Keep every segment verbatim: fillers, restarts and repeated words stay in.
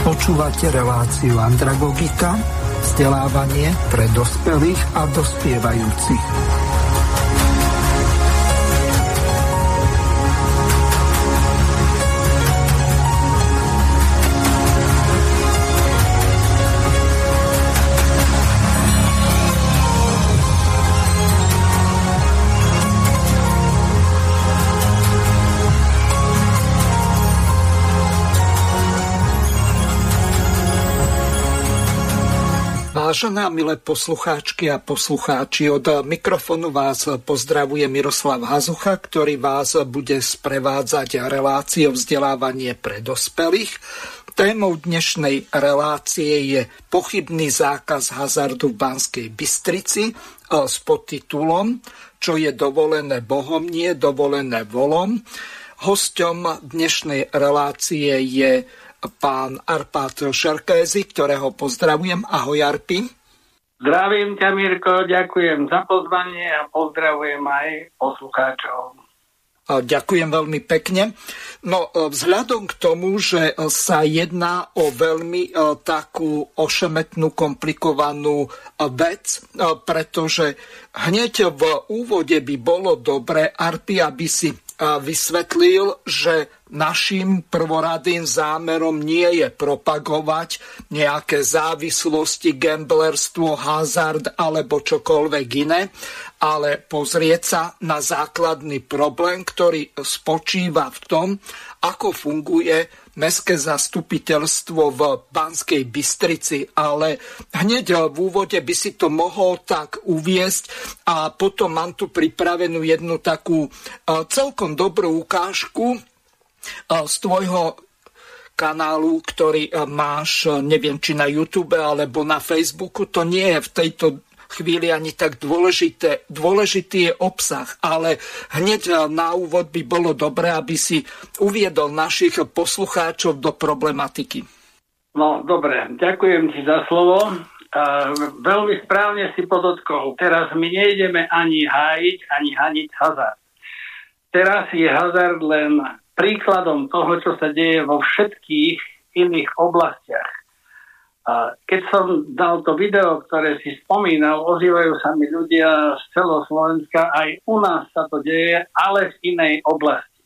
Počúvate reláciu Andragogika, vzdelávanie pre dospelých a dospievajúcich. Vážené a milé poslucháčky a poslucháči, od mikrofónu vás pozdravuje Miroslav Hazucha, ktorý vás bude sprevádzať reláciou vzdelávanie pre dospelých. Témou dnešnej relácie je pochybný zákaz hazardu v Banskej Bystrici s podtitulom Čo je dovolené Bohom, nie je dovolené volom. Hosťom dnešnej relácie je pán Arpád Šerkézy, ktorého pozdravujem. Ahoj, Arpi. Zdravím ťa, Mirko, ďakujem za pozvanie a pozdravujem aj poslucháčov. Ďakujem veľmi pekne. No, vzhľadom k tomu, že sa jedná o veľmi takú ošemetnú, komplikovanú vec, pretože hneď v úvode by bolo dobre, Arpi, aby si vysvetlil, že našim prvoradým zámerom nie je propagovať nejaké závislosti, gamblerstvo, hazard alebo čokoľvek iné, ale pozrieť sa na základný problém, ktorý spočíva v tom, ako funguje mestské zastupiteľstvo v Banskej Bystrici, ale hneď v úvode by si to mohol tak uviesť a potom mám tu pripravenú jednu takú celkom dobrú ukážku z tvojho kanálu, ktorý máš, neviem, či na YouTube alebo na Facebooku. To nie je v tejto chvíli ani tak dôležité. Dôležitý je obsah, ale hneď na úvod by bolo dobré, aby si uviedol našich poslucháčov do problematiky. No, dobre, ďakujem ti za slovo. Uh, veľmi správne si podotkol. Teraz my nejdeme ani hájiť, ani haniť hazard. Teraz je hazard len príkladom toho, čo sa deje vo všetkých iných oblastiach. Keď som dal to video, ktoré si spomínal, ozývajú sa mi ľudia z celého Slovenska, aj u nás sa to deje, ale v inej oblasti.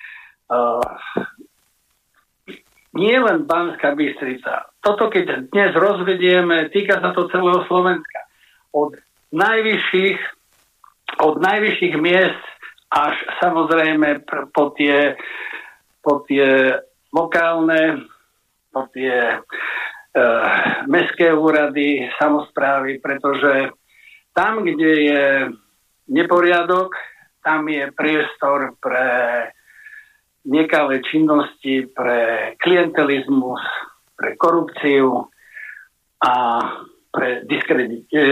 Nie len Banská Bystrica. Toto, keď dnes rozvedieme, týka sa to celého Slovenska. Od najvyšších, od najvyšších miest až samozrejme po tie, po tie lokálne, po tie e, mestské úrady, samosprávy, pretože tam, kde je neporiadok, tam je priestor pre nekalé činnosti, pre klientelizmus, pre korupciu a pre diskredit, e,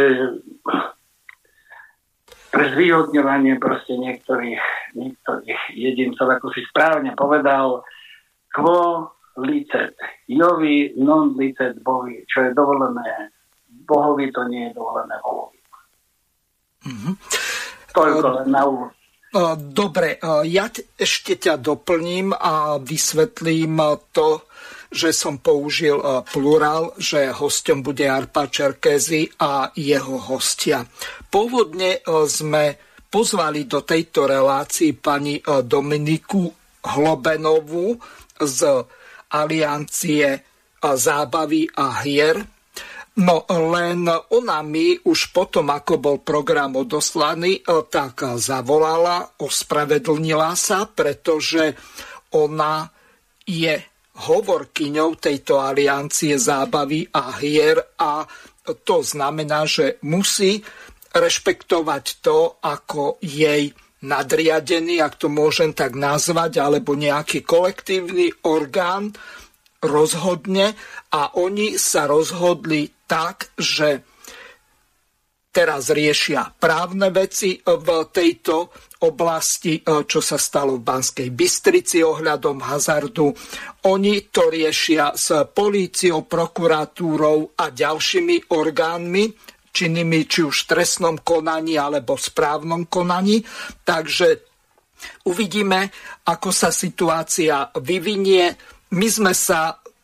pre zvýhodňovanie proste niektorých, niektorých jedincov, ako si správne povedal, quo licet jovi, non licet bovi, čo je dovolené Bohovi, to nie je dovolené Bohovi. Mm-hmm. Toľko len na úvod. Dobre, ja ešte ťa doplním a vysvetlím to, že som použil plurál, že hosťom bude Arpád Šerkézy a jeho hostia. Pôvodne sme pozvali do tejto relácii pani Dominiku Hlobenovú z Aliancie zábavy a hier. No len ona mi už potom, ako bol program odoslaný, tak zavolala, ospravedlnila sa, pretože ona je hovorkyňou tejto aliancie zábavy a hier a to znamená, že musí rešpektovať to, ako jej nadriadený, ak to môžem tak nazvať, alebo nejaký kolektívny orgán rozhodne a oni sa rozhodli tak, že teraz riešia právne veci v tejto oblasti, čo sa stalo v Banskej Bystrici ohľadom hazardu. Oni to riešia s políciou, prokuratúrou a ďalšími orgánmi, činnými či už v trestnom konaní alebo v správnom konaní. Takže uvidíme, ako sa situácia vyvinie. My sme sa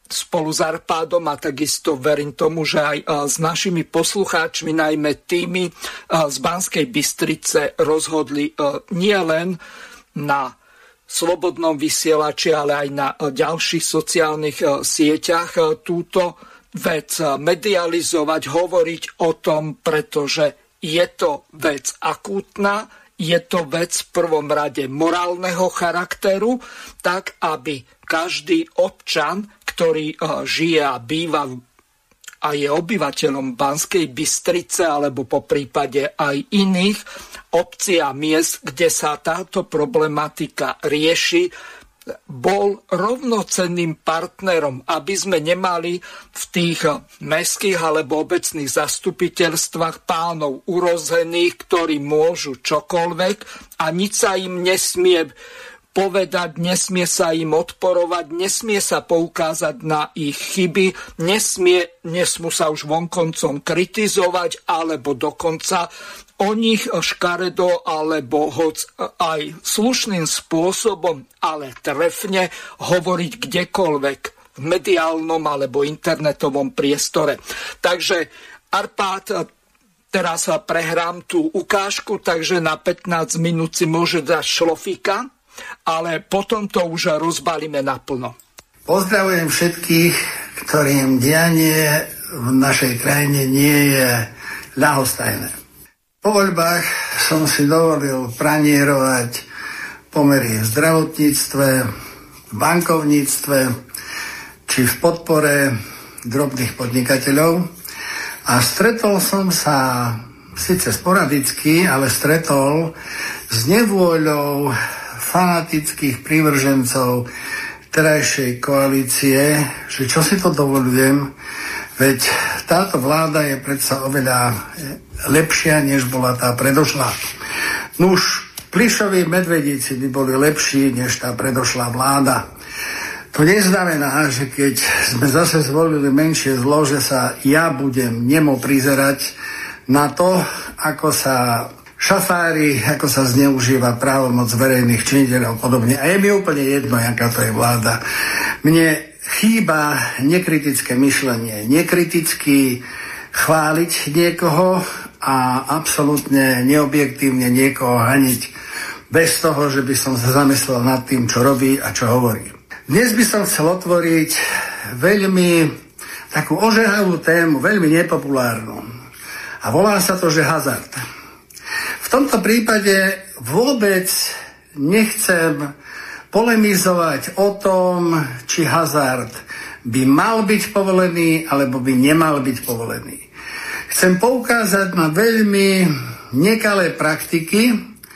spolu s Arpádom a takisto verím tomu, že aj s našimi poslucháčmi, najmä tými z Banskej Bystrice, rozhodli nielen na Slobodnom vysielači, ale aj na ďalších sociálnych sieťach túto vec medializovať, hovoriť o tom, pretože je to vec akútna, je to vec v prvom rade morálneho charakteru, tak aby každý občan, ktorý žije a býva a je obyvateľom Banskej Bystrice alebo po prípade aj iných obcí a miest, kde sa táto problematika rieši, bol rovnocenným partnerom, aby sme nemali v tých mestských alebo obecných zastupiteľstvách pánov urozených, ktorí môžu čokoľvek a nič sa im nesmie povedať, nesmie sa im odporovať, nesmie sa poukázať na ich chyby, nesmie, nesmú sa už vonkoncom kritizovať, alebo dokonca o nich škaredo, alebo hoc aj slušným spôsobom, ale trefne hovoriť kdekoľvek v mediálnom alebo internetovom priestore. Takže Arpád, teraz prehrám tú ukážku, takže na pätnásť minút si môže dať šlofíka, ale potom to už rozbalíme naplno. Pozdravujem všetkých, ktorým dianie v našej krajine nie je ľahostajné. Po voľbách som si dovolil pranierovať pomery v zdravotníctve, v bankovníctve či v podpore drobných podnikateľov a stretol som sa, síce sporadicky, ale stretol s nevôľou fanatických prívržencov terajšej koalície, že čo si to dovolujem, veď táto vláda je predsa oveľa lepšia, než bola tá predošlá. Nuž, plyšoví medvedíci by boli lepší, než tá predošlá vláda. To neznamená, že keď sme zase zvolili menšie zlo, že sa ja budem nemo prizerať na to, ako sa šafári, ako sa zneužíva právomoc verejných činiteľov a podobne. A je mi úplne jedno, aká to je vláda. Mne chýba nekritické myšlenie, nekriticky chváliť niekoho a absolútne neobjektívne niekoho haniť bez toho, že by som sa zamyslel nad tým, čo robí a čo hovorí. Dnes by som chcel otvoriť veľmi takú ožehavú tému, veľmi nepopulárnu. A volá sa to, že hazard. V tomto prípade vôbec nechcem polemizovať o tom, či hazard by mal byť povolený, alebo by nemal byť povolený. Chcem poukázať na veľmi nekalé praktiky,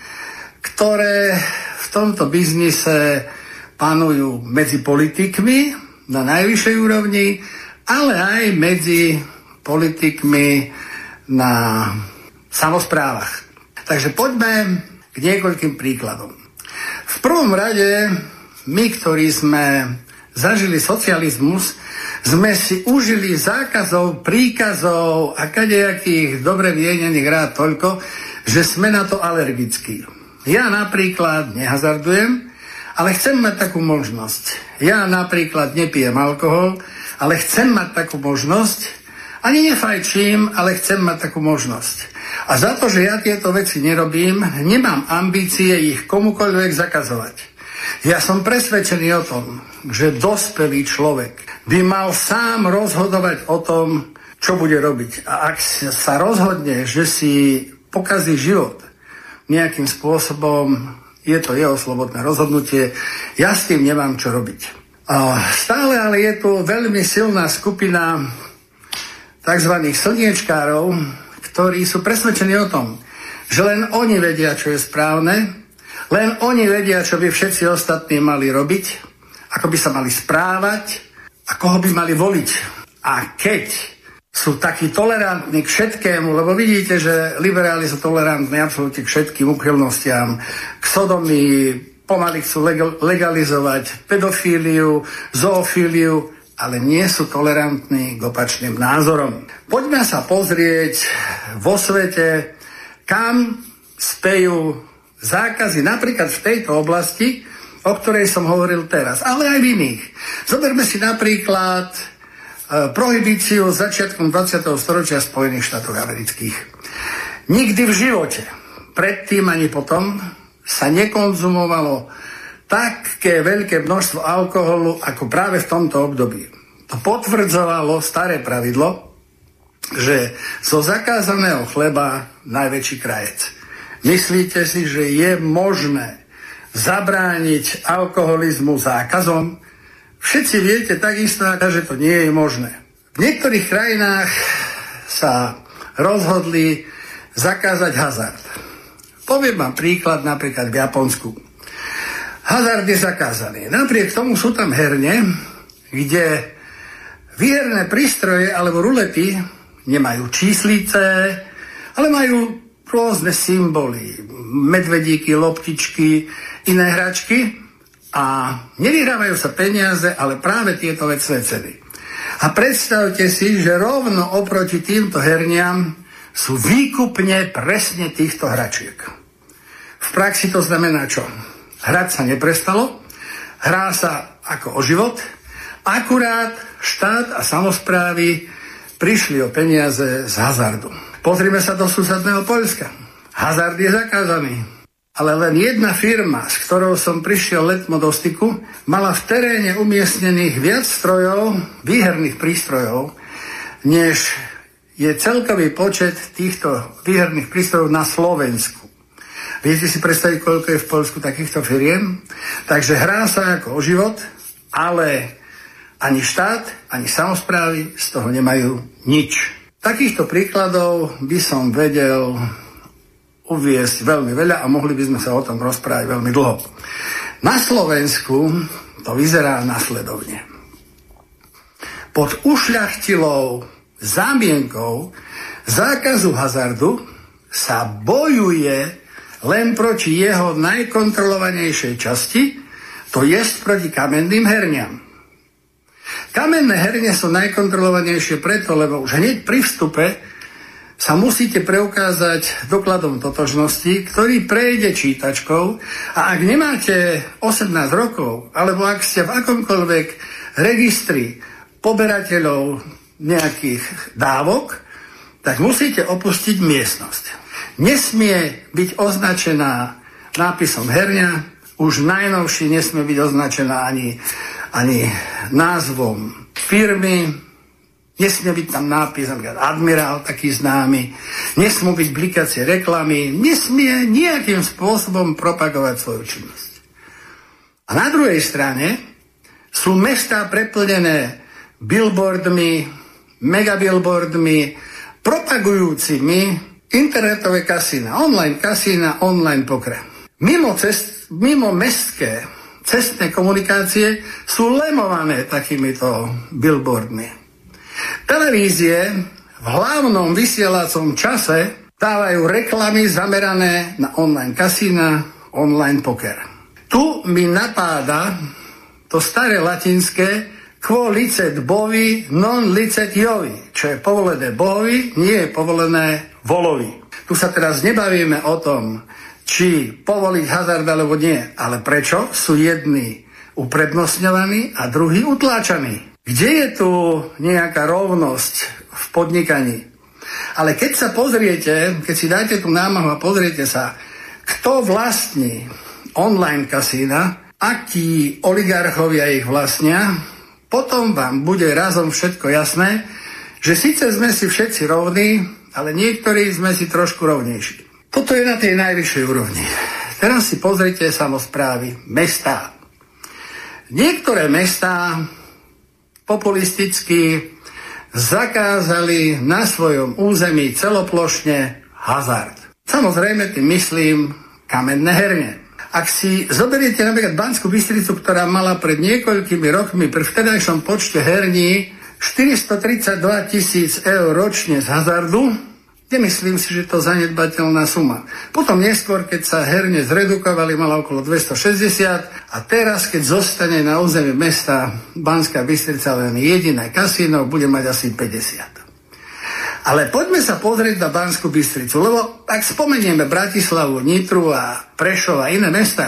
ktoré v tomto biznise panujú medzi politikmi na najvyššej úrovni, ale aj medzi politikmi na samosprávach. Takže poďme k niekoľkým príkladom. V prvom rade, my, ktorí sme zažili socializmus, sme si užili zákazov, príkazov a kadejakých dobre mienených rád toľko, že sme na to alergickí. Ja napríklad nehazardujem, ale chcem mať takú možnosť. Ja napríklad nepijem alkohol, ale chcem mať takú možnosť. Ani nefajčím, ale chcem mať takú možnosť. A za to, že ja tieto veci nerobím, nemám ambície ich komukoľvek zakazovať. Ja som presvedčený o tom, že dospelý človek by mal sám rozhodovať o tom, čo bude robiť. A ak sa rozhodne, že si pokazí život nejakým spôsobom, je to jeho slobodné rozhodnutie, ja s tým nemám čo robiť. A stále ale je tu veľmi silná skupina tzv. Slniečkárov, ktorí sú presvedčení o tom, že len oni vedia, čo je správne, len oni vedia, čo by všetci ostatní mali robiť, ako by sa mali správať a koho by mali voliť. A keď sú takí tolerantní k všetkému, lebo vidíte, že liberáli sú tolerantní absolútne k všetkým úchylnostiam, k sodomii, pomaly chcú legalizovať pedofíliu, zoofíliu, ale nie sú tolerantní k opačným názorom. Poďme sa pozrieť vo svete, kam spejú zákazy napríklad v tejto oblasti, o ktorej som hovoril teraz, ale aj v iných. Zoberme si napríklad e, prohibíciu začiatkom dvadsiateho storočia Spojených štátov amerických. Nikdy v živote, predtým ani potom, sa nekonzumovalo také veľké množstvo alkoholu ako práve v tomto období. To potvrdzovalo staré pravidlo, že zo zakázaného chleba najväčší krajec. Myslíte si, že je možné zabrániť alkoholizmu zákazom? Všetci viete takisto, že to nie je možné. V niektorých krajinách sa rozhodli zakázať hazard. Poviem vám príklad napríklad v Japonsku. Hazard je zakázaný. Napriek tomu sú tam herne, kde výherné prístroje alebo rulety nemajú číslice, ale majú rôzne symboly, medvedíky, loptičky, iné hračky a nevyhrávajú sa peniaze, ale práve tieto vecné ceny. A predstavte si, že rovno oproti týmto herniam sú výkupne presne týchto hračiek. V praxi to znamená čo? Hrať sa neprestalo, hrá sa ako o život, akurát štát a samosprávy prišli o peniaze z hazardu. Pozrime sa do susedného Poľska. Hazard je zakázaný. Ale len jedna firma, s ktorou som prišiel letmo do styku, mala v teréne umiestnených viac strojov, výherných prístrojov, než je celkový počet týchto výherných prístrojov na Slovensku. Viete si predstaviť, koľko je v Poľsku takýchto firiem? Takže hrá sa ako o život, ale ani štát, ani samosprávy z toho nemajú nič. Takýchto príkladov by som vedel uviesť veľmi veľa a mohli by sme sa o tom rozprávať veľmi dlho. Na Slovensku to vyzerá nasledovne. Pod ušľachtilou zámienkou zákazu hazardu sa bojuje len proti jeho najkontrolovanejšej časti, to jest proti kamenným herniam. Kamenné herne sú najkontrolovanejšie preto, lebo už hneď pri vstupe sa musíte preukázať dokladom totožnosti, ktorý prejde čítačkou a ak nemáte osemnásť rokov, alebo ak ste v akomkoľvek registri poberateľov nejakých dávok, tak musíte opustiť miestnosť. Nesmie byť označená nápisom herňa, už najnovšie nesmie byť označená ani ani názvom firmy, nesmie byť tam nápis admirál, taký známy, nesmú byť blikacie reklamy, nesmie nejakým spôsobom propagovať svoju činnosť. A na druhej strane sú mestá preplnené billboardmi, megabillboardmi, propagujúcimi internetové kasína, online kasína, online poker. Mimo, cest, mimo mestské cestné komunikácie sú lemované takýmito billboardmi. Televízie v hlavnom vysielacom čase dávajú reklamy zamerané na online kasína, online poker. Tu mi napáda to staré latinské quo licet bovi, non licet jovi, čo je povolené bohovi, nie je povolené volovi. Tu sa teraz nebavíme o tom, či povoliť hazard alebo nie, ale prečo sú jedni uprednostňovaní a druhí utláčaní. Kde je tu nejaká rovnosť v podnikaní? Ale keď sa pozriete, keď si dáte tú námahu a pozriete sa, kto vlastní online kasína, akí oligarchovia ich vlastnia, potom vám bude razom všetko jasné, že síce sme si všetci rovní, ale niektorí sme si trošku rovnejší. Toto je na tej najvyššej úrovni. Teraz si pozrite samosprávy, mestá. Niektoré mestá populisticky zakázali na svojom území celoplošne hazard. Samozrejme tým myslím kamenné herne. Ak si zoberiete napríklad Banskú Bystricu, ktorá mala pred niekoľkými rokmi pri vtedajšom počte herní štyristotridsaťdva tisíc eur ročne z hazardu, nemyslím si, že to je zanedbateľná suma. Potom neskôr, keď sa herne zredukovali, mala okolo dvestošesťdesiat a teraz, keď zostane na území mesta Banská Bystrica len jediné kasíno, bude mať asi päťdesiat. Ale poďme sa pozrieť na Banskú Bystricu, lebo ak spomenieme Bratislavu, Nitru a Prešov a iné mesta,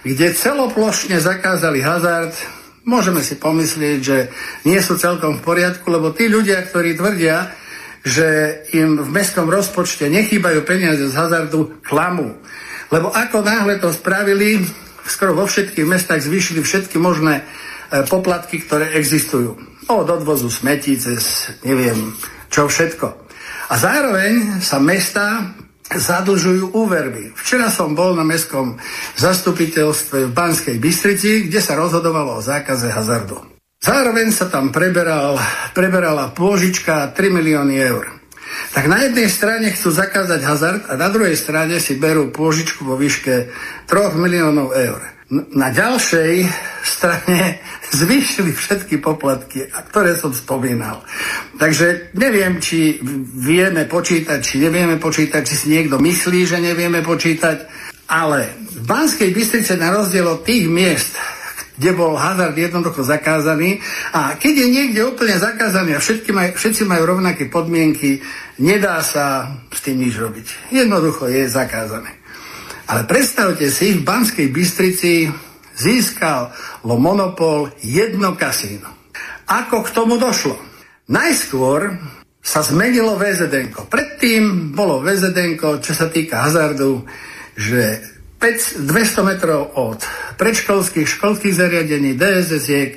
kde celoplošne zakázali hazard, môžeme si pomyslieť, že nie sú celkom v poriadku, lebo tí ľudia, ktorí tvrdia, že im v mestskom rozpočte nechýbajú peniaze z hazardu, klamú. Lebo ako náhle to spravili, skoro vo všetkých mestách zvýšili všetky možné poplatky, ktoré existujú. Od odvozu smetí cez neviem čo všetko. A zároveň sa mestá zadlžujú úverby. Včera som bol na mestskom zastupiteľstve v Banskej Bystrici, kde sa rozhodovalo o zákaze hazardu. Zároveň sa tam preberal, preberala pôžička tri milióny eur. Tak na jednej strane chcú zakázať hazard a na druhej strane si berú pôžičku vo výške tri miliónov eur. Na ďalšej strane zvýšili všetky poplatky, ktoré som spomínal. Takže neviem, či vieme počítať, či nevieme počítať, či si niekto myslí, že nevieme počítať, ale v Banskej Bystrici na rozdiel od tých miest, kde bol hazard jednoducho zakázaný, a keď je niekde úplne zakázaný a všetky maj, všetci majú rovnaké podmienky, nedá sa s tým nič robiť. Jednoducho je zakázané. Ale predstavte si, v Banskej Bystrici získalo monopol jedno kasíno. Ako k tomu došlo? Najskôr sa zmenilo vé zet enko. Predtým bolo vé zet enko, čo sa týka hazardu, že dvesto metrov od predškolských, školských zariadení, dé es esiek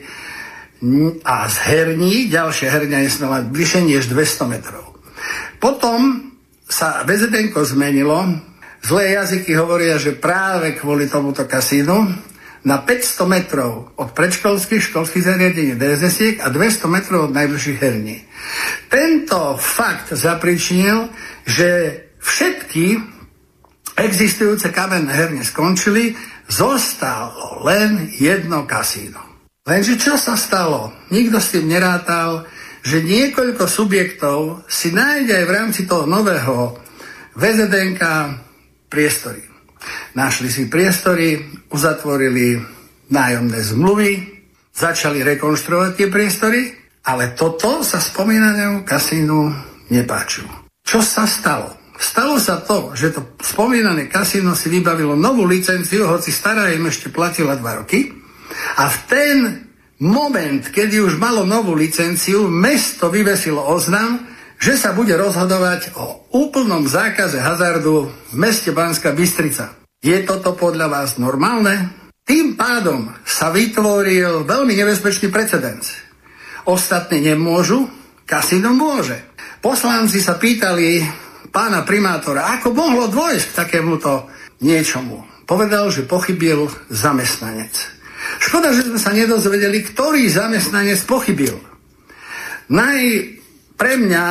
a z herní, ďalšia herňa nesmela mať bližšie než dvesto metrov. Potom sa vé zet enko zmenilo. Zlé jazyky hovoria, že práve kvôli tomuto kasínu na päťsto metrov od predškolských, školských zariadení dé es esiek a dvesto metrov od najbližších herní. Tento fakt zapričinil, že všetky existujúce kamenné herne skončili, zostalo len jedno kasíno. Lenže čo sa stalo? Nikto s tým nerátal, že niekoľko subjektov si nájde aj v rámci toho nového vé zet enka priestory. Našli si priestory, uzatvorili nájomné zmluvy, začali rekonštruovať tie priestory, ale toto sa spomínanému kasínu nepáčilo. Čo sa stalo? Stalo sa to, že to spomínané kasíno si vybavilo novú licenciu, hoci stará im ešte platila dva roky, a v ten moment, kedy už malo novú licenciu, mesto vyvesilo oznam, že sa bude rozhodovať o úplnom zákaze hazardu v meste Banská Bystrica. Je toto podľa vás normálne? Tým pádom sa vytvoril veľmi nebezpečný precedens. Ostatní nemôžu, kasíno môže. Poslanci sa pýtali pána primátora, ako mohlo dôjsť k takémuto niečomu. Povedal, že pochybil zamestnanec. Škoda, že sme sa nedozvedeli, ktorý zamestnanec pochybil. Naj... Pre mňa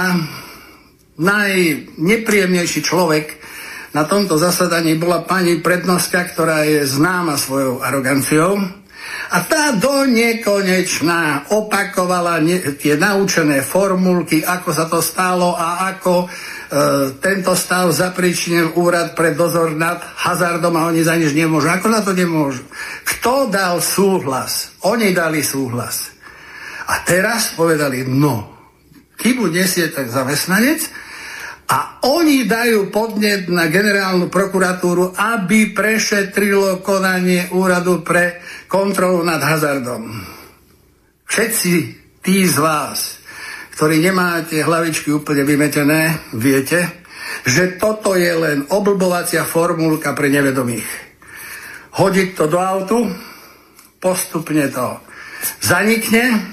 najnepríjemnejší človek na tomto zasadaní bola pani prednostka, ktorá je známa svojou aroganciou, a tá do nekonečná opakovala ne, tie naučené formulky, ako sa to stalo a ako e, tento stav zapričinil úrad pre dozor nad hazardom a oni za nič nemôžu. Ako za to nemôžu? Kto dal súhlas? Oni dali súhlas. A teraz povedali, no, chybu nesie ten zamestnanec a oni dajú podnet na generálnu prokuratúru, aby prešetrilo konanie úradu pre kontrolu nad hazardom. Všetci tí z vás, ktorí nemáte hlavičky úplne vymetené, viete, že toto je len oblbovacia formulka pre nevedomých. Hodiť to do autu, postupne to zanikne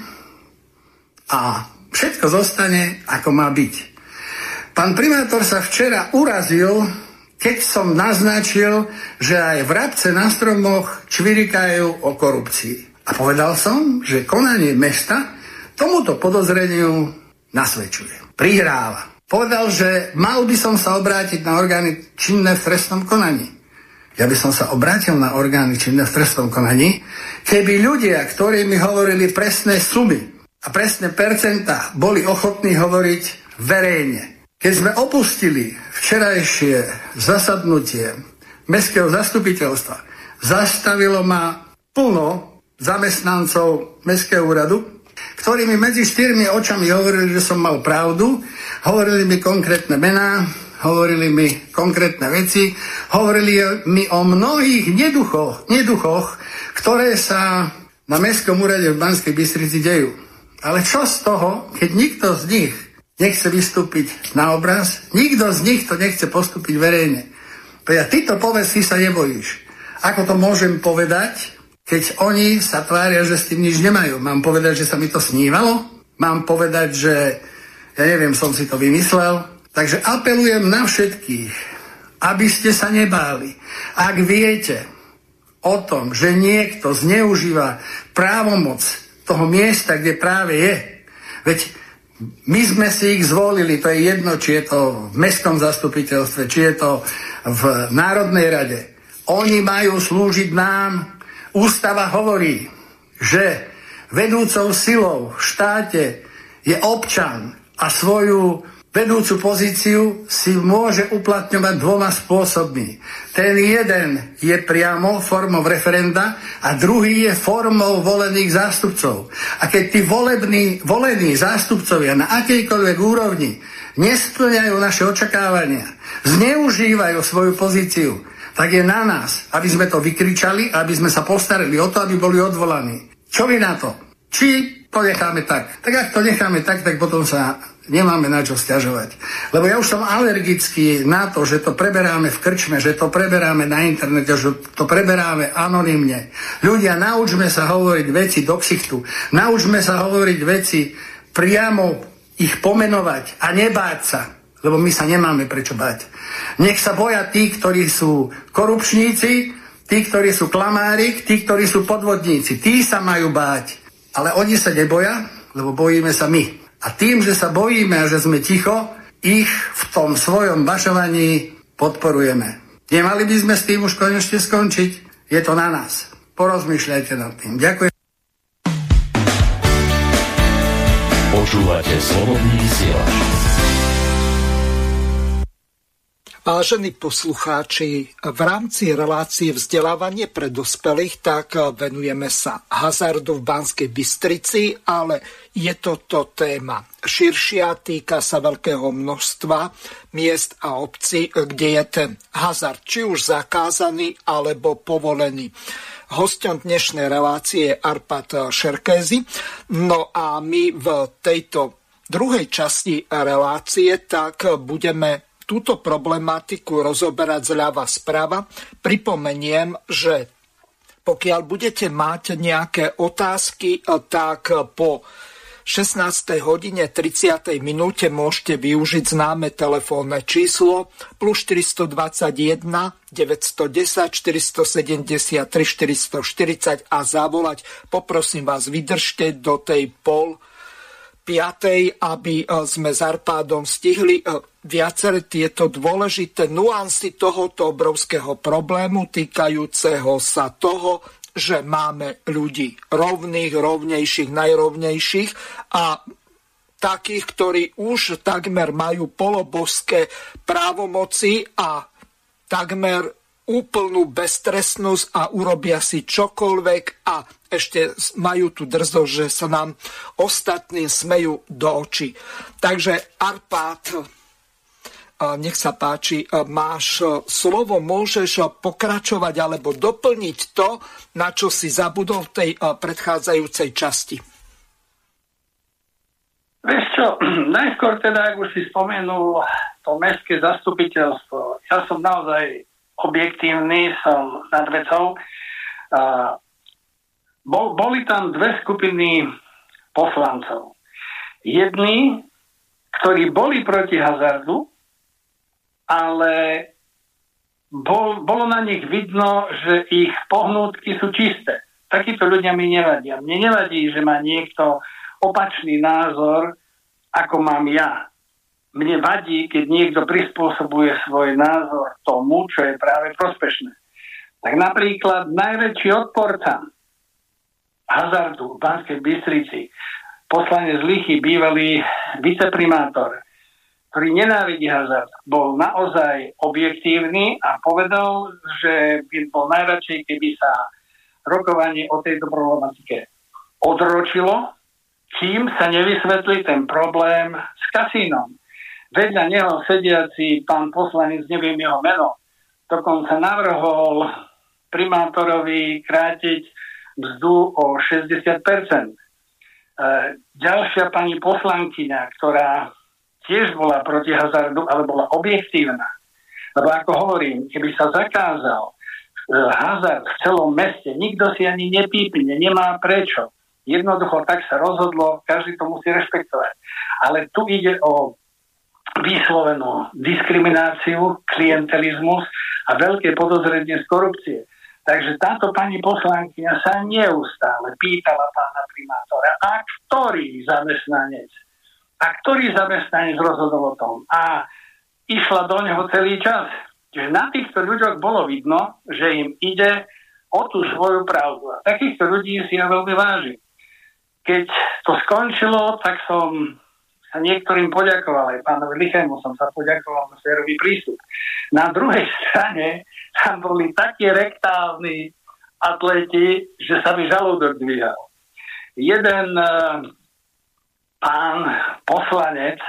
a všetko zostane, ako má byť. Pán primátor sa včera urazil, keď som naznačil, že aj vrabce na stromoch čvirikajú o korupcii. A povedal som, že konanie mesta tomuto podozreniu nasvedčuje. Prihráva. Povedal, že mal by som sa obrátiť na orgány činné v trestnom konaní. Ja by som sa obrátil na orgány činné v trestnom konaní, keby ľudia, ktorí mi hovorili presné sumy a presné percentá, boli ochotní hovoriť verejne. Keď sme opustili včerajšie zasadnutie mestského zastupiteľstva, zastavilo ma plno zamestnancov mestského úradu, ktorí mi medzi štyrmi očami hovorili, že som mal pravdu, hovorili mi konkrétne mená, hovorili mi konkrétne veci, hovorili mi o mnohých neduchoch, neduchoch, ktoré sa na Mestskom úrade v Banskej Bystrici dejú. Ale čo z toho, keď nikto z nich nechce vystúpiť na obraz, nikto z nich to nechce postúpiť verejne. Ja, ty to povedz, ty sa nebojíš. Ako to môžem povedať, keď oni sa tvária, že s tým nič nemajú? Mám povedať, že sa mi to snívalo? Mám povedať, že ja neviem, som si to vymyslel? Takže apelujem na všetkých, aby ste sa nebáli. Ak viete o tom, že niekto zneužíva právomoc toho miesta, kde práve je, veď my sme si ich zvolili, to je jedno, či je to v mestskom zastupiteľstve, či je to v Národnej rade. Oni majú slúžiť nám. Ústava hovorí, že vedúcou silou v štáte je občan a svoju vedúcu pozíciu si môže uplatňovať dvoma spôsobmi. Ten jeden je priamo formou referenda a druhý je formou volených zástupcov. A keď tí volební, volení zástupcovia na akejkoľvek úrovni nesplňajú naše očakávania, zneužívajú svoju pozíciu, tak je na nás, aby sme to vykričali, aby sme sa postarali o to, aby boli odvolaní. Čo vy na to? Či to necháme tak? Tak ak to necháme tak, tak potom sa nemáme na čo sťažovať. Lebo ja už som alergický na to, že to preberáme v krčme, že to preberáme na internete, že to preberáme anonymne. Ľudia, naučme sa hovoriť veci do ksichtu. Naučme sa hovoriť veci priamo, ich pomenovať a nebáť sa. Lebo my sa nemáme prečo báť. Nech sa boja tí, ktorí sú korupčníci, tí, ktorí sú klamári, tí, ktorí sú podvodníci. Tí sa majú báť. Ale oni sa neboja, lebo bojíme sa my. A tým, že sa bojíme a že sme ticho, ich v tom svojom bašovaní podporujeme. Nemali by sme s tým už konečne skončiť? Je to na nás. Porozmýšľajte nad tým. Ďakujem. Počúvate Slobodný vysielač. Vážení poslucháči, v rámci relácie vzdelávanie pre dospelých tak venujeme sa hazardu v Banskej Bystrici, ale je toto téma širšia, týka sa veľkého množstva miest a obcí, kde je ten hazard či už zakázaný alebo povolený. Hosťom dnešnej relácie je Arpad Šerkézy. No a my v tejto druhej časti relácie tak budeme túto problematiku rozoberať zľava sprava. Pripomeniem, že pokiaľ budete mať nejaké otázky, tak po šestnástej hodine tridsiatej minúte môžete využiť známe telefónne číslo plus štyri dva jeden, deväť jedna nula, štyri sedem tri, štyri štyridsať a zavolať. Poprosím vás, vydržte do tej pol piatej, aby sme s Arpádom stihli viaceré tieto dôležité nuancy tohoto obrovského problému týkajúceho sa toho, že máme ľudí rovných, rovnejších, najrovnejších a takých, ktorí už takmer majú polobožské právomoci a takmer úplnú beztrestnosť a urobia si čokoľvek a ešte majú tu drzosť, že sa nám ostatní smejú do očí. Takže Arpád, nech sa páči, máš slovo, môžeš pokračovať alebo doplniť to, na čo si zabudol v tej predchádzajúcej časti. Vieš čo, najskôr teda, ak už si spomenul to mestské zastupiteľstvo, ja som naozaj objektívny, som nad vecou. Bol, boli tam dve skupiny poslancov. Jedni, ktorí boli proti hazardu, ale bol, bolo na nich vidno, že ich pohnútky sú čisté. Takíto ľudia mi nevadia. Mne nevadí, že má niekto opačný názor, ako mám ja. Mne vadí, keď niekto prispôsobuje svoj názor tomu, čo je práve prospešné. Tak napríklad najväčší odporca hazardu v Banskej Bystrici, poslanec Lichy, bývalý viceprimátor, ktorý nenávidí hazard, bol naozaj objektívny a povedal, že by bol najradšej, keby sa rokovanie o tejto problematike odročilo, kým sa nevysvetlí ten problém s kasínom. vedľa neho sediaci pán poslanec, neviem jeho meno, dokonca navrhol primátorovi krátiť mzdu o šesťdesiat percent. Ďalšia pani poslankyňa, ktorá tiež bola proti hazardu, ale bola objektívna. Lebo ako hovorím, keby sa zakázal hazard v celom meste, nikto si ani nepípne, nemá prečo. Jednoducho tak sa rozhodlo, každý to musí rešpektovať. Ale tu ide o vyslovenú diskrimináciu, klientelizmus a veľké podozrenie z korupcie. Takže táto pani poslankyňa sa neustále pýtala pána primátora, a ktorý zamestnanec, a ktorý zamestnanec rozhodol o tom. A išla do neho celý čas. Čiže na týchto ľuďoch bolo vidno, že im ide o tú svoju pravdu. A takýchto ľudí si ja veľmi vážim. Keď to skončilo, tak som sa niektorým poďakoval, aj pánovi Lichému som sa poďakoval za férový prístup. Na druhej strane tam boli takí rektálni atleti, že sa mi žalúdok dvíhal. Jeden uh, pán poslanec,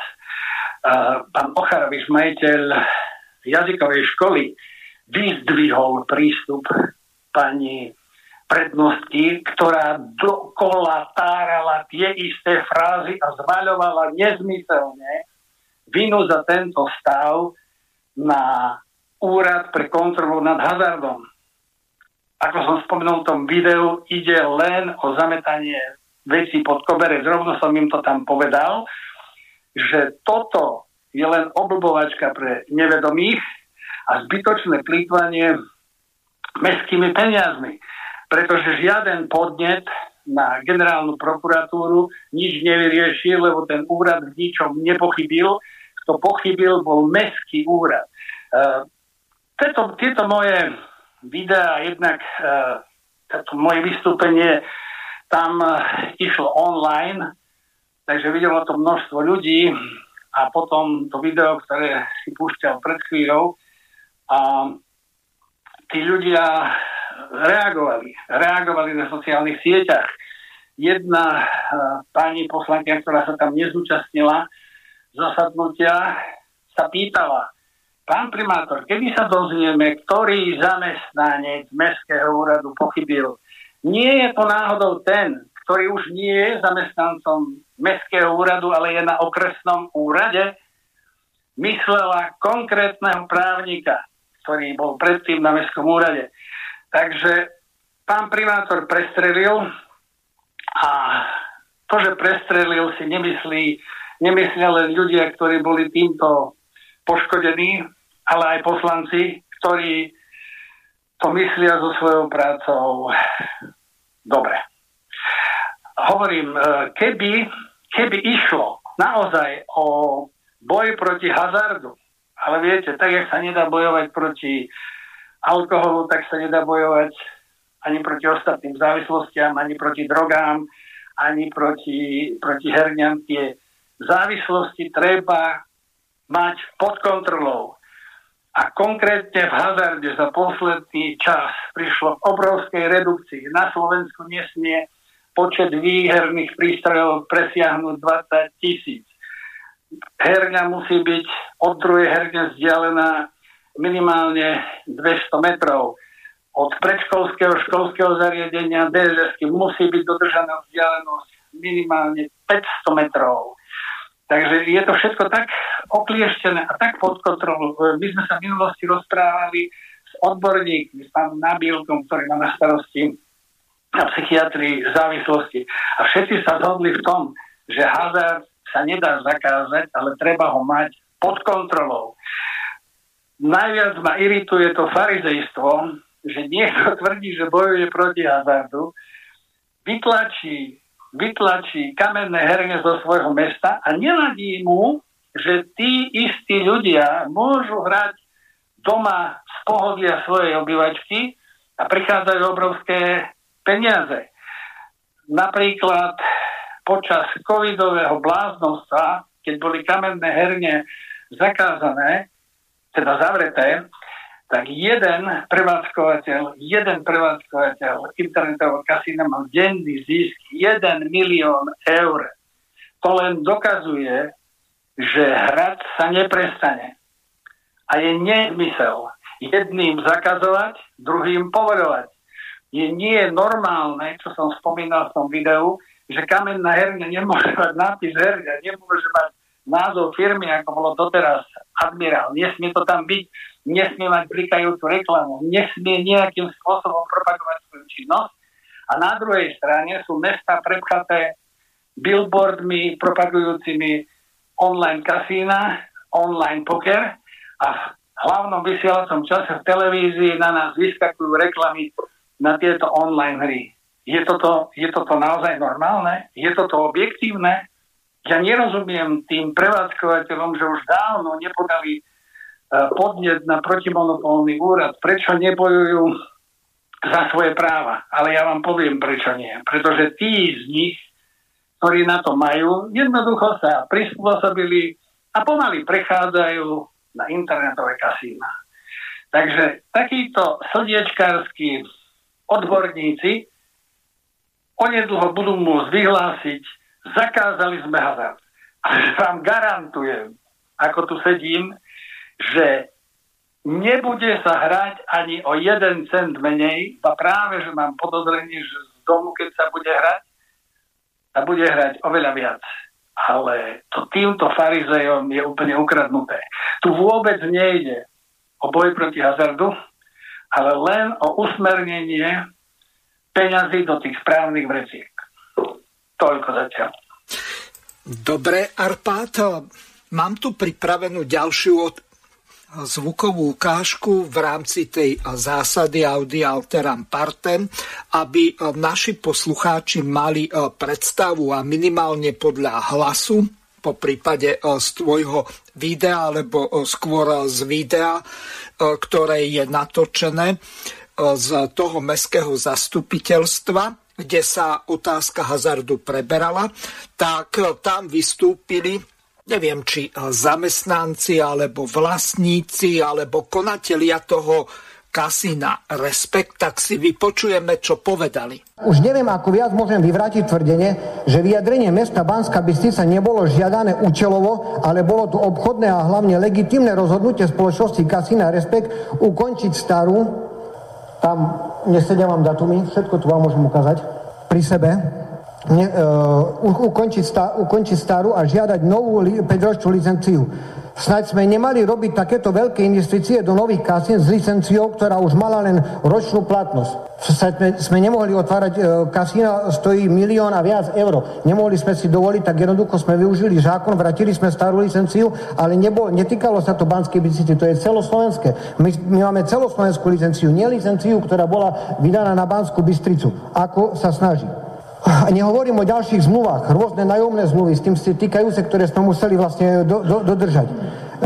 uh, pán Ocharovič, majiteľ jazykovej školy, vyzdvihol prístup pani prednostky, ktorá dokola tárala tie isté frázy a zvaľovala nezmyselne vinu za tento stav na úrad pre kontrolu nad hazardom. Ako som spomenul v tom videu, ide len o zametanie vecí pod koberec. Rovno som im to tam povedal, že toto je len oblbovačka pre nevedomých a zbytočné plýtvanie mestskými peniazmi. Pretože žiaden podnet na generálnu prokuratúru nič nevyriešil, lebo ten úrad v ničom nepochybil. Kto pochybil, bol mestský úrad. Uh, tieto, tieto moje videá, jednak uh, toto moje vystúpenie tam uh, išlo online, takže videlo to množstvo ľudí a potom to video, ktoré si púšťal pred chvíľou, a tí ľudia reagovali. Reagovali na sociálnych sieťach. Jedna uh, pani poslankyňa, ktorá sa tam nezúčastnila zasadnutia, sa pýtala: pán primátor, kedy sa dozvieme, ktorý zamestnanec mestského úradu pochybil? Nie je to náhodou ten, ktorý už nie je zamestnancom mestského úradu, ale je na okresnom úrade? Myslela konkrétneho právnika, ktorý bol predtým na mestskom úrade. Takže pán primátor prestrelil a to, že prestrelil, si nemyslí, nemyslia len ľudia, ktorí boli týmto poškodení, ale aj poslanci, ktorí to myslia so svojou prácou dobre. Hovorím, keby, keby išlo naozaj o boj proti hazardu, ale viete, tak jak sa nedá bojovať proti alkoholu, tak sa nedá bojovať ani proti ostatným závislostiam, ani proti drogám, ani proti, proti herniam. Tie závislosti treba mať pod kontrolou. A konkrétne v hazarde za posledný čas prišlo k obrovskej redukcii. Na Slovensku nesmie počet výherných prístrojov presiahnuť dvadsať tisíc. Herňa musí byť od druhej herne vzdialená minimálne dvesto metrov. Od predškolského školského zariadenia dé es esky musí byť dodržaná vzdialenosť minimálne päťsto metrov. Takže je to všetko tak oklieštené a tak pod kontrolou. My sme sa v minulosti rozprávali s odborníkmi, s pánom Nabilkom, ktorý má na starosti na psychiatrii závislosti. A všetci sa zhodli v tom, že hazard sa nedá zakázať, ale treba ho mať pod kontrolou. Najviac ma irituje to farizejstvo, že niekto tvrdí, že bojuje proti hazardu, vytlačí, vytlačí kamenné herne zo svojho mesta a neladí mu, že tí istí ľudia môžu hrať doma z pohodia svojej obývačky a prichádzajú obrovské peniaze. Napríklad počas covidového bláznostva, keď boli kamenné herne zakázané, teda zavreté, tak jeden prevádzkovateľ, jeden prevádzkovateľ internetového kasína mal denný zisk jeden milión eur. To len dokazuje, že hrať sa neprestane. A je nezmysel jedným zakazovať, druhým povoľovať. Je nie normálne, čo som spomínal v tom videu, že kamenná herňa nemôže mať nápis herňa, nemôže mať názov firmy, ako bolo doteraz Admirál. Nesmie to tam byť, nesmie mať blikajúcu reklamu, nesmie nejakým spôsobom propagovať svoju činnosť. A na druhej strane sú mesta prepchaté billboardmi propagujúcimi online kasína, online poker a v hlavnom vysielacom čase v televízii na nás vyskakujú reklamy na tieto online hry. Je toto, je toto naozaj normálne? Je toto objektívne? Ja nerozumiem tým prevádzkovateľom, že už dávno nepodali uh, podnet na protimonopolný úrad. Prečo nebojujú za svoje práva? Ale ja vám poviem, prečo nie. Pretože tí z nich, ktorí na to majú, jednoducho sa prispôsobili a pomaly prechádzajú na internetové kasína. Takže takíto srdiečkársky odborníci onedlho budú môcť vyhlásiť, zakázali sme hazard. Ale vám garantujem, ako tu sedím, že nebude sa hrať ani o jeden cent menej, a práve, že mám podozrenie, že z domu, keď sa bude hrať, a bude hrať oveľa viac. Ale to týmto farizejom je úplne ukradnuté. Tu vôbec nejde o boj proti hazardu, ale len o usmernenie peňazí do tých správnych vreciek. Toľko zatiaľ. Dobre, Arpád, mám tu pripravenú ďalšiu od... zvukovú ukážku v rámci tej zásady audia alteram partem, aby naši poslucháči mali predstavu a minimálne podľa hlasu, po prípade z tvojho videa, alebo skôr z videa, ktoré je natočené z toho mestského zastupiteľstva, kde sa otázka hazardu preberala, tak tam vystúpili, neviem, či zamestnanci, alebo vlastníci, alebo konatelia toho kasína Respekt, tak si vypočujeme, čo povedali. Už neviem, ako viac môžem vyvrátiť tvrdenie, že vyjadrenie mesta Banská Bystrica nebolo žiadané účelovo, ale bolo to obchodné a hlavne legitímne rozhodnutie spoločnosti kasína Respekt ukončiť starú, tam nesedia vám datumy, všetko tu vám môžem ukázať, pri sebe, Ne, uh, ukončiť, sta, ukončiť starú a žiadať novú li, päťročnú licenciu. Snaď sme nemali robiť takéto veľké investície do nových kasín s licenciou, ktorá už mala len ročnú platnosť. Sme, sme nemohli otvárať uh, kasína, stojí milión a viac eur. Nemohli sme si dovoliť, tak jednoducho sme využili zákon, vrátili sme starú licenciu, ale nebol, netýkalo sa to Banskej Bystrici, to je celoslovenské. My, my máme celoslovenskú licenciu, nie licenciu, ktorá bola vydaná na Banskú Bystricu. Ako sa snaží. A nehovorím o ďalších zmluvách, rôzne nájomné zmluvy, s tým si týkajúce, ktoré sme museli vlastne do, do, dodržať. E,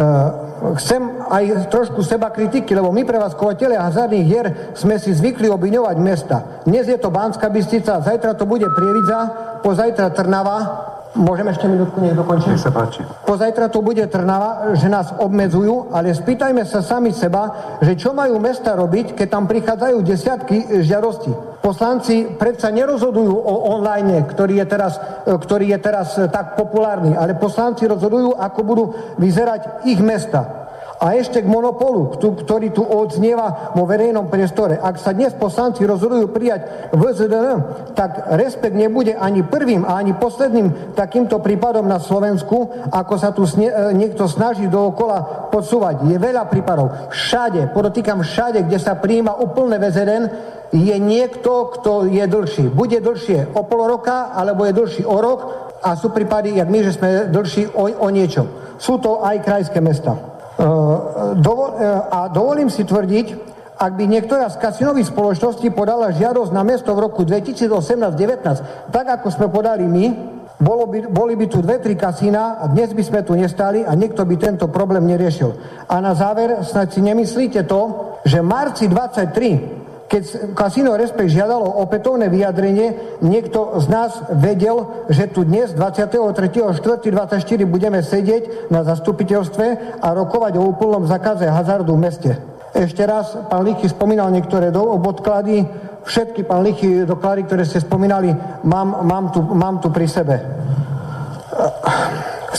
chcem aj trošku seba kritiky, lebo my prevádzkovateľia hazardných hier sme si zvykli obviňovať mesta. Dnes je to Banská Bystrica, zajtra to bude Prievidza, pozajtra Trnava. Môžem ešte minútku, nech dokončím? Nech sa páči. Pozajtra to bude Trnava, že nás obmedzujú, ale spýtajme sa sami seba, že čo majú mesta robiť, keď tam prichádzajú desiatky žiadostí. Poslanci predsa nerozhodujú o online, ktorý je teraz, ktorý je teraz tak populárny, ale poslanci rozhodujú, ako budú vyzerať ich mesta. A ešte k monopolu, ktorý tu odznieva vo verejnom priestore. Ak sa dnes poslanci rozhodujú prijať vé zet en, tak Respekt nebude ani prvým a ani posledným takýmto prípadom na Slovensku, ako sa tu niekto snaží dookola podsúvať. Je veľa prípadov. Všade, podotýkam všade, kde sa prijíma úplné vé zet en, je niekto, kto je dlhší. Bude dlhšie o pol roka, alebo je dlhší o rok a sú prípady, jak my, že sme dlhší o, o niečo. Sú to aj krajské mesta. Uh, dovol, uh, a dovolím si tvrdiť, ak by niektorá z kasínových spoločností podala žiadosť na mesto v roku dvetisícosemnásť devätnásť, tak ako sme podali my, bolo by, boli by tu dve, tri kasína a dnes by sme tu nestali a niekto by tento problém neriešil. A na záver, snáď si nemyslíte to, že v marci dvadsaťtri, keď kasíno Respekt žiadalo opätovné vyjadrenie, niekto z nás vedel, že tu dnes dvadsiateho tretieho štvrtého dvadsaťštyri budeme sedieť na zastupiteľstve a rokovať o úplnom zákaze hazardu v meste. Ešte raz, pán Lichy spomínal niektoré podklady, všetky, pán Lichy, doklady, ktoré ste spomínali, mám, mám, tu, mám tu pri sebe. Chcel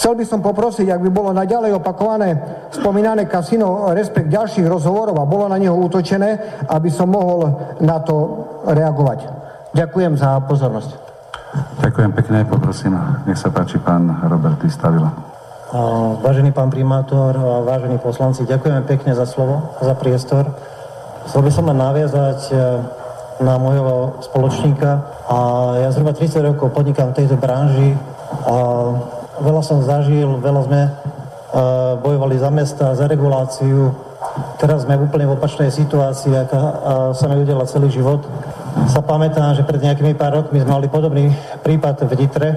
Chcel by som poprosiť, ak by bolo naďalej opakované spomínané kasino Respekt ďalších rozhovorov a bolo na neho útočené, aby som mohol na to reagovať. Ďakujem za pozornosť. Ďakujem pekne, poprosím. Nech sa páči pán Robert Stavila. Vážený pán primátor, vážení poslanci, ďakujeme pekne za slovo, za priestor. Chcel by som len naviazať na môjho spoločníka. A ja zhruba tridsať rokov podnikám v tejto branži a veľa som zažil, veľa sme bojovali za mesta, za reguláciu. Teraz sme úplne v opačnej situácii, aká sa mi udiala celý život. Sa pamätám, že pred nejakými pár rokmi sme mali podobný prípad v Nitre.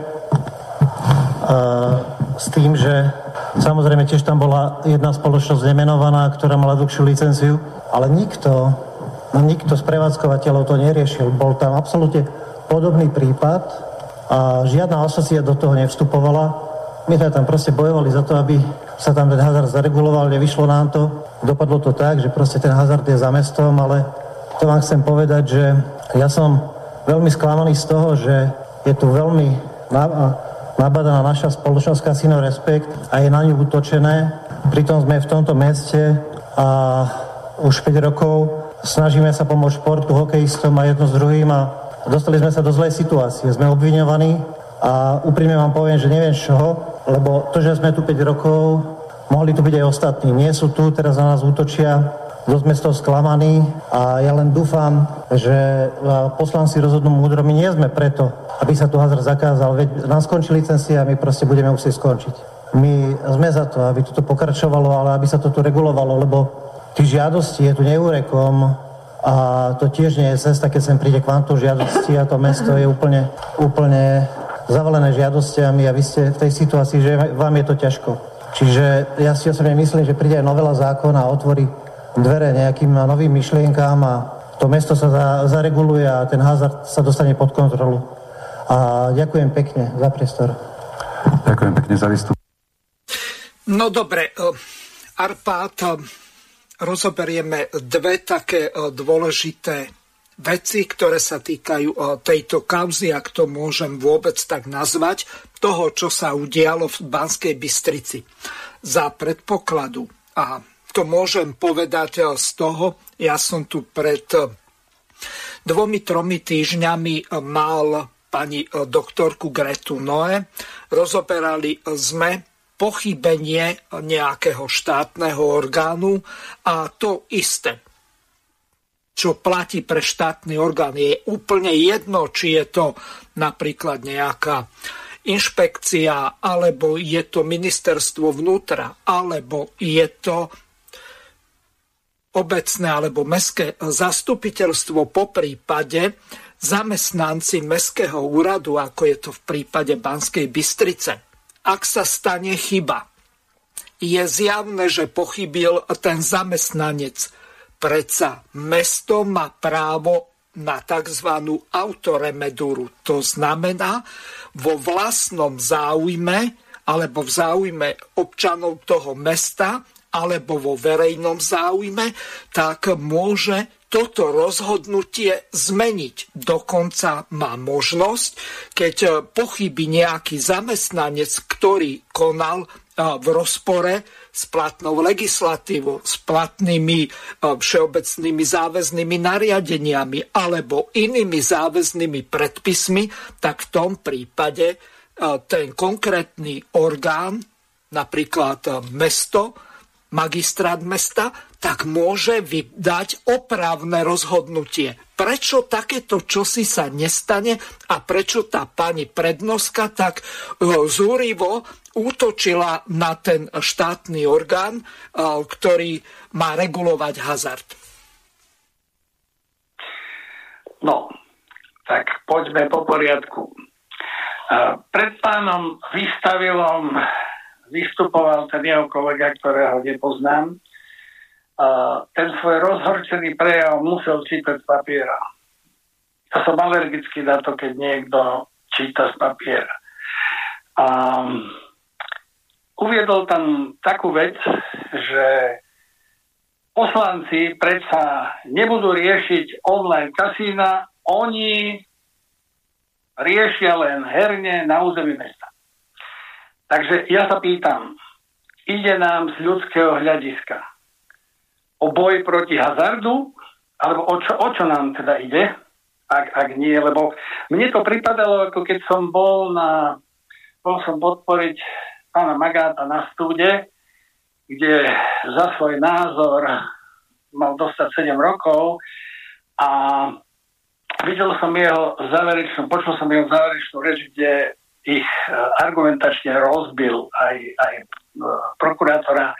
S tým, že samozrejme tiež tam bola jedna spoločnosť nemenovaná, ktorá mala dlhšiu licenciu, ale nikto, nikto z prevádzkovateľov to neriešil. Bol tam absolútne podobný prípad a žiadna asociácia do toho nevstupovala. My sme tam proste bojovali za to, aby sa tam ten hazard zareguloval, nevyšlo nám to. Dopadlo to tak, že proste ten hazard je za mestom, ale to vám chcem povedať, že ja som veľmi sklamaný z toho, že je tu veľmi nabadaná naša spoločnosť Casino Respekt a je na ňu útočené. Pritom sme v tomto meste a už päť rokov snažíme sa pomôcť športu, hokejistom a jedno s druhým a dostali sme sa do zlej situácie. Sme obviňovaní a úprimne vám poviem, že neviem z čoho, lebo to, že sme tu päť rokov, mohli tu byť aj ostatní. Nie sú tu, teraz na nás útočia, dosť sme z toho sklamaní a ja len dúfam, že poslanci rozhodnú múdro. My nie sme preto, aby sa tu hazard zakázal, veď nám skončí licencia a my proste budeme musieť skončiť. My sme za to, aby toto pokračovalo, ale aby sa to tu regulovalo, lebo tých žiadostí je tu neúrekom a to tiež nie je cesta, keď sem príde kvantum žiadosti a to mesto je úplne, úplne zavalené žiadostiami a vy ste v tej situácii, že vám je to ťažko. Čiže ja si osobne myslím, že príde aj novela zákona a otvorí dvere nejakým novým myšlienkám a to mesto sa za, zareguluje a ten hazard sa dostane pod kontrolu. A ďakujem pekne za priestor. Ďakujem pekne za výstup. No dobre, Arpád, rozoberieme dve také dôležité veci, ktoré sa týkajú tejto kauzy, ak to môžem vôbec tak nazvať, toho, čo sa udialo v Banskej Bystrici. Za predpokladu, a to môžem povedať z toho, ja som tu pred dvomi, tromi týždňami mal pani doktorku Gretu Noe, rozoberali sme pochybenie nejakého štátneho orgánu a to isté, čo platí pre štátny orgán. Je úplne jedno, či je to napríklad nejaká inšpekcia, alebo je to ministerstvo vnútra, alebo je to obecné alebo mestské zastupiteľstvo, po prípade zamestnanci mestského úradu, ako je to v prípade Banskej Bystrice. Ak sa stane chyba, je zjavné, že pochybil ten zamestnanec. Predsa mesto má právo na tzv. Autoremedúru. To znamená, vo vlastnom záujme alebo v záujme občanov toho mesta alebo vo verejnom záujme, tak môže toto rozhodnutie zmeniť. Dokonca má možnosť, keď pochybí nejaký zamestnanec, ktorý konal v rozpore s platnou legislatívou, s platnými všeobecnými záväznými nariadeniami alebo inými záväznými predpismi, tak v tom prípade ten konkrétny orgán, napríklad mesto, magistrát mesta, tak môže vydať opravné rozhodnutie. Prečo takéto čosi sa nestane a prečo tá pani prednostka tak zúrivo útočila na ten štátny orgán, ktorý má regulovať hazard? No, tak poďme po poriadku. Pred pánom Vystavilom vystupoval ten jeho kolega, ktorého nepoznám. Ten svoj rozhorčený prejav musel čítať z papiera. Ja som alergický na to, keď niekto číta z papiera. A uviedol tam takú vec, že poslanci predsa nebudú riešiť online kasína, oni riešia len herne na území mesta. Takže ja sa pýtam, ide nám z ľudského hľadiska o boj proti hazardu, alebo o čo, o čo nám teda ide, ak, ak nie, lebo mne to pripadalo, ako keď som bol na, bol som podporiť pána Magáta na stúde, kde za svoj názor mal dostať sedem rokov a videl som jeho záverečnú, počul som jeho záverečnú reč, kde ich argumentačne rozbil aj, aj prokurátora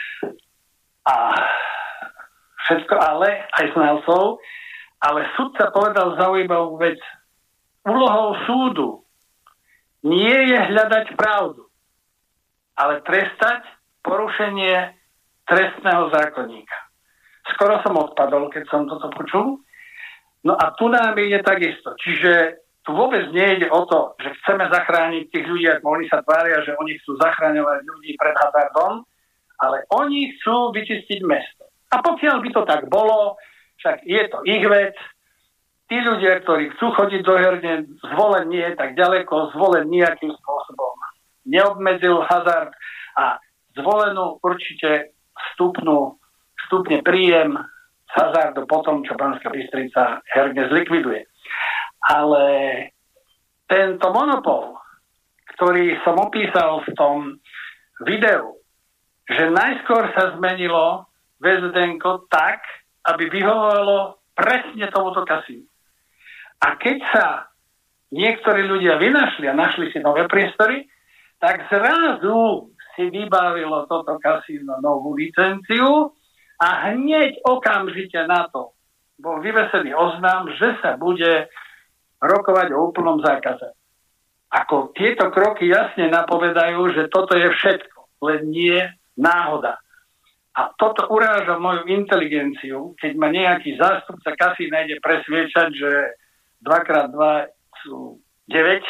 a všetko, ale aj znalcov, ale sudca povedal zaujímavú vec. Úlohou súdu nie je hľadať pravdu, ale trestať porušenie trestného zákonníka. Skoro som odpadol, keď som toto počul. No a tu nám ide takisto. Čiže tu vôbec nejde o to, že chceme zachrániť tých ľudí, ako oni sa tvária, že oni chcú zachráňovať ľudí pred hazardom, ale oni chcú vyčistiť mesto. A pokiaľ by to tak bolo, však je to ich vec, tí ľudia, ktorí chcú chodiť do herne, zvolen nie je tak ďaleko, zvolen nejakým spôsobom neobmedzil hazard a zvolenú určite vstupnú, vstupne príjem z hazardu po tom, čo Banská Bystrica herne zlikviduje. Ale tento monopol, ktorý som opísal v tom videu, že najskôr sa zmenilo vé zet enko tak, aby vyhovovalo presne tomuto kasínu. A keď sa niektorí ľudia vynašli a našli si nové priestory, tak zrazu si vybavilo toto kasíno novú licenciu a hneď okamžite na to bol vyvesený oznám, že sa bude rokovať o úplnom zákaze. Ako tieto kroky jasne napovedajú, že toto je všetko, len nie náhoda. A toto uráža moju inteligenciu, keď ma nejaký zástupca kasína ide presviečať, že dva krát dva sú deväť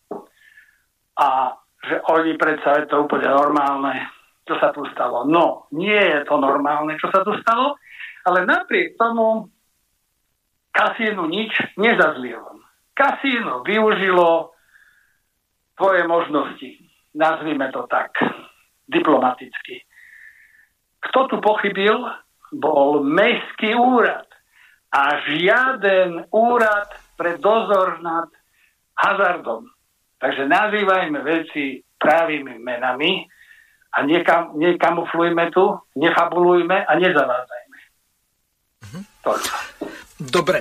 a že oni predsa je to úplne normálne, čo sa tu stalo. No, nie je to normálne, čo sa tu stalo, ale napriek tomu kasínu nič nezazlievalo. Kasíno využilo svoje možnosti, nazvime to tak, diplomaticky. Kto tu pochybil, bol mestský úrad a žiaden úrad pre dozor nad hazardom. Takže nazývajme veci pravými menami a nekam, nekamuflujme tu, nefabulujme a nezavádzajme. Mhm. Dobre.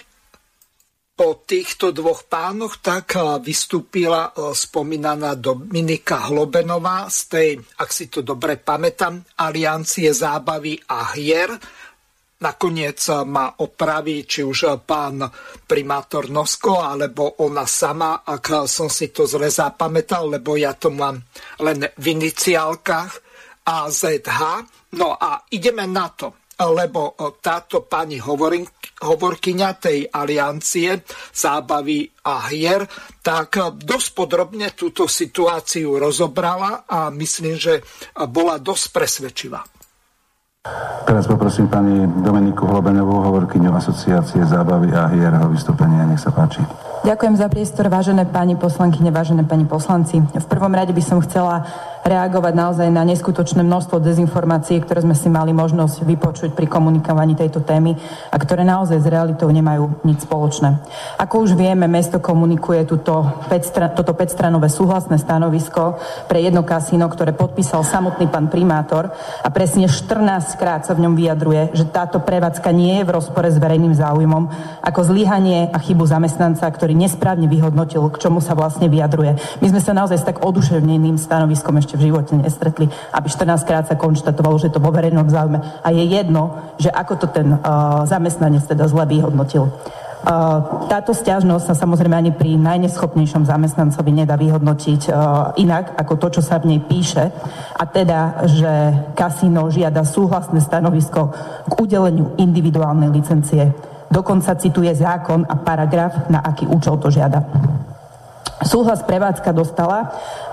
Po týchto dvoch pánoch tak vystúpila spomínaná Dominika Hlobenová z tej, ak si to dobre pamätám, Aliancie zábavy a hier. Nakoniec ma opraví, či už pán primátor Nosko, alebo ona sama, ak som si to zle zapamätal, lebo ja to mám len v iniciálkach á zet há. No a ideme na to, lebo táto pani hovorkyňa tej Aliancie zábavy a hier, tak dosť podrobne túto situáciu rozobrala a myslím, že bola dosť presvedčivá. Teraz poprosím pani Dominiku Hlobenovú, hovorkyňu Asociácie zábavy a hier, o vystúpenie. Nech sa páči. Ďakujem za priestor, vážené pani poslankyne, vážené pani poslanci. V prvom rade by som chcela reagovať naozaj na neskutočné množstvo dezinformácií, ktoré sme si mali možnosť vypočuť pri komunikovaní tejto témy a ktoré naozaj s realitou nemajú nič spoločné. Ako už vieme, mesto komunikuje túto päťstra, toto päťstranové súhlasné stanovisko pre jedno kasíno, ktoré podpísal samotný pán primátor a presne štrnásťkrát sa v ňom vyjadruje, že táto prevádzka nie je v rozpore s verejným záujmom, ako zlyhanie a chybu zamestnanca, ktorý nesprávne vyhodnotil, k čomu sa vlastne vyjadruje. My sme sa naozaj s tak oduševneným stanoviskom ešte v živote nestretli, aby štrnásťkrát sa konštatovalo, že to vo verejnom záujme. A je jedno, že ako to ten uh, zamestnanec teda zle vyhodnotil. Uh, táto sťažnosť sa samozrejme ani pri najneschopnejšom zamestnancovi nedá vyhodnotiť uh, inak ako to, čo sa v nej píše. A teda, že kasíno žiada súhlasné stanovisko k udeleniu individuálnej licencie. Dokonca cituje zákon a paragraf, na aký účel to žiada. Súhlas prevádzka dostala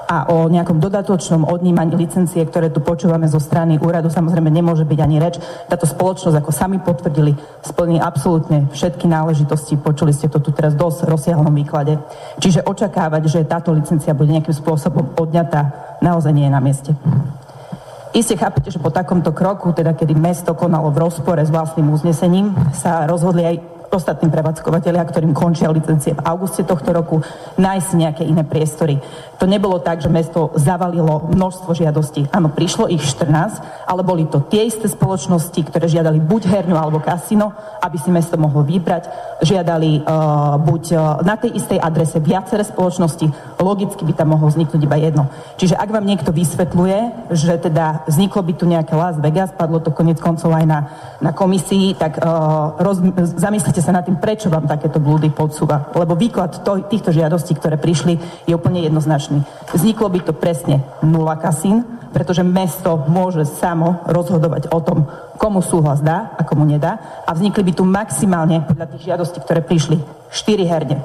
a o nejakom dodatočnom odnímaní licencie, ktoré tu počúvame zo strany úradu, samozrejme nemôže byť ani reč. Táto spoločnosť, ako sami potvrdili, splní absolútne všetky náležitosti. Počuli ste to tu teraz dosť rozsiahlom výklade. Čiže očakávať, že táto licencia bude nejakým spôsobom odňatá, naozaj nie je na mieste. Iste chápete, že po takomto kroku, teda kedy mesto konalo v rozpore s vlastným uznesením, sa rozhodli aj ostatní prevádzkovateľia, ktorým končia licencie v auguste tohto roku, nájsť nejaké iné priestory. To nebolo tak, že mesto zavalilo množstvo žiadostí. Áno, prišlo ich štrnásť, ale boli to tie isté spoločnosti, ktoré žiadali buď herňu alebo kasino, aby si mesto mohlo vybrať. Žiadali uh, buď uh, na tej istej adrese viaceré spoločnosti, logicky by tam mohlo vzniknúť iba jedno. Čiže ak vám niekto vysvetľuje, že teda vzniklo by tu nejaké Las Vegas, padlo to koniec koncov aj na, na komisii, tak uh, roz, zamyslite sa nad tým, prečo vám takéto blúdy podsúva. Lebo výklad to, týchto žiadostí, ktoré prišli, je úplne jednoznačný. Vzniklo by to presne nula kasín, pretože mesto môže samo rozhodovať o tom, komu súhlas dá a komu nedá. A vznikli by tu maximálne, podľa tých žiadostí, ktoré prišli, štyri herne.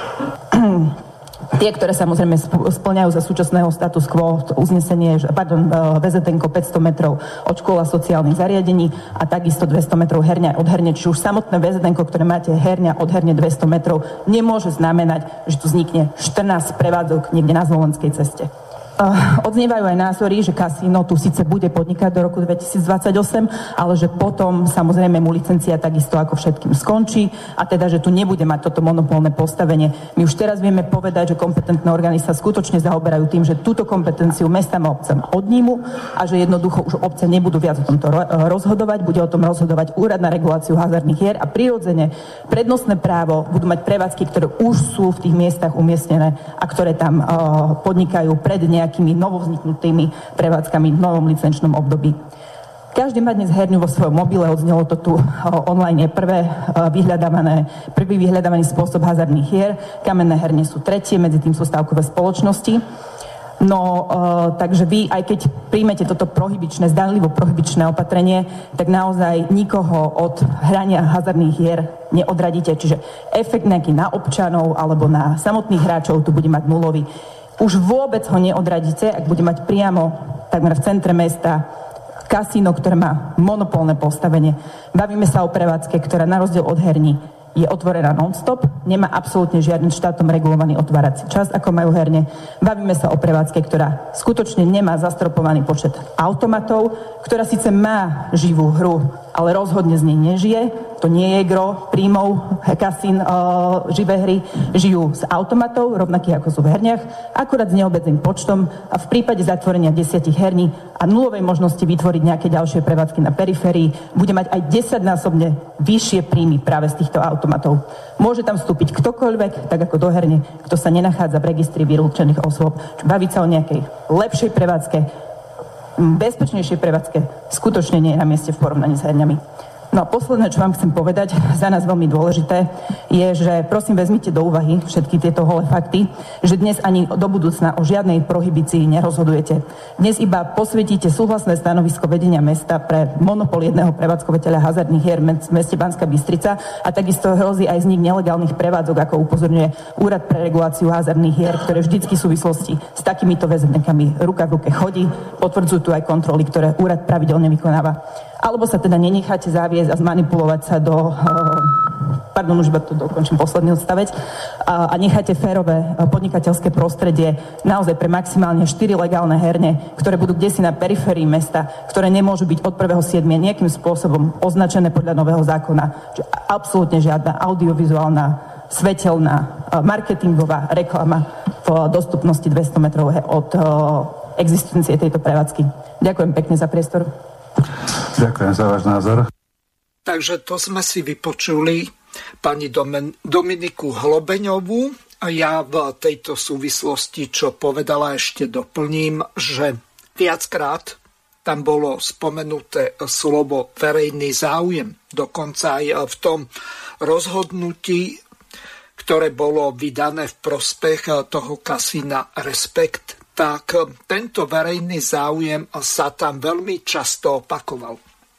Tie, ktoré samozrejme spĺňajú za súčasného status quo uznesenie, pardon, vé zet enko päťsto metrov od škôl a sociálnych zariadení a takisto dvesto metrov herňa od herne. Čiže už samotné vé zet enko, ktoré máte herňa od herne dvesto metrov, nemôže znamenať, že tu vznikne štrnásť prevádzok niekde na Zvolenskej ceste. Uh, odznievajú aj názory, že kasíno tu síce bude podnikať do roku dvetisícdvadsaťosem, ale že potom samozrejme mu licencia takisto ako všetkým skončí a teda, že tu nebude mať toto monopolné postavenie. My už teraz vieme povedať, že kompetentné orgány sa skutočne zaoberajú tým, že túto kompetenciu mestám a obcám odnímu a že jednoducho už obce nebudú viac o tomto rozhodovať, bude o tom rozhodovať Úrad na reguláciu hazardných hier a prirodzene prednostné právo budú mať prevádzky, ktoré už sú v tých miestach umiestnené a ktoré tam uh, podnikajú pred nejakými novovzniknutými prevádzkami v novom licenčnom období. Každý má dnes herňu vo svojom mobile, odznelo to tu online, je prvé vyhľadávané, prvý vyhľadávaný spôsob hazardných hier, kamenné herne sú tretie, medzi tým sú stavkové spoločnosti. No, uh, takže vy, aj keď príjmete toto prohibičné, zdanlivo prohibičné opatrenie, tak naozaj nikoho od hrania hazardných hier neodradíte. Čiže efekt nejaký na občanov alebo na samotných hráčov tu bude mať nulový. Už vôbec ho neodradíte, ak bude mať priamo takmer v centre mesta kasíno, ktoré má monopolné postavenie. Bavíme sa o prevádzke, ktorá na rozdiel od herní je otvorená non-stop, nemá absolútne žiadny štátom regulovaný otvárací čas, ako majú herne. Bavíme sa o prevádzke, ktorá skutočne nemá zastropovaný počet automatov, ktorá síce má živú hru, ale rozhodne z nej nežije. To nie je gro príjmov kasín e, živé hry. Žijú z automatov, rovnakých ako sú v herniach, akurát s neobmedzeným počtom a v prípade zatvorenia desiatich herní a nulovej možnosti vytvoriť nejaké ďalšie prevádzky na periférii bude mať aj desaťnásobne vyššie príjmy práve z týchto automatov. Môže tam vstúpiť ktokoľvek, tak ako do herne, kto sa nenachádza v registri vylúčených osôb. Baviť sa o nejakej lepšej prevádzke, bezpečnejšej prevádzke, skutočne nie je na mieste v porovnaní s herňami. No a posledné, čo vám chcem povedať, za nás veľmi dôležité, je, že prosím vezmite do úvahy všetky tieto holé fakty, že dnes ani do budúcna o žiadnej prohibícii nerozhodujete. Dnes iba posvetíte súhlasné stanovisko vedenia mesta pre monopol jedného prevádzkovateľa hazardných hier v meste Banská Bystrica a takisto hrozí aj vznik nelegálnych prevádzok, ako upozorňuje Úrad pre reguláciu hazardných hier, ktoré vždycky v súvislosti s takýmito väzbekami ruka v ruke chodí, potvrdzujú tu aj kontroly, ktoré úrad pravidelne vykonáva. Alebo sa teda nenecháte zaviesť a zmanipulovať sa do, pardon, už iba to dokončím posledný odstavec, a, a necháte férové podnikateľské prostredie naozaj pre maximálne štyri legálne herne, ktoré budú kdesi na periférii mesta, ktoré nemôžu byť od prvého siedmeho nejakým spôsobom označené podľa nového zákona. Čiže absolútne žiadna audiovizuálna, svetelná, marketingová reklama v dostupnosti dvesto metrov od existencie tejto prevádzky. Ďakujem pekne za priestor. Ďakujem za váš názor. Takže to sme si vypočuli pani Domen- Dominiku Hlobeňovú. Ja v tejto súvislosti, čo povedala, ešte doplním, že viackrát tam bolo spomenuté slovo verejný záujem. Dokonca aj v tom rozhodnutí, ktoré bolo vydané v prospech toho kasína Respekt, tak tento verejný záujem sa tam veľmi často opakoval.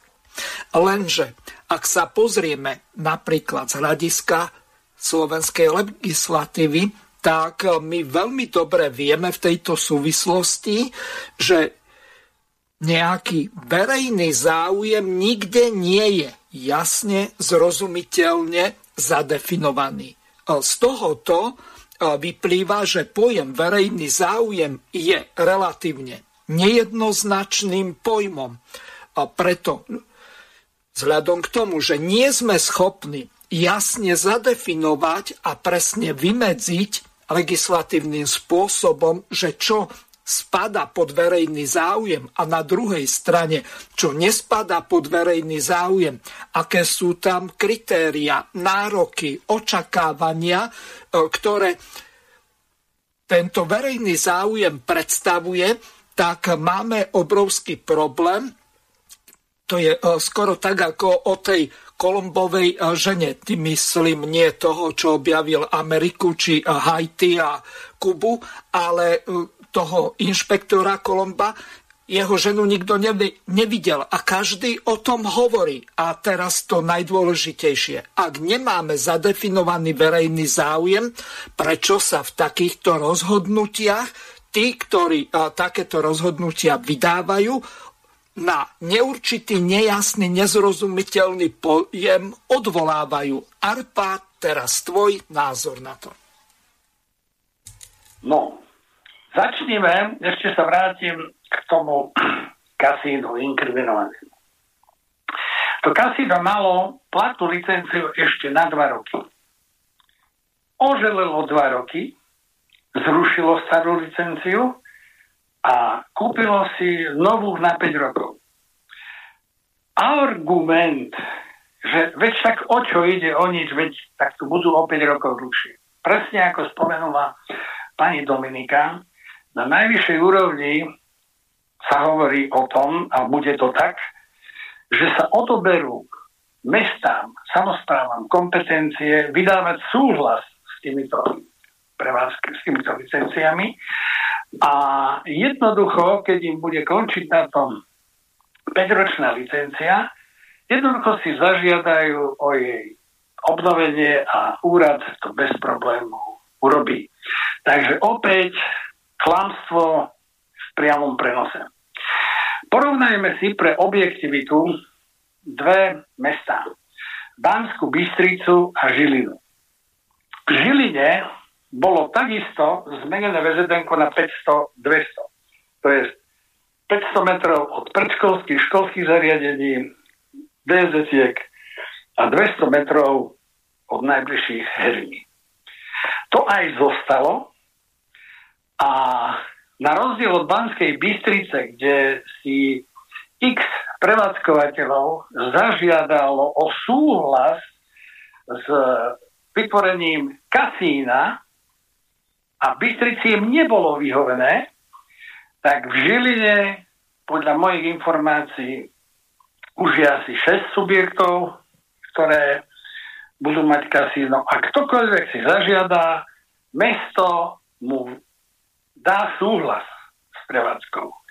Lenže, ak sa pozrieme napríklad z hľadiska slovenskej legislatívy, tak my veľmi dobre vieme v tejto súvislosti, že nejaký verejný záujem nikde nie je jasne, zrozumiteľne zadefinovaný. Z tohoto vyplýva, že pojem verejný záujem je relatívne nejednoznačným pojmom. A preto vzhľadom k tomu, že nie sme schopní jasne zadefinovať a presne vymedziť legislatívnym spôsobom, že čo spadá pod verejný záujem a na druhej strane, čo nespadá pod verejný záujem, aké sú tam kritéria, nároky, očakávania, ktoré tento verejný záujem predstavuje, tak máme obrovský problém. To je skoro tak, ako o tej Kolumbovej žene. Ty myslím nie toho, čo objavil Ameriku, či Haiti a Kubu, ale toho inšpektora Kolumba, jeho ženu nikto nevidel a každý o tom hovorí. A teraz to najdôležitejšie. Ak nemáme zadefinovaný verejný záujem, prečo sa v takýchto rozhodnutiach tí, ktorí a, takéto rozhodnutia vydávajú, na neurčitý, nejasný, nezrozumiteľný pojem odvolávajú? Arpa, teraz tvoj názor na to. No, začneme, ešte sa vrátim k tomu kasínu inkriminovanému. To kasíno malo platnú licenciu ešte na dva roky. Oželelo dva roky, zrušilo starú licenciu a kúpilo si novú na päť rokov. Argument, že veď tak o čo ide, o nič, veď tak tu budú o päť rokov dlhšie. Presne ako spomenula pani Dominika, na najvyššej úrovni sa hovorí o tom, a bude to tak, že sa odoberú mestám, samosprávam kompetencie vydávať súhlas s týmito prevádzky, s týmito licenciami a jednoducho, keď im bude končiť na tom päťročná licencia, jednoducho si zažiadajú o jej obnovenie a úrad to bez problémov urobí. Takže opäť klamstvo v priamom prenose. Porovnajme si pre objektivitu dve mestá. Banskú Bystricu a Žilinu. V Žiline bolo takisto zmenené vé zet enko na päťsto dvesto. To je päťsto metrov od predškolských, školských zariadení, dé zetiek a dvesto metrov od najbližších herní. To aj zostalo a na rozdiel od Banskej Bystrice, kde si x prevádzkovateľov zažiadalo o súhlas s vytvorením kasína a v Bystrici im nebolo vyhovené, tak v Žiline podľa mojich informácií už je asi šesť subjektov, ktoré budú mať kasíno. A ktokoľvek si zažiada, mesto mu dá súhlas s prevádzkou. E,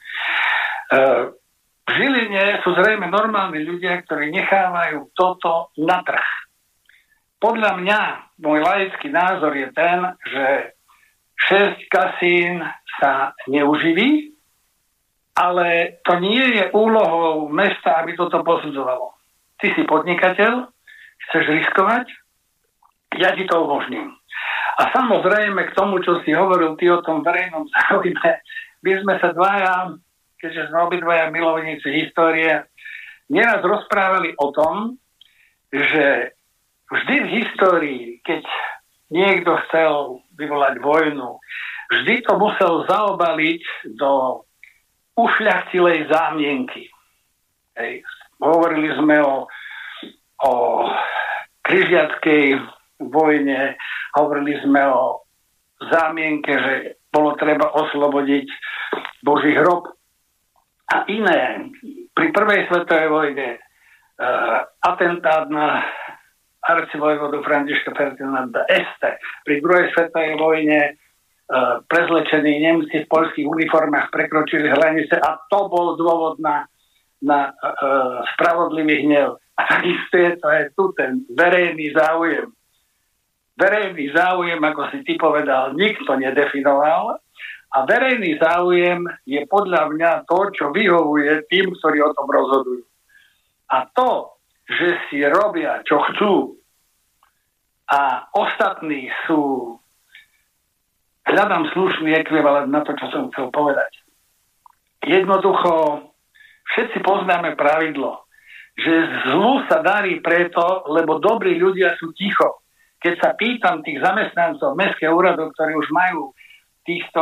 v Žiline sú zrejme normálni ľudia, ktorí nechávajú toto na trh. Podľa mňa, môj laický názor je ten, že šesť kasín sa neuživí, ale to nie je úlohou mesta, aby toto posudzovalo. Ty si podnikateľ, chceš riskovať, ja ti to umožním. A samozrejme k tomu, čo si hovoril ty o tom verejnom záujme, my sme sa dvaja, keďže sme obidvaja milovníci histórie, neraz rozprávali o tom, že vždy v histórii, keď niekto chcel vyvolať vojnu, vždy to musel zaobaliť do ušľachtilej zámienky. Hej. Hovorili sme o, o križiackej vojne, hovorili sme o zámienke, že bolo treba oslobodiť Boží hrob a iné. Pri prvej svetovej vojne uh, atentát na arcivojvodu Františka Ferdinanda Este. Pri druhej svetovej vojne uh, prezlečení Nemci v poľských uniformách prekročili hranice a to bol dôvod na, na uh, spravodlivý hnev. A takisto je to aj tu ten verejný záujem. verejný záujem, ako si ty povedal, nikto nedefinoval a verejný záujem je podľa mňa to, čo vyhovuje tým, ktorí o tom rozhodujú. A to, že si robia, čo chcú a ostatní sú, hľadám slušný ekvivalent na to, čo som chcel povedať. Jednoducho, všetci poznáme pravidlo, že zlu sa darí preto, lebo dobrí ľudia sú ticho. Keď sa pýtam tých zamestnancov mestského úradu, ktorí už majú týchto,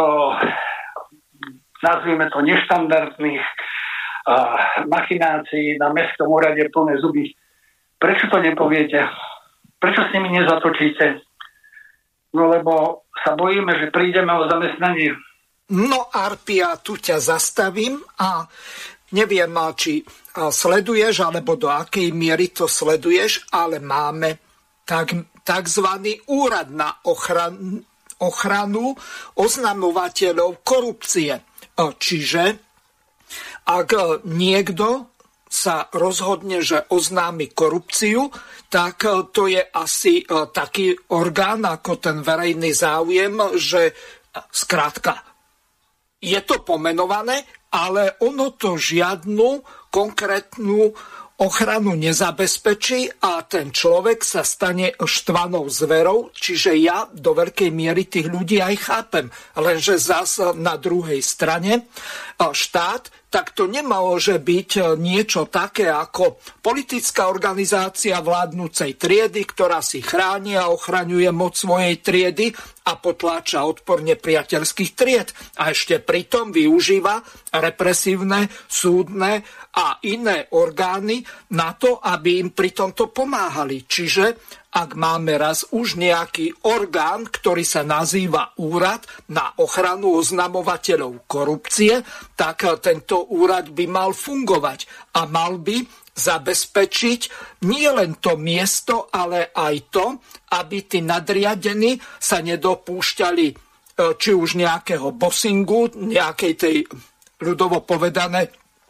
nazvime to, neštandardných uh, machinácií na mestskom úrade plné zuby, prečo to nepoviete? Prečo s nimi nezatočíte? No lebo sa bojíme, že prídeme o zamestnanie. No, Arpia, tu ťa zastavím a neviem, či sleduješ, alebo do akej miery to sleduješ, ale máme tak, takzvaný úrad na ochran, ochranu oznamovateľov korupcie. Čiže ak niekto sa rozhodne, že oznámi korupciu, tak to je asi taký orgán ako ten verejný záujem, že skrátka je to pomenované, ale ono to žiadnu konkrétnu ochranu nezabezpečí a ten človek sa stane štvanou zverou, čiže ja do veľkej miery tých ľudí aj chápem. Lenže zase na druhej strane štát, tak to nemôže byť niečo také ako politická organizácia vládnucej triedy, ktorá si chráni a ochraňuje moc svojej triedy a potláča odpor nepriateľských tried. A ešte pritom využíva represívne, súdne a iné orgány na to, aby im pri tomto pomáhali. Čiže ak máme raz už nejaký orgán, ktorý sa nazýva Úrad na ochranu oznamovateľov korupcie, tak tento úrad by mal fungovať a mal by zabezpečiť nie len to miesto, ale aj to, aby tí nadriadení sa nedopúšťali či už nejakého bossingu, nejakej tej ľudovo povedané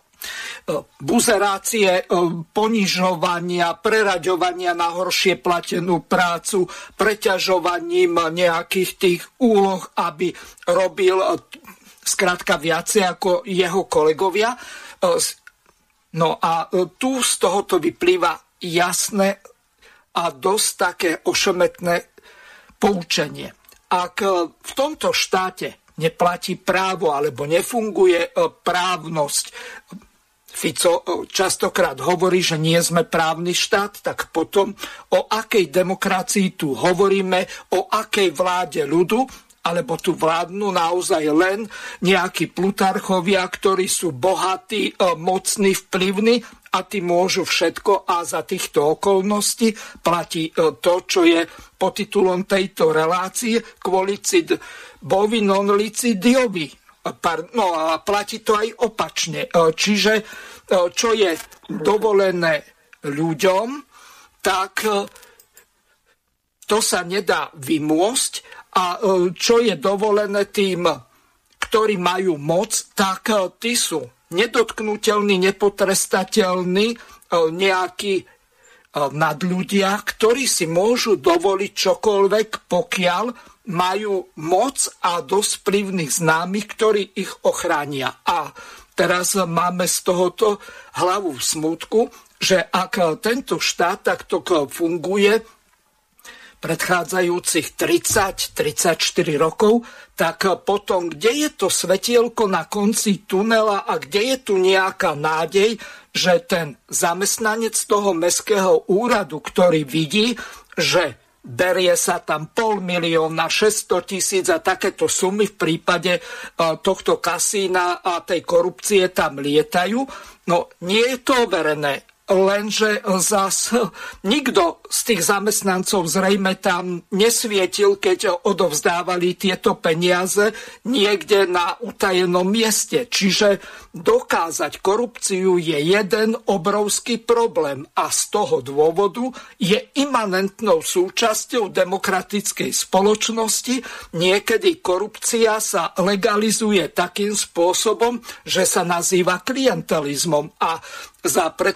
buzerácie, ponižovania, preraďovania na horšie platenú prácu, preťažovaním nejakých tých úloh, aby robil skrátka viacej ako jeho kolegovia. No a tu z tohoto vyplýva jasné a dosť také ošemetné poučenie. Ak v tomto štáte neplatí právo alebo nefunguje právnosť, Fico častokrát hovorí, že nie sme právny štát, tak potom o akej demokracii tu hovoríme, o akej vláde ľudu, alebo tu vládnu naozaj len nejakí plutarchovia, ktorí sú bohatí, mocní, vplyvní a tí môžu všetko a za týchto okolností platí to, čo je podtitulom tejto relácie, kvôli cid bovi non licid diovi. No a platí to aj opačne. Čiže čo je dovolené ľuďom, tak to sa nedá vymôcť a čo je dovolené tým, ktorí majú moc, tak tí sú nedotknutelní, nepotrestateľní, nejakí nadľudia, ktorí si môžu dovoliť čokoľvek, pokiaľ majú moc a dosť vplyvných známych, ktorí ich ochránia. A teraz máme z tohoto hlavu v smútku, že ak tento štát takto funguje predchádzajúcich tridsať tridsaťštyri rokov, tak potom, kde je to svetielko na konci tunela a kde je tu nejaká nádej, že ten zamestnanec toho mestského úradu, ktorý vidí, že berie sa tam pol milióna, šesťsto tisíc a takéto sumy v prípade tohto kasína a tej korupcie tam lietajú. No nie je to overené. Lenže zas nikto z tých zamestnancov zrejme tam nesvietil, keď odovzdávali tieto peniaze niekde na utajenom mieste. Čiže dokázať korupciu je jeden obrovský problém a z toho dôvodu je imanentnou súčasťou demokratickej spoločnosti. Niekedy korupcia sa legalizuje takým spôsobom, že sa nazýva klientelizmom a za predpokladu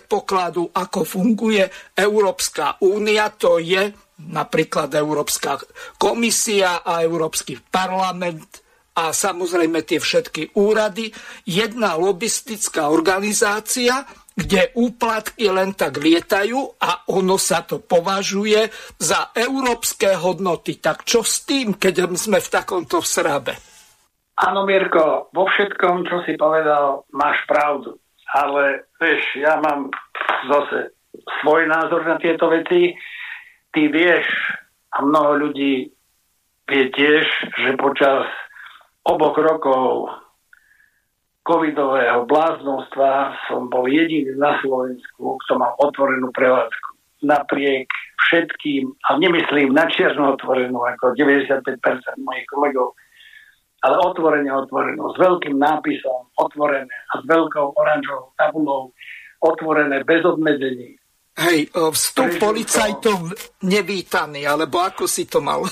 príkladu, ako funguje Európska únia, to je napríklad Európska komisia a Európsky parlament a samozrejme tie všetky úrady, jedna lobistická organizácia, kde úplatky len tak lietajú a ono sa to považuje za európske hodnoty. Tak čo s tým, keď sme v takomto srabe? Áno, Mirko, vo všetkom, čo si povedal, máš pravdu. Ale vieš, ja mám zase svoj názor na tieto veci. Ty vieš, a mnoho ľudí vie tiež, že počas oboch rokov covidového bláznostva som bol jediný na Slovensku, kto mal otvorenú prevádzku. Napriek všetkým, a nemyslím na čierno otvorenú, ako deväťdesiatpäť percent mojich kolegov, ale otvorene otvorenú, s veľkým nápisom, otvorené a s veľkou oranžovou tabulou, otvorené bez obmedzení. Hej, vstup Prežil policajtov to... nevítaný, alebo ako si to mal?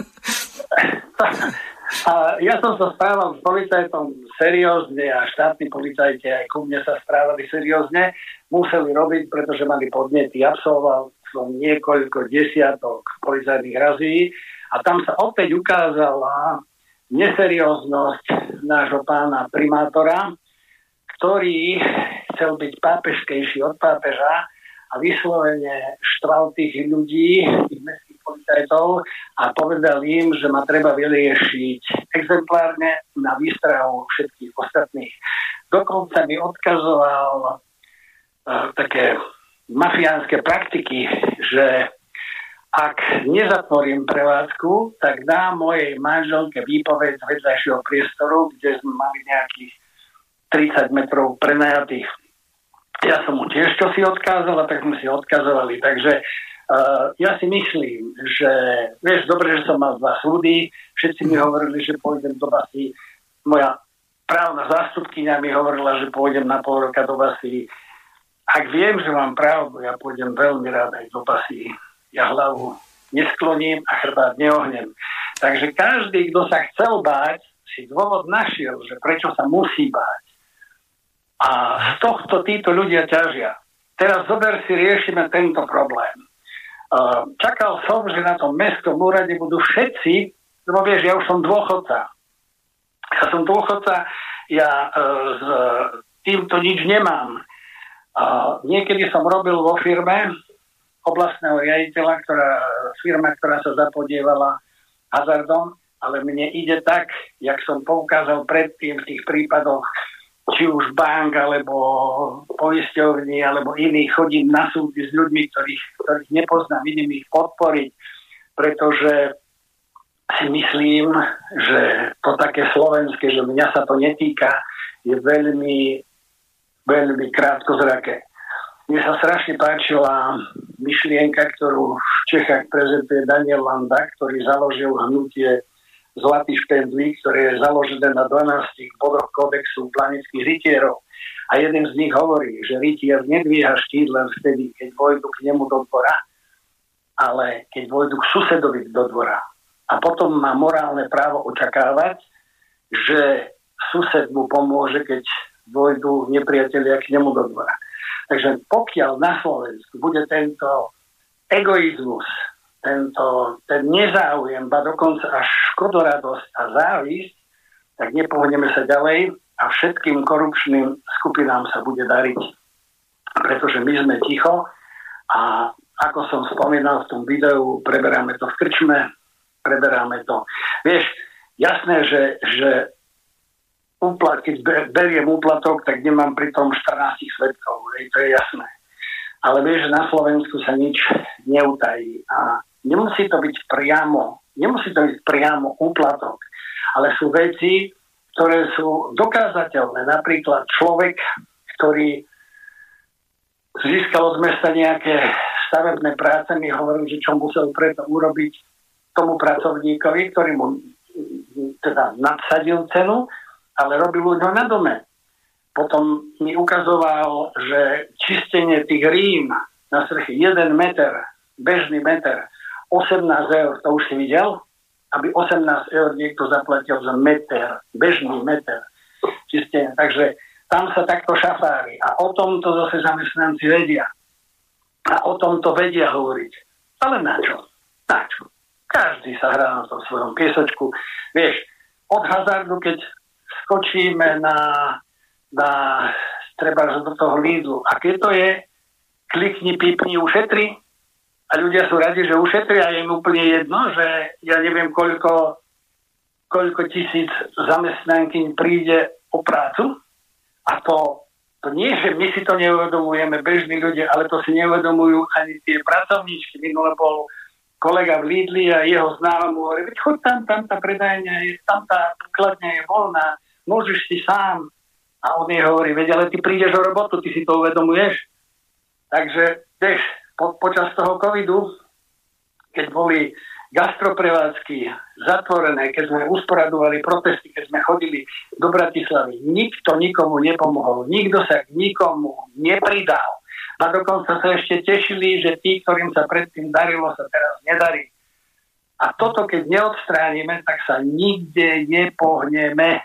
A ja som sa správal s policajtom seriózne a štátni policajti aj ku mne sa správali seriózne. Museli robiť, pretože mali podnety. Absolvoval som niekoľko desiatok policajných razí a tam sa opäť ukázala neserióznosť nášho pána primátora, ktorý chcel byť pápežskejší od pápeža a vyslovene štval tých ľudí, tých mestských policajtov a povedal im, že ma treba vyriešiť exemplárne na výstrahu všetkých ostatných. Dokonca mi odkazoval uh, také mafiánske praktiky, že ak nezatvorím prevádzku, tak dám mojej manželke výpoveď z vedľajšieho priestoru, kde sme mali nejakých tridsať metrov prenajatých. Ja som mu tiež čo si odkázal a tak sme si odkazovali. Takže uh, ja si myslím, že vieš, dobre, že som mal dva súdy. Všetci mi hovorili, že pôjdem do basy. Moja právna zástupkyňa mi hovorila, že pôjdem na pol roka do basy. Ak viem, že mám pravdu, ja pôjdem veľmi rád aj do basy. Ja hlavu neskloním a chrbát neohnem. Takže každý, kto sa chcel báť, si dôvod našiel, že prečo sa musí báť. A z tohto títo ľudia ťažia. Teraz zober si, riešime tento problém. Uh, čakal som, že na tom mestskom úrade budú všetci, lebo vieš, ja už som dôchodca. Ja som dôchodca, ja uh, s týmto nič nemám. Uh, niekedy som robil vo firme oblastného riaditeľa, ktorá, firma, ktorá sa zapodievala hazardom, ale mne ide tak, jak som poukázal predtým v tých prípadoch, či už bank, alebo poisťovní, alebo iných, chodím na súdy s ľuďmi, ktorých, ktorých nepoznám, idem ich podporiť, pretože si myslím, že to také slovenské, že mňa sa to netýka, je veľmi, veľmi krátkozraké. Mne sa strašne páčila myšlienka, ktorú v Čechách prezentuje Daniel Landa, ktorý založil hnutie Zlatý špendlík, ktoré je založené na dvanástich bodoch kódexu planických rytierov. A jeden z nich hovorí, že rytier nedvíha štít len vtedy, keď vojdu k nemu do dvora, ale keď vojdu k susedovi do dvora. A potom má morálne právo očakávať, že sused mu pomôže, keď vojdu nepriatelia k nemu do dvora. Takže pokiaľ na Slovensku bude tento egoizmus, tento, ten nezáujem, ba dokonca až škodoradosť a závisť, tak nepohneme sa ďalej a všetkým korupčným skupinám sa bude dariť. Pretože my sme ticho a ako som spomínal v tom videu, preberáme to v krčme, preberáme to. Vieš, jasné, že, že úplat, keď beriem úplatok, tak nemám pri tom štrnásť svedkov, to je jasné. Ale vieš, že na Slovensku sa nič neutají a nemusí to byť priamo, nemusí to byť priamo úplatok, ale sú veci, ktoré sú dokázateľné. Napríklad človek, ktorý získal od mesta nejaké stavebné práce, mi hovoril, že čo musel preto urobiť tomu pracovníkovi, ktorý mu teda nadsadil cenu, ale robil u ňo na dome. Potom mi ukazoval, že čistenie tých rím na streche jeden meter, bežný meter, osemnásť eur, to už si videl? Aby osemnásť eur niekto zaplatil za meter, bežný meter čistenia. Takže tam sa takto šafári. A o tomto zase zamestnanci vedia. a o tom to vedia hovoriť. Ale na čo? Na čo? Každý sa hrá na tom svojom piesočku. Vieš, od hazardu, keď skočíme na, na treba do toho Lidlu, a keď to je, klikni, pípni, ušetri, a ľudia sú radi, že ušetria, a je im úplne jedno, že ja neviem, koľko, koľko tisíc zamestnankyň príde o prácu, a to, to nie, že my si to neuvedomujeme, bežní ľudia, ale to si neuvedomujú ani tie pracovníčky. Minule bol kolega v Lidli a jeho známa mu hovorí, veď choď tam, tam tá predajňa je, tam tá pokladňa je voľná, môžeš si sám. A on jej hovorí, veď ale ty prídeš o robotu, ty si to uvedomuješ. Takže, vieš, po, počas toho covidu, keď boli gastroprevádzky zatvorené, keď sme usporadovali protesty, keď sme chodili do Bratislavy, nikto nikomu nepomohol, nikto sa k nikomu nepridal. A dokonca sa ešte tešili, že tí, ktorým sa predtým darilo, sa teraz nedarí. A toto, keď neodstránime, tak sa nikde nepohneme.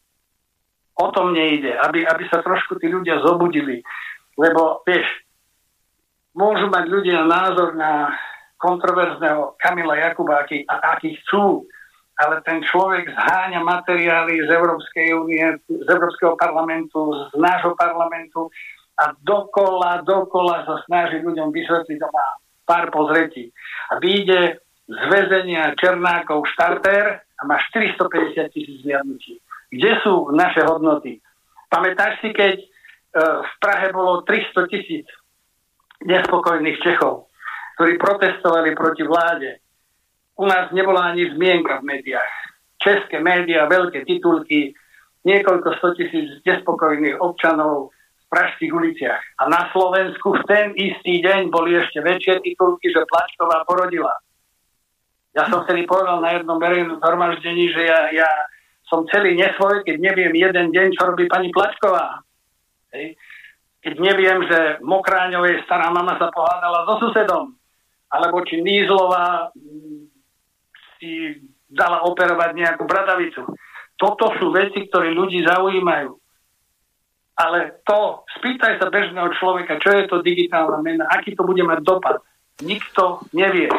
O tom nejde, aby, aby sa trošku tí ľudia zobudili. Lebo, vieš, môžu mať ľudia názor na kontroverzného Kamila Jakuba, aký, aký chcú, ale ten človek zháňa materiály z Európskej únie, z Európskeho parlamentu, z nášho parlamentu, a dokola, dokola sa snaží ľuďom vysvetliť, to má pár pozretí. A vyjde z väzenia Černákov štartér a má štyristopäťdesiat tisíc zliadnutí. Kde sú naše hodnoty? Pamätáš si, keď e, v Prahe bolo tristo tisíc nespokojných Čechov, ktorí protestovali proti vláde? U nás nebola ani zmienka v médiách. České médiá, veľké titulky, niekoľko stotisíc nespokojných občanov pražských uliciach. A na Slovensku v ten istý deň boli ešte väčšie titulky, že Plačková porodila. Ja som vtedy povedal na jednom verejnom zhromaždení, že ja, ja som celý nesvoj, keď neviem jeden deň, čo robí pani Plačková. Hej. Keď neviem, že Mokráňovej stará mama sa pohádala so susedom. Alebo či Nízlová si dala operovať nejakú bradavicu. Toto sú veci, ktoré ľudí zaujímajú. Ale to, spýtaj sa bežného človeka, čo je to digitálna mena, aký to bude mať dopad. Nikto nevie.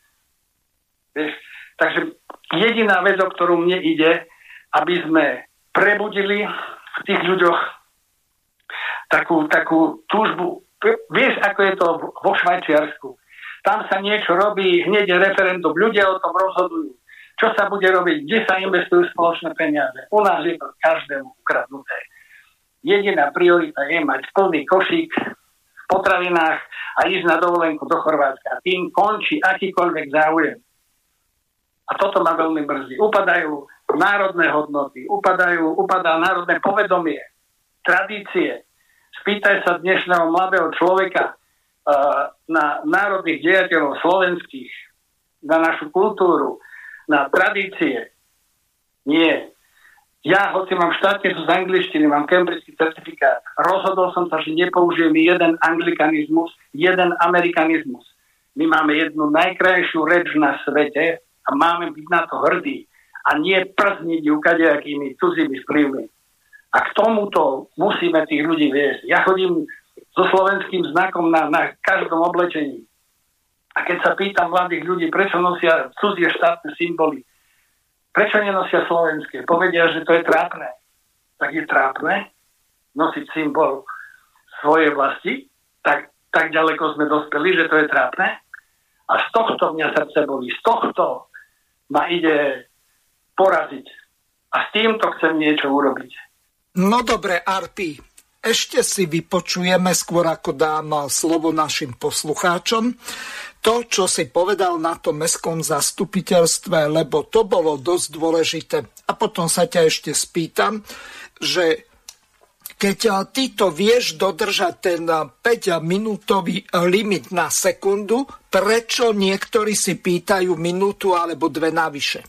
Vieš? Takže jediná vec, o ktorú mne ide, aby sme prebudili v tých ľuďoch takú, takú túžbu. Vieš, ako je to vo Švajčiarsku. Tam sa niečo robí, hneď je referendum, ľudia o tom rozhodujú. Čo sa bude robiť, kde sa investujú spoločné peniaze. U nás je to každému ukradnuté. Jediná priorita je mať plný košík v potravinách a ísť na dovolenku do Chorvátska. Tým končí akýkoľvek záujem. A toto ma veľmi mrzí. Upadajú národné hodnoty, upadajú, upadá národné povedomie, tradície. Spýtaj sa dnešného mladého človeka uh, na národných dejateľov slovenských, na našu kultúru, na tradície. Nie. Ja, hoci mám štátnicu z angličtiny, mám cambridský certifikát, rozhodol som sa, že nepoužijem jeden anglikanizmus, jeden amerikanizmus. My máme jednu najkrajšiu reč na svete a máme byť na to hrdí a nie przniť ju kadejakými cudzými vplyvmi. A k tomuto musíme tých ľudí viesť. Ja chodím so slovenským znakom na, na každom oblečení. A keď sa pýtam mladých ľudí, prečo nosia cudzie štátne symboly, prečo nenosia slovenské? Povedia, že to je trápne. Tak je trápne nosiť symbol svojej vlasti. Tak, tak ďaleko sme dospeli, že to je trápne. A z tohto mňa srdce bolí. Z tohto ma ide poraziť. A s týmto chcem niečo urobiť. No dobre, Arpi, ešte si vypočujeme, skôr ako dám slovo našim poslucháčom, to, čo si povedal na tom mestskom zastupiteľstve, lebo to bolo dosť dôležité. A potom sa ťa ešte spýtam, že keď ty to vieš dodržať ten päťminútový limit na sekundu, prečo niektorí si pýtajú minútu alebo dve navyše?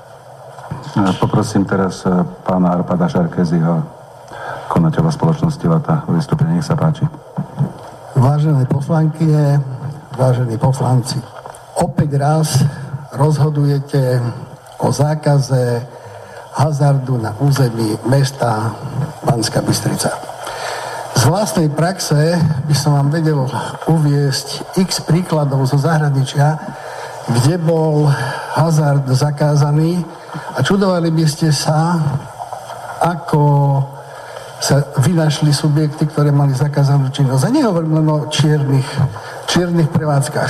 Poprosím teraz pána Arpada Šarkeziho, konateľa spoločnosti Lata, o vystúpenie. Nech sa páči. Vážené poslankyne, vážení poslanci, opäť raz rozhodujete o zákaze hazardu na území mesta Banská Bystrica. vlastnej praxe by som vám vedel uviesť x príkladov zo zahraničia, kde bol hazard zakázaný a čudovali by ste sa, ako sa vynašli subjekty, ktoré mali zakázanú činnosť. A nehovorím len o čiernych, čiernych prevádzkach.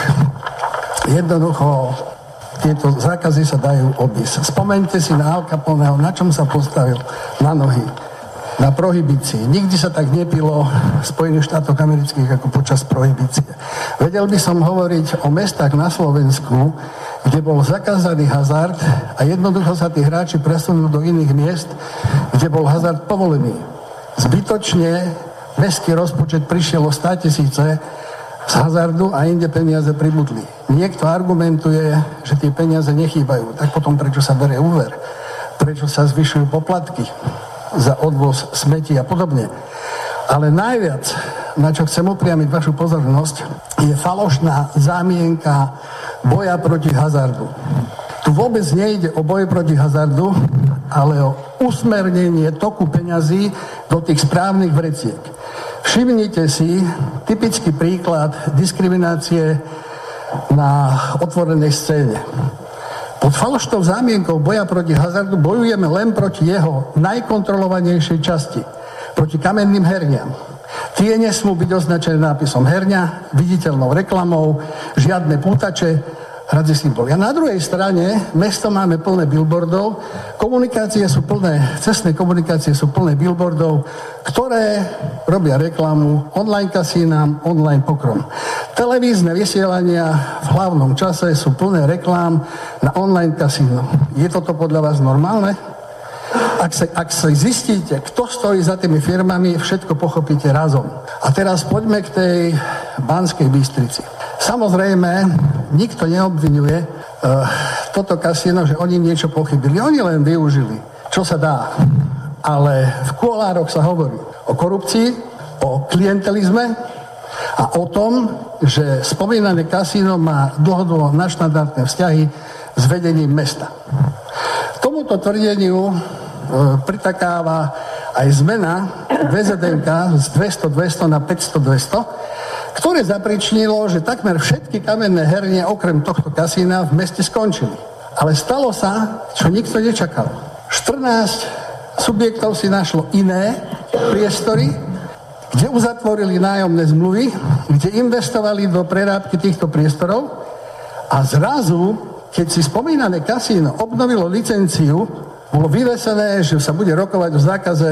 Jednoducho tieto zákazy sa dajú obísť. Spomeňte si na Al Caponeho, na čom sa postavil na nohy. Na prohibícii. Nikdy sa tak nepilo v Spojených štátoch amerických ako počas prohibície. Vedel by som hovoriť o mestách na Slovensku, kde bol zakázaný hazard a jednoducho sa tí hráči presunuli do iných miest, kde bol hazard povolený. Zbytočne mestský rozpočet prišiel o státisíce z hazardu a inde peniaze pribudli. Niekto argumentuje, že tie peniaze nechýbajú. Tak potom prečo sa berie úver? Prečo sa zvyšujú poplatky za odvoz smetí a podobne? Ale najviac, na čo chcem upriamiť vašu pozornosť, je falošná zámienka boja proti hazardu. Tu vôbec nejde o boj proti hazardu, ale o usmernenie toku peňazí do tých správnych vreciek. Všimnite si typický príklad diskriminácie na otvorenej scéne. Pod falošnou zámienkou boja proti hazardu bojujeme len proti jeho najkontrolovanejšej časti, proti kamenným herniam. Tie nesmú byť označené nápisom herňa, viditeľnou reklamou, žiadne pútače, hracie symboly. A na druhej strane mesto máme plné billboardov, komunikácie sú plné, cestné komunikácie sú plné billboardov, ktoré robia reklamu online kasínám, online pokrom. Televízne vysielania v hlavnom čase sú plné reklám na online kasíno. Je toto podľa vás normálne? Ak sa, ak sa zistíte, kto stojí za tými firmami, všetko pochopíte razom. A teraz poďme k tej Banskej Bystrici. Samozrejme, nikto neobvinuje uh, toto kasíno, že oni niečo pochybili. Oni len využili, čo sa dá. Ale v kuloároch sa hovorí o korupcii, o klientelizme a o tom, že spomínané kasíno má dlhodobo nadštandardné vzťahy s vedením mesta. Tomuto tvrdeniu uh, pritakáva aj zmena vé zet en ká z dvesto dvesto na päťsto dvesto, ktoré zapričnilo, že takmer všetky kamenné hernie okrem tohto kasína v meste skončili. Ale stalo sa, čo nikto nečakal. štrnásť subjektov si našlo iné priestory, kde uzatvorili nájomné zmluvy, kde investovali do prerábky týchto priestorov a zrazu, keď si spomínané kasíno obnovilo licenciu, bolo vyvesené, že sa bude rokovať o zákaze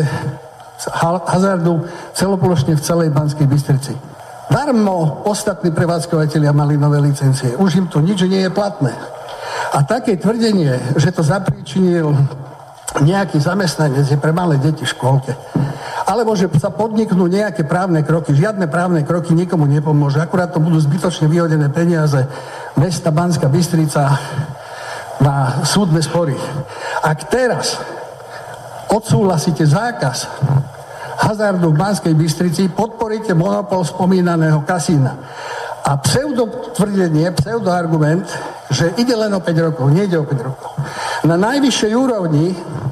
hazardu celoplošne v celej Banskej Bystrici. Darmo ostatní prevádzkovateľia mali nové licencie. Už im to nič nie je platné. A také tvrdenie, že to zapríčinil nejaký zamestnanec je pre malé deti v škôlke. Alebo že sa podniknú nejaké právne kroky. Žiadne právne kroky nikomu nepomôže. Akurát to budú zbytočne vyhodené peniaze mesta Banská Bystrica na súdne spory. Ak teraz odsúhlasíte zákaz hazardu v Banskej Bystrici, podporíte monopol spomínaného kasína. A pseudotvrdenie, pseudoargument, že ide len o päť rokov, nejde o päť rokov. Na najvyššej úrovni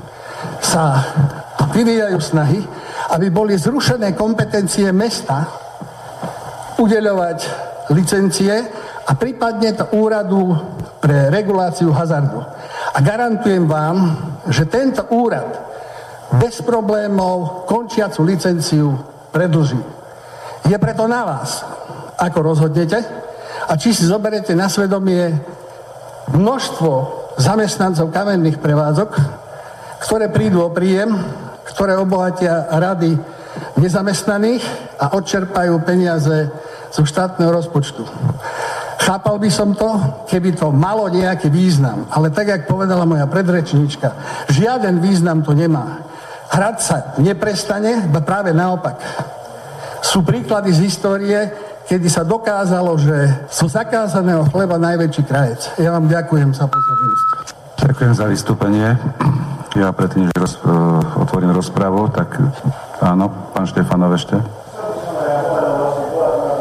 sa vyvíjajú snahy, aby boli zrušené kompetencie mesta udeľovať licencie a prípadne to úradu pre reguláciu hazardu. A garantujem vám, že tento úrad bez problémov končiacu licenciu predĺží. Je preto na vás, ako rozhodnete a či si zoberete na svedomie množstvo zamestnancov kamenných prevádzok, ktoré prídu o príjem, ktoré obohatia rady nezamestnaných a odčerpajú peniaze zo štátneho rozpočtu. Chápal by som to, keby to malo nejaký význam, ale tak, jak povedala moja predrečníčka, žiaden význam to nemá. Hrať sa neprestane, ba práve naopak. Sú príklady z histórie, kedy sa dokázalo, že sú zakázaného chleba najväčší krajec. Ja vám ďakujem za pozornosť. Ďakujem za vystúpenie. Ja predtým, že roz, uh, otvorím rozpravu, tak áno, pán Štefanov ešte.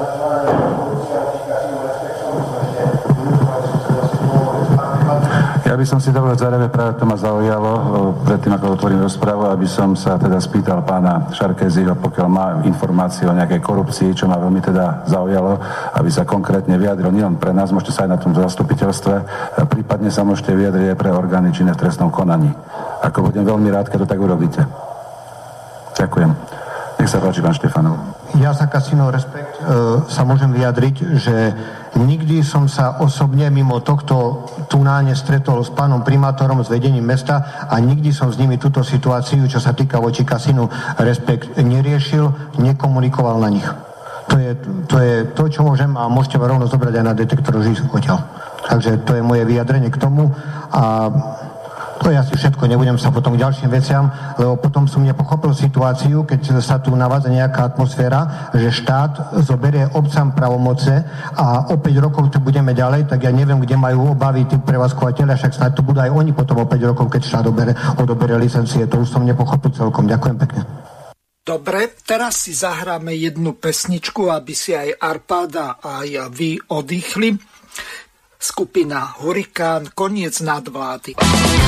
Ja by by som si dovolil zároveň, práve to ma zaujalo, predtým ako otvorím rozprávu, aby som sa teda spýtal pána Šarkézyho, pokiaľ má informácie o nejakej korupcii, čo ma veľmi teda zaujalo, aby sa konkrétne vyjadril nielen pre nás, môžete sa aj na tom zastupiteľstve, prípadne sa môžete vyjadriť aj pre orgány činné v trestnom konaní. Ako budem veľmi rád, keď to tak urobíte. Ďakujem. Nech sa páči, pán Štefanov. Ja za Kasino Respekt e, sa môžem vyjadriť, že nikdy som sa osobne mimo tohto tunáne stretol s pánom primátorom, s vedením mesta a nikdy som s nimi túto situáciu, čo sa týka voči Kasinu Respekt, neriešil, nekomunikoval na nich. To je to, je to čo môžem a môžete ma rovno zobrať aj na detektor lží odtiaľ. Takže to je moje vyjadrenie k tomu a to je asi všetko, nebudem sa potom k ďalším veciam, lebo potom som nepochopil situáciu, keď sa tu navádza nejaká atmosféra, že štát zoberie obcam pravomoce a o päť rokov tu budeme ďalej, tak ja neviem, kde majú obavy tí prevádzkovateľia, však snáď to budú aj oni potom o päť rokov, keď štát obere, odoberie licencie. To už som nepochopil celkom. Ďakujem pekne. Dobre, teraz si zahráme jednu pesničku, aby si aj Arpáda a aj vy oddychli. Skupina Hurikán, Koniec nadvlády.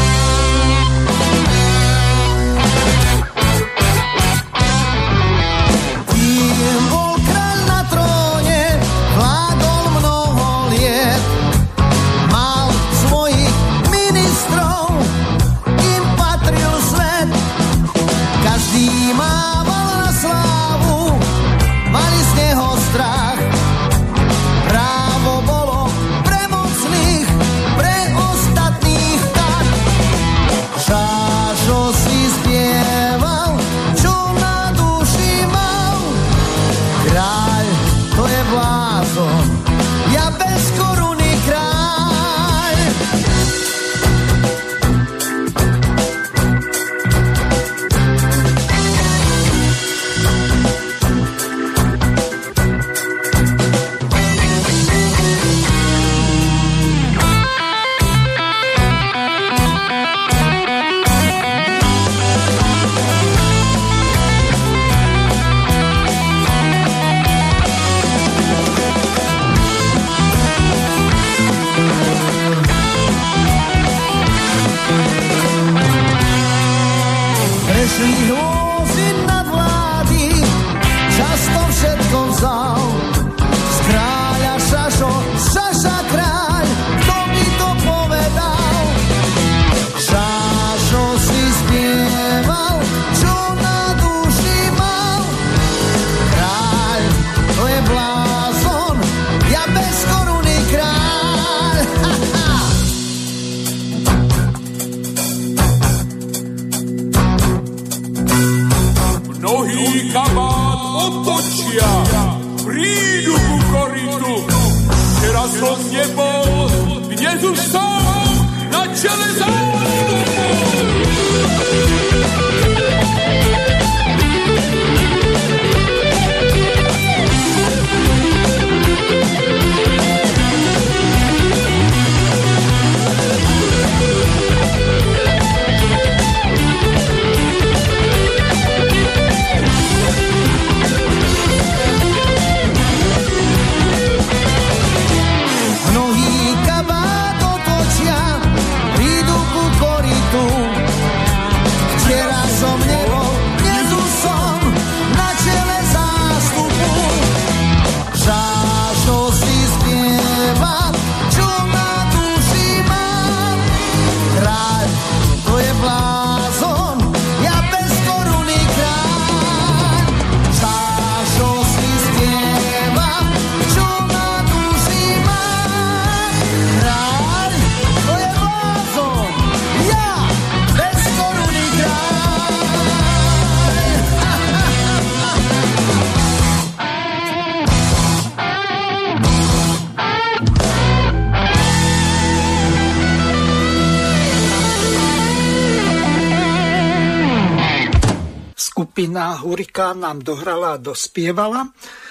Skupina Hurikán nám dohrala a dospievala.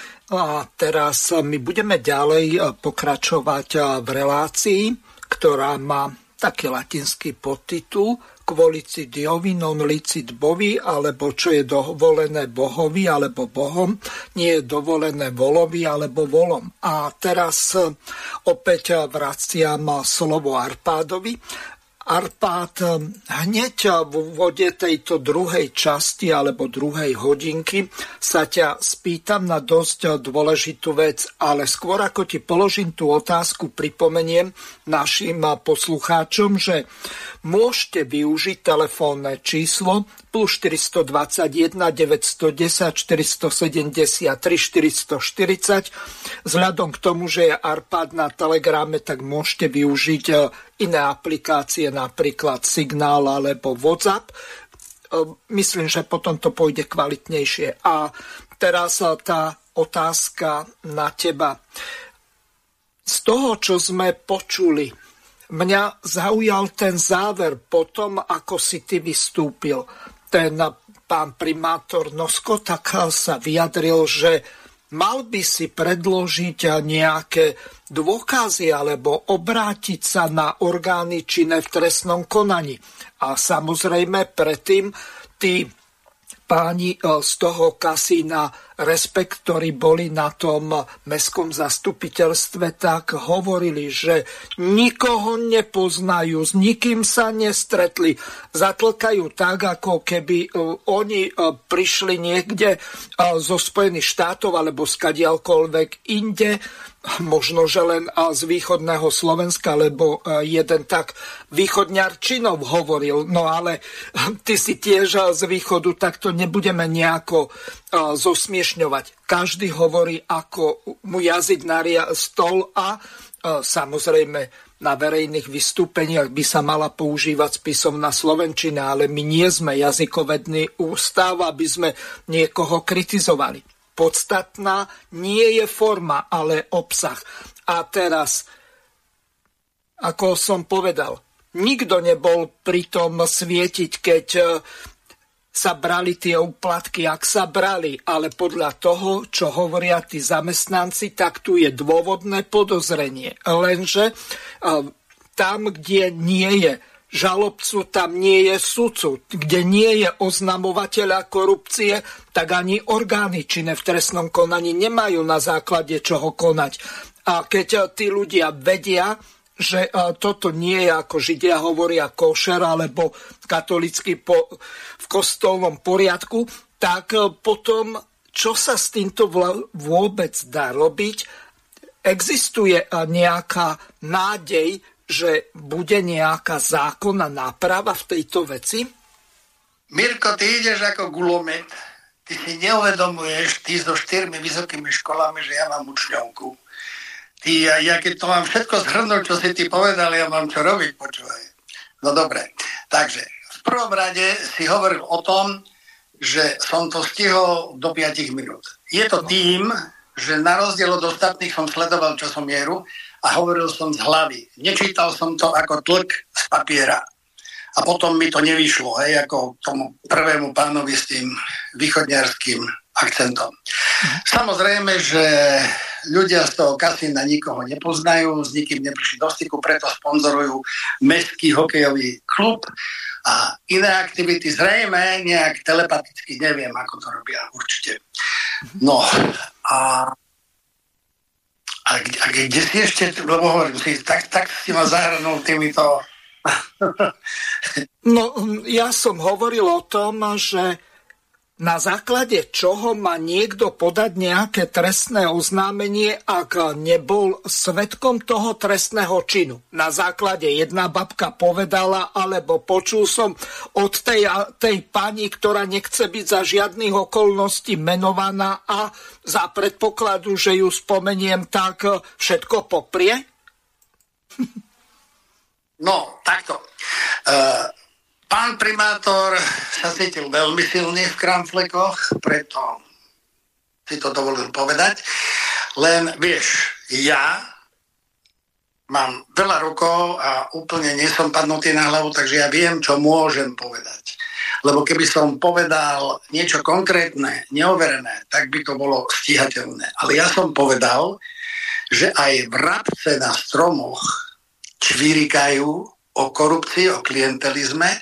A teraz my budeme ďalej pokračovať v relácii, ktorá má taký latinský podtitul Quolici Diovi non licit bovi, alebo čo je dovolené bohovi alebo bohom, nie je dovolené volovi alebo volom. A teraz opäť vraciam slovo Arpádovi. Arpád, hneď v úvode tejto druhej časti alebo druhej hodinky sa ťa spýtam na dosť dôležitú vec, ale skôr ako ti položím tú otázku, pripomeniem našim poslucháčom, že môžete využiť telefónne číslo plus štyri dva jeden, deväť jedna nula, štyri sedem tri, štyri štyri nula. Vzhľadom k tomu, že je Arpád na Telegrame, tak môžete využiť iné aplikácie, napríklad Signál alebo WhatsApp. Myslím, že potom to pôjde kvalitnejšie. A teraz tá otázka na teba. Z toho, čo sme počuli, mňa zaujal ten záver potom, ako si ty vystúpil. Ten pán primátor Nosko tak sa vyjadril, že mal by si predložiť nejaké dôkazy alebo obrátiť sa na orgány činné v trestnom konaní. A samozrejme predtým tí páni z toho kasína Respekt, ktorí boli na tom mestskom zastupiteľstve, tak hovorili, že nikoho nepoznajú, s nikým sa nestretli. Zatlkajú tak, ako keby oni prišli niekde zo Spojených štátov alebo skadiaľkoľvek inde, možno, že len z východného Slovenska, lebo jeden tak východňarčinov hovoril. No ale ty si tiež z východu, tak to nebudeme nejako zosmiešňovať. Každý hovorí, ako mu jazyk naria stol a samozrejme na verejných vystúpeniach by sa mala používať spisovná slovenčina, ale my nie sme jazykovedný ústav, aby sme niekoho kritizovali. Podstatná nie je forma, ale obsah. A teraz, ako som povedal, nikto nebol pri tom svietiť, keď sa brali tie úplatky, ak sa brali, ale podľa toho, čo hovoria tí zamestnanci, tak tu je dôvodné podozrenie. Lenže tam, kde nie je žalobcu, tam nie je sudcu. Kde nie je oznamovateľa korupcie, tak ani orgány činné v trestnom konaní nemajú na základe čoho konať. A keď tí ľudia vedia, že toto nie je, ako Židia hovoria, košer alebo katolícky po, v kostolnom poriadku, tak potom čo sa s týmto vôbec dá robiť? Existuje nejaká nádej, že bude nejaká zákonná náprava v tejto veci? Mirko, ty ideš ako gulomet. Ty si neuvedomuješ, ty so štyrmi vysokými školami, že ja mám učňovku. Ty, ja, ja keď to mám všetko zhrnúť, čo si ty povedal, ja mám čo robiť, počúvaj. No dobre, takže v prvom rade si hovoril o tom, že som to stihol do päť minút. Je to tým, že na rozdiel od ostatných som sledoval časomieru a hovoril som z hlavy. Nečítal som to ako tlk z papiera. A potom mi to nevyšlo, hej, ako tomu prvému pánovi s tým východňarským akcentom. Samozrejme, že ľudia z toho kasína nikoho nepoznajú, s nikým neprišli do styku, preto sponzorujú mestský hokejový klub a iné aktivity. Zrejme nejak telepaticky, neviem, ako to robia, určite. No a A kde, a kde si ešte, lebo hovorím si, tak, tak si ma zahrnul týmito... No, ja som hovoril o tom, že na základe čoho má niekto podať nejaké trestné oznámenie, ak nebol svedkom toho trestného činu. Na základe jedna babka povedala, alebo počul som od tej, tej pani, ktorá nechce byť za žiadnych okolností menovaná a za predpokladu, že ju spomeniem, tak všetko poprie? No, takto. Uh... Pán primátor sa cítil veľmi silne v kramflekoch, preto si to dovolil povedať. Len vieš, ja mám veľa rokov a úplne nie som padnutý na hlavu, takže ja viem, čo môžem povedať. Lebo keby som povedal niečo konkrétne, neoverené, tak by to bolo stíhateľné. Ale ja som povedal, že aj vrabce na stromoch čvirikajú o korupcii, o klientelizme,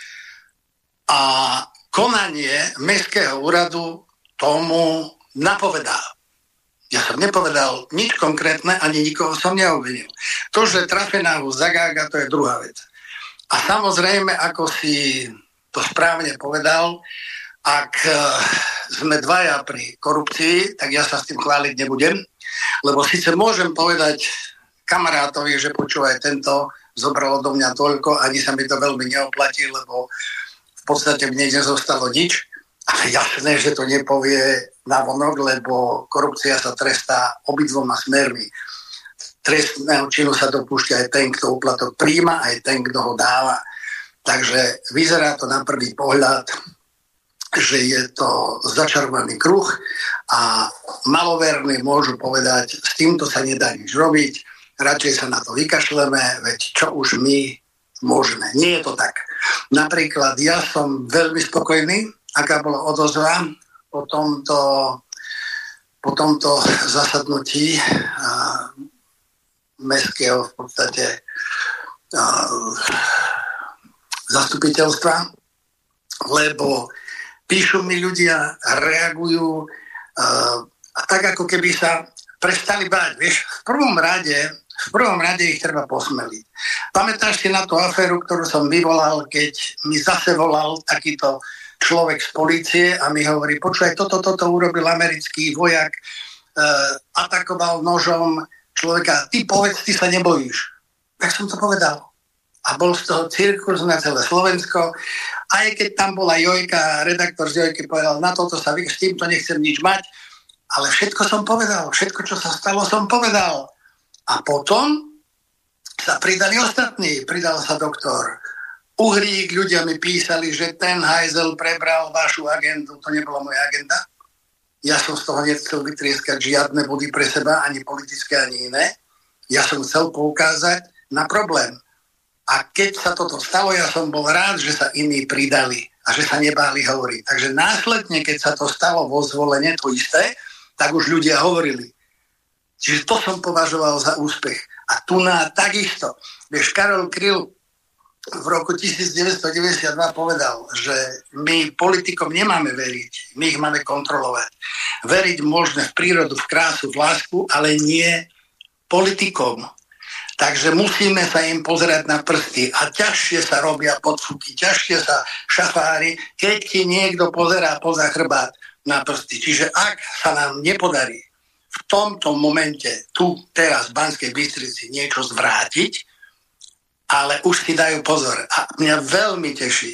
a konanie mestského úradu tomu napovedá. Ja som nepovedal nič konkrétne, ani nikoho som neobvinil. To, že trafená ho zagága, to je druhá vec. A samozrejme, ako si to správne povedal, ak sme dvaja pri korupcii, tak ja sa s tým chváliť nebudem, lebo síce môžem povedať kamarátovi, že počúvaj, tento zobral odo mňa toľko, ani sa mi to veľmi neoplatí, lebo v podstate mne nezostalo nič, ale jasné, že to nepovie navonok, lebo korupcia sa trestá obidvoma smermi. Trestného činu sa dopúšťa aj ten, kto úplatok príjma, aj ten, kto ho dáva. Takže vyzerá to na prvý pohľad, že je to začarovaný kruh a maloverní môžu povedať, s týmto sa nedá nič robiť, radšej sa na to vykašleme, veď čo už my môžeme. Nie je to tak. Napríklad ja som veľmi spokojný, aká bola odozva po tomto, po tomto zasadnutí uh, mestského v podstate uh, zastupiteľstva, lebo píšu mi ľudia, reagujú uh, a tak ako keby sa prestali báť. Vieš, v prvom rade, v prvom rade ich treba posmeliť. Pamätáš si na tú aféru, ktorú som vyvolal, keď mi zase volal takýto človek z polície a mi hovorí, počúvaj, toto, toto urobil americký vojak, uh, atakoval nožom človeka, ty povedz, ty sa nebojíš. Tak som to povedal. A bol z toho cirkus na celé Slovensko. Aj keď tam bola Jojka, redaktor z Jojky povedal, na toto sa vy, s týmto nechcem nič mať, ale všetko som povedal, všetko, čo sa stalo, som povedal. A potom sa pridali ostatní. Pridal sa doktor Uhrík, ľudia mi písali, že ten hajzel prebral vašu agendu. To nebola moja agenda. Ja som z toho nechcel vytrieskať žiadne body pre seba, ani politické, ani iné. Ja som chcel poukázať na problém. A keď sa toto stalo, ja som bol rád, že sa iní pridali a že sa nebáli hovoriť. Takže následne, keď sa to stalo vo Zvolene, to isté, tak už ľudia hovorili. Čiže to som považoval za úspech. A tu na takisto. Vieš, Karol Kryl v roku devätnásťstodeväťdesiatdva povedal, že my politikom nemáme veriť, my ich máme kontrolovať. Veriť môžeme v prírodu, v krásu, v lásku, ale nie politikom. Takže musíme sa im pozerať na prsty a ťažšie sa robia podsúky, ťažšie sa šafári, keď ti niekto pozerá poza chrbát na prsty. Čiže ak sa nám nepodarí v tomto momente tu, teraz v Banskej Bystrici niečo zvrátiť, ale už si dajú pozor. A mňa veľmi teší,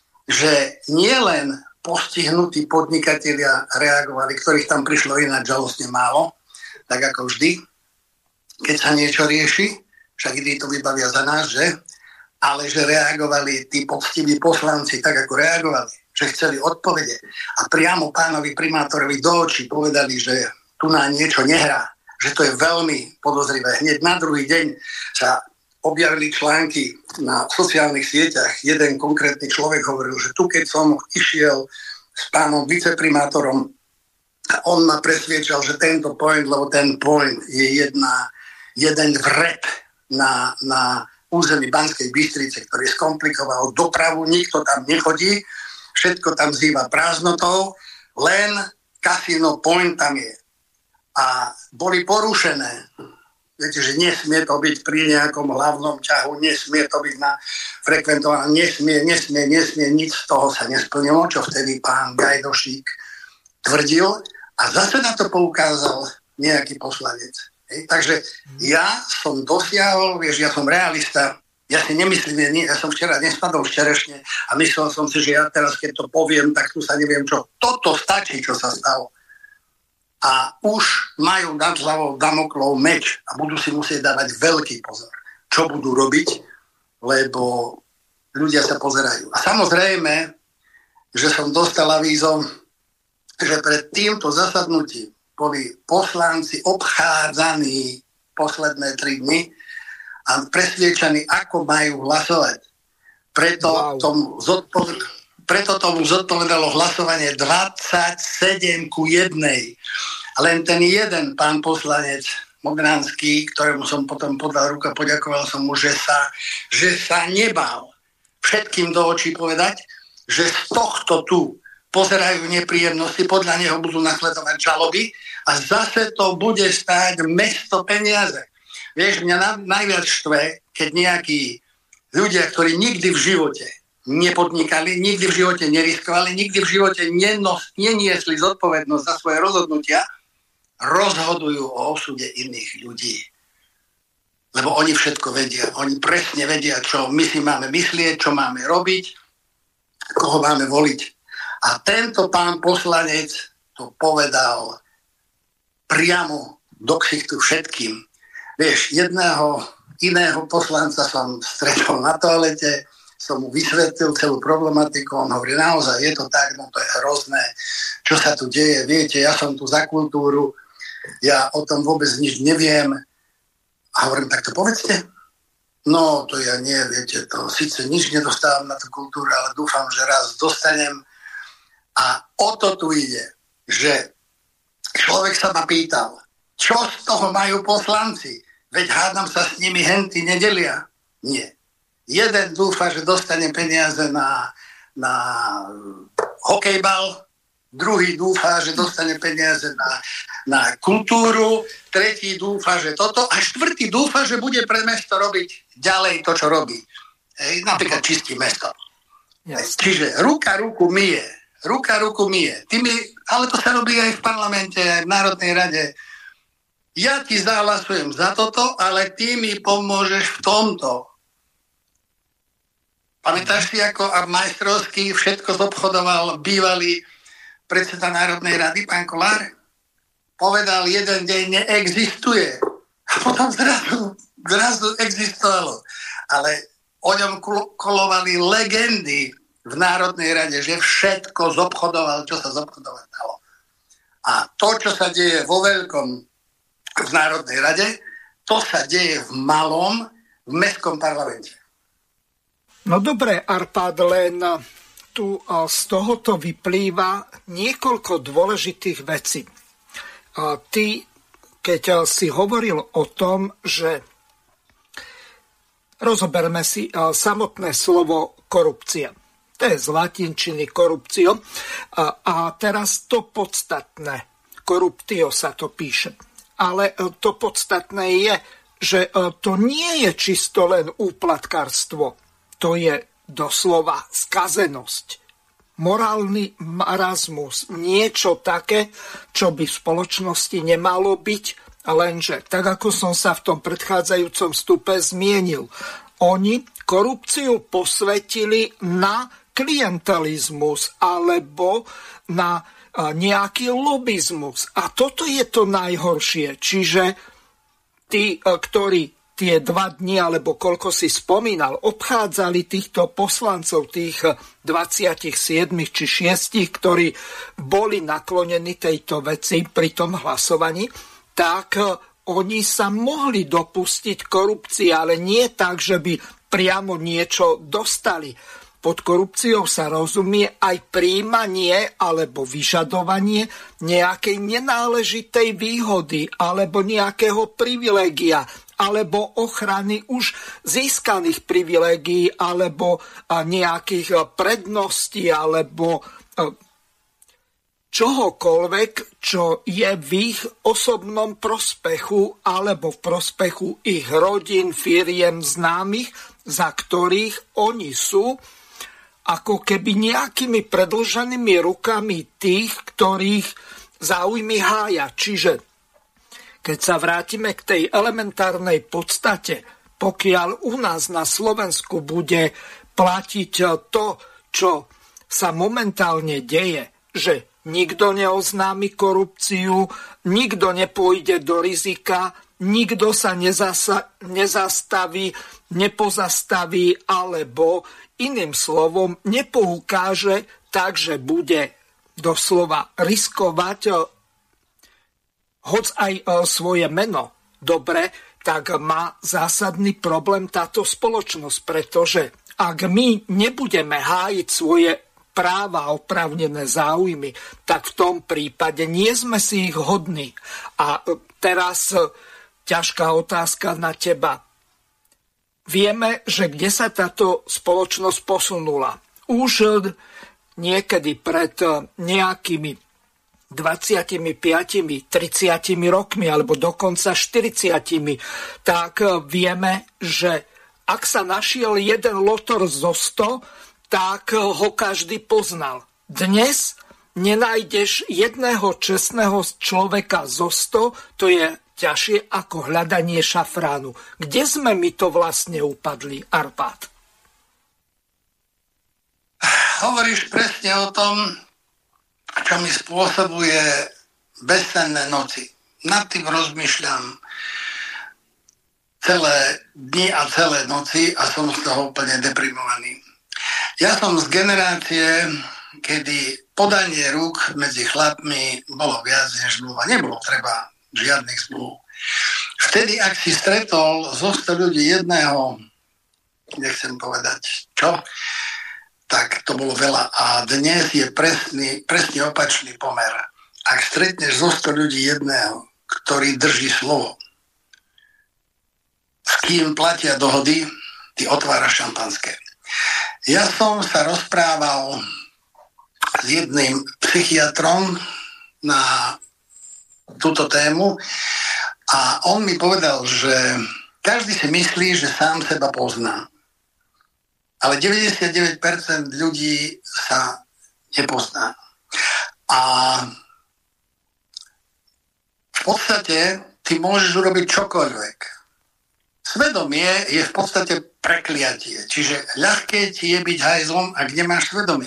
že nielen postihnutí podnikatelia reagovali, ktorých tam prišlo ináč žalostne málo, tak ako vždy, keď sa niečo rieši, však iní to vybavia za nás, že? Ale že reagovali tí poctiví poslanci tak, ako reagovali, že chceli odpovede a priamo pánovi primátorovi do očí povedali, že tu na niečo nehrá, že to je veľmi podozrivé. Hneď na druhý deň sa objavili články na sociálnych sieťach. Jeden konkrétny človek hovoril, že tu keď som išiel s pánom viceprimátorom, on ma presviečal, že tento point, lebo ten point je jedna, jeden vrep na, na území Banskej Bystrice, ktorý skomplikoval dopravu, nikto tam nechodí, všetko tam zýva prázdnotou, len Casino Point tam je. A boli porušené. Viete, že nesmie to byť pri nejakom hlavnom ťahu, nesmie to byť na frekventovanom, nesmie, nesmie, nesmie, nič z toho sa nesplnilo, čo vtedy pán Gajdošík tvrdil a zase na to poukázal nejaký poslanec. Hej. Takže ja som dosiahol, vieš, ja som realista, ja si nemyslím, ja som včera nespadol z čerešne a myslel som si, že ja teraz, keď to poviem, tak tu sa neviem čo. Toto stačí, čo sa stalo. A už majú nad hlavou Damoklov meč a budú si musieť dávať veľký pozor, čo budú robiť, lebo ľudia sa pozerajú. A samozrejme, že som dostal avízo, že pred týmto zasadnutím boli poslanci obchádzaní posledné tri dni a presviečaní, ako majú hlasovať. Preto wow. tomu, zodpoved... Preto tomu zodpovedalo hlasovanie dvadsaťsedem ku jednej. Len ten jeden pán poslanec Modranský, ktorému som potom podal ruku a poďakoval som mu, že sa, že sa nebál všetkým do očí povedať, že z tohto tu pozerajú nepríjemnosti, podľa neho budú nasledovať žaloby a zase to bude stáť mesto peniaze. Vieš, mňa na, najviac štve, keď nejaký ľudia, ktorí nikdy v živote nepodnikali, nikdy v živote neriskovali, nikdy v živote nenos, neniesli zodpovednosť za svoje rozhodnutia, rozhodujú o osude iných ľudí. Lebo oni všetko vedia. Oni presne vedia, čo my si máme myslieť, čo máme robiť, koho máme voliť. A tento pán poslanec to povedal priamo do ksichtu všetkým. Vieš, jedného iného poslanca som stretol na toalete, som mu vysvetlil celú problematiku, on hovorí, naozaj je to tak, no to je hrozné, čo sa tu deje, viete, ja som tu za kultúru, ja o tom vôbec nič neviem. A hovorím, tak to povedzte. No, to ja nie, viete, to síce nič nedostávam na tú kultúru, ale dúfam, že raz dostanem. A o to tu ide, že človek sa ma pýtal, čo z toho majú poslanci? Veď hádam sa s nimi henty nedelia. Nie. Jeden dúfa, že dostane peniaze na, na hokejbal, druhý dúfa, že dostane peniaze na, na kultúru, tretí dúfa, že toto a štvrtý dúfa, že bude pre mesto robiť ďalej to, čo robí. Ej, napríklad čistí mesto. Yes. Čiže ruka ruku myje. Ruka ruku myje. Ty mi, ale to sa robí aj v parlamente, aj v Národnej rade. Ja ti zahlasujem za toto, ale ty mi pomôžeš v tomto. Pamätáš si, ako a majstrovský všetko zobchodoval bývalý predseda Národnej rady, pán Kollár? Povedal, jeden deň neexistuje. A potom zrazu, zrazu existovalo. Ale o ňom kolovali legendy v Národnej rade, že všetko zobchodoval, čo sa zobchodovať dalo. A to, čo sa deje vo veľkom v Národnej rade, to sa deje v malom, v mestskom parlamente. No dobre, Arpád, len tu z tohoto vyplýva niekoľko dôležitých vecí. Ty, keď si hovoril o tom, že rozoberme si samotné slovo korupcia. To je z latinčiny korupcio. A teraz to podstatné, koruptio sa to píše. Ale to podstatné je, že to nie je čisto len úplatkárstvo. To je doslova skazenosť. Morálny marazmus. Niečo také, čo by v spoločnosti nemalo byť, lenže, tak ako som sa v tom predchádzajúcom vstupe zmienil, oni korupciu posvetili na klientelizmus alebo na nejaký lobizmus. A toto je to najhoršie. Čiže tí, ktorí tie dva dni, alebo koľko si spomínal, obchádzali týchto poslancov, tých dvadsaťsedem či šesť, ktorí boli naklonení tejto veci pri tom hlasovaní, tak oni sa mohli dopustiť korupcie, ale nie tak, že by priamo niečo dostali. Pod korupciou sa rozumie aj prijímanie alebo vyžadovanie nejakej nenáležitej výhody alebo nejakého privilégia alebo ochrany už získaných privilégií alebo nejakých predností alebo čohokoľvek, čo je v ich osobnom prospechu alebo v prospechu ich rodín, firiem, známych, za ktorých oni sú ako keby nejakými predĺženými rukami tých, ktorých záujmy hája. Čiže keď sa vrátime k tej elementárnej podstate, pokiaľ u nás na Slovensku bude platiť to, čo sa momentálne deje, že nikto neoznámi korupciu, nikto nepôjde do rizika, nikto sa nezasa, nezastaví, nepozastaví, alebo iným slovom nepoukáže tak, že bude doslova riskovať hoď aj svoje meno dobre, tak má zásadný problém táto spoločnosť, pretože ak my nebudeme hájiť svoje práva a oprávnené záujmy, tak v tom prípade nie sme si ich hodní. A teraz ťažká otázka na teba. Vieme, že kde sa táto spoločnosť posunula. Už niekedy pred nejakými dvadsaťpäť, tridsať rokmi alebo dokonca štyridsať, tak vieme, že ak sa našiel jeden lotor zo sto, tak ho každý poznal. Dnes nenájdeš jedného čestného človeka zo sto, to je ťažšie ako hľadanie šafránu. Kde sme my to vlastne upadli, Arpád? Hovoríš presne o tom, čo mi spôsobuje bezsenné noci. Nad tým rozmýšľam celé dni a celé noci a som z toho úplne deprimovaný. Ja som z generácie, kedy podanie rúk medzi chlapmi bolo viac než zmluva. Nebolo treba žiadnych zmluv. Vtedy, ak si stretol zo sto ľudí jedného, nechcem povedať čo, tak to bolo veľa. A dnes je presný, presne opačný pomer. Ak stretneš zo sto ľudí jedného, ktorý drží slovo, s kým platia dohody, ty otváraš šampanské. Ja som sa rozprával s jedným psychiatrom na túto tému a on mi povedal, že každý si myslí, že sám seba pozná. Ale deväťdesiatdeväť percent ľudí sa nepozná. A v podstate ty môžeš urobiť čokoľvek. Svedomie je v podstate prekliatie. Čiže ľahké ti je byť hajzlom, ak nemáš svedomie.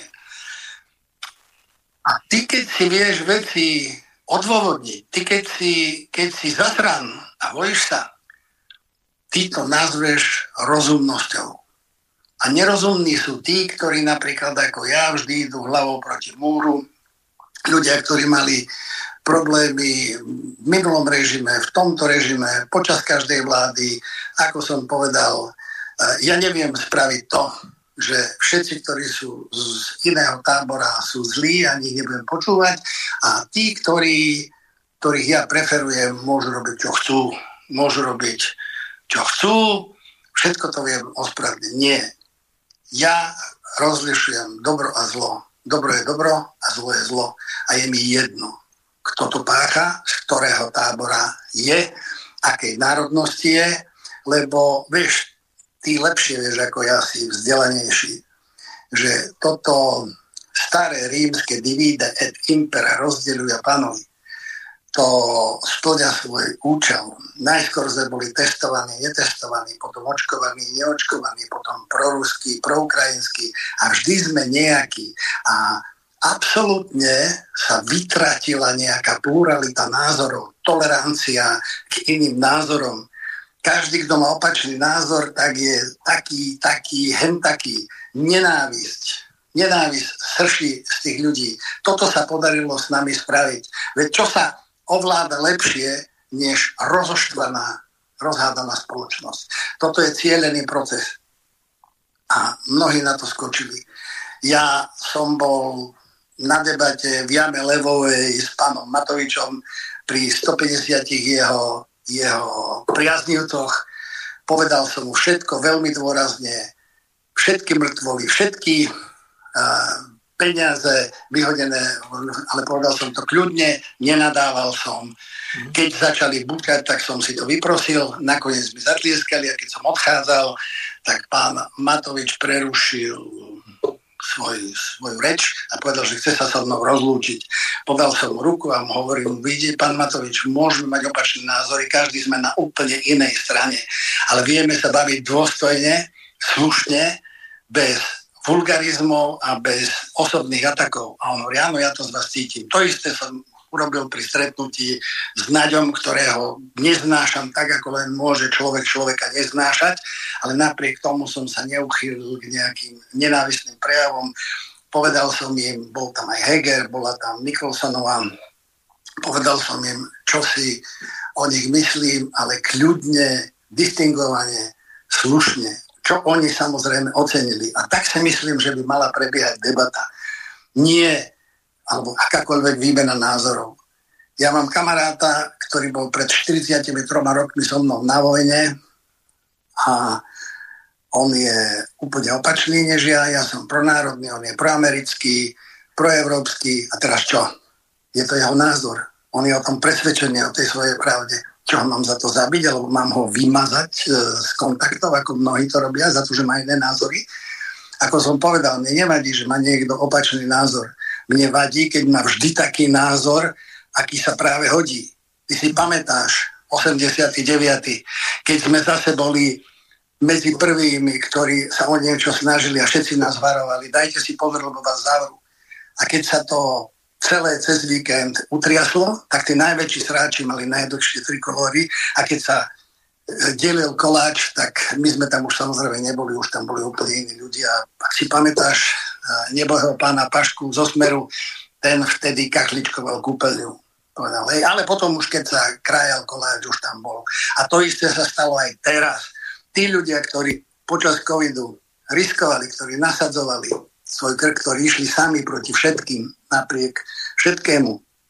A ty, keď si vieš veci odôvodniť, ty, keď si, keď si zasran a bojíš sa, ty to nazveš rozumnosťou. A nerozumní sú tí, ktorí napríklad ako ja vždy idú hlavou proti múru. Ľudia, ktorí mali problémy v minulom režime, v tomto režime, počas každej vlády. Ako som povedal, ja neviem spraviť to, že všetci, ktorí sú z iného tábora, sú zlí, ani nebudem počúvať. A tí, ktorí, ktorých ja preferujem, môžu robiť, čo chcú. Môžu robiť, čo chcú. Všetko to viem ospravedlniť. Nie. Ja rozlišujem dobro a zlo. Dobro je dobro a zlo je zlo. A je mi jedno, kto to pácha, z ktorého tábora je, akej národnosti je, lebo vieš, ty lepšie vieš ako ja, si vzdelanejší, že toto staré rímske divide et impera, rozdeľuj a panuj, to splňa svoj účel. Najskôr sme boli testovaní, netestovaní, potom očkovaní, neočkovaní, potom proruskí, proukrajinskí a vždy sme nejakí. A absolútne sa vytratila nejaká pluralita názorov, tolerancia k iným názorom. Každý, kto má opačný názor, tak je taký, taký, hen taký. Nenávisť. Nenávisť srší z tých ľudí. Toto sa podarilo s nami spraviť. Veď čo sa ovláda lepšie, než rozoštvaná, rozhádaná spoločnosť. Toto je cieľený proces. A mnohí na to skočili. Ja som bol na debate v Jame Levovej s pánom Matovičom pri stopäťdesiatich jeho, jeho priaznivcoch. Povedal som mu všetko veľmi dôrazne. Všetky mŕtvoly, všetky uh, peniaze vyhodené, ale povedal som to kľudne, nenadával som. Keď začali búkať, tak som si to vyprosil, nakoniec mi zatlieskali a keď som odchádzal, tak pán Matovič prerušil svoj, svoju reč a povedal, že chce sa so mnou rozlúčiť. Podal som mu ruku a mu hovorím, vidíte, pán Matovič, môžeme mať opačné názory, každý sme na úplne inej strane, ale vieme sa baviť dôstojne, slušne, bez vulgarizmov a bez osobných atakov. A on hovorí, áno, ja to z vás cítim. To isté som urobil pri stretnutí s Naďom, ktorého neznášam tak, ako len môže človek človeka neznášať, ale napriek tomu som sa neuchýlil k nejakým nenávistným prejavom. Povedal som im, bol tam aj Heger, bola tam Nicholsonová, povedal som im, čo si o nich myslím, ale kľudne, distingovane, slušne, čo oni samozrejme ocenili. A tak si myslím, že by mala prebiehať debata. Nie, alebo akákoľvek výmena názorov. Ja mám kamaráta, ktorý bol pred štyridsiatimi troma rokmi so mnou na vojne a on je úplne opačný než ja. Ja som pronárodný, on je proamerický, proeurópsky. A teraz čo? Je to jeho názor. On je o tom presvedčený, o tej svojej pravde. čo ho mám za to zabiť, alebo mám ho vymazať z kontaktov, ako mnohí to robia, za to, že má iné názory. Ako som povedal, mne nevadí, že má niekto opačný názor. Mne vadí, keď má vždy taký názor, aký sa práve hodí. Ty si pamätáš, osemdesiaty deviaty keď sme zase boli medzi prvými, ktorí sa o niečo snažili a všetci nás varovali, dajte si pozor, lebo vás zavrú. A keď sa to celé cez víkend utriaslo, tak tí najväčší sráči mali najdlhšie trikolóry a keď sa delil koláč, tak my sme tam už samozrejme neboli, už tam boli úplne iní ľudia. Ak si pamätáš nebohého pána Pašku zo Smeru, ten vtedy kachličkoval kúpeľňu. Povedal, hej, ale potom už keď sa krajal koláč, už tam bol. A to isté sa stalo aj teraz. Tí ľudia, ktorí počas covidu riskovali, ktorí nasadzovali svoj krk, ktorí išli sami proti všetkým, napriek všetkému,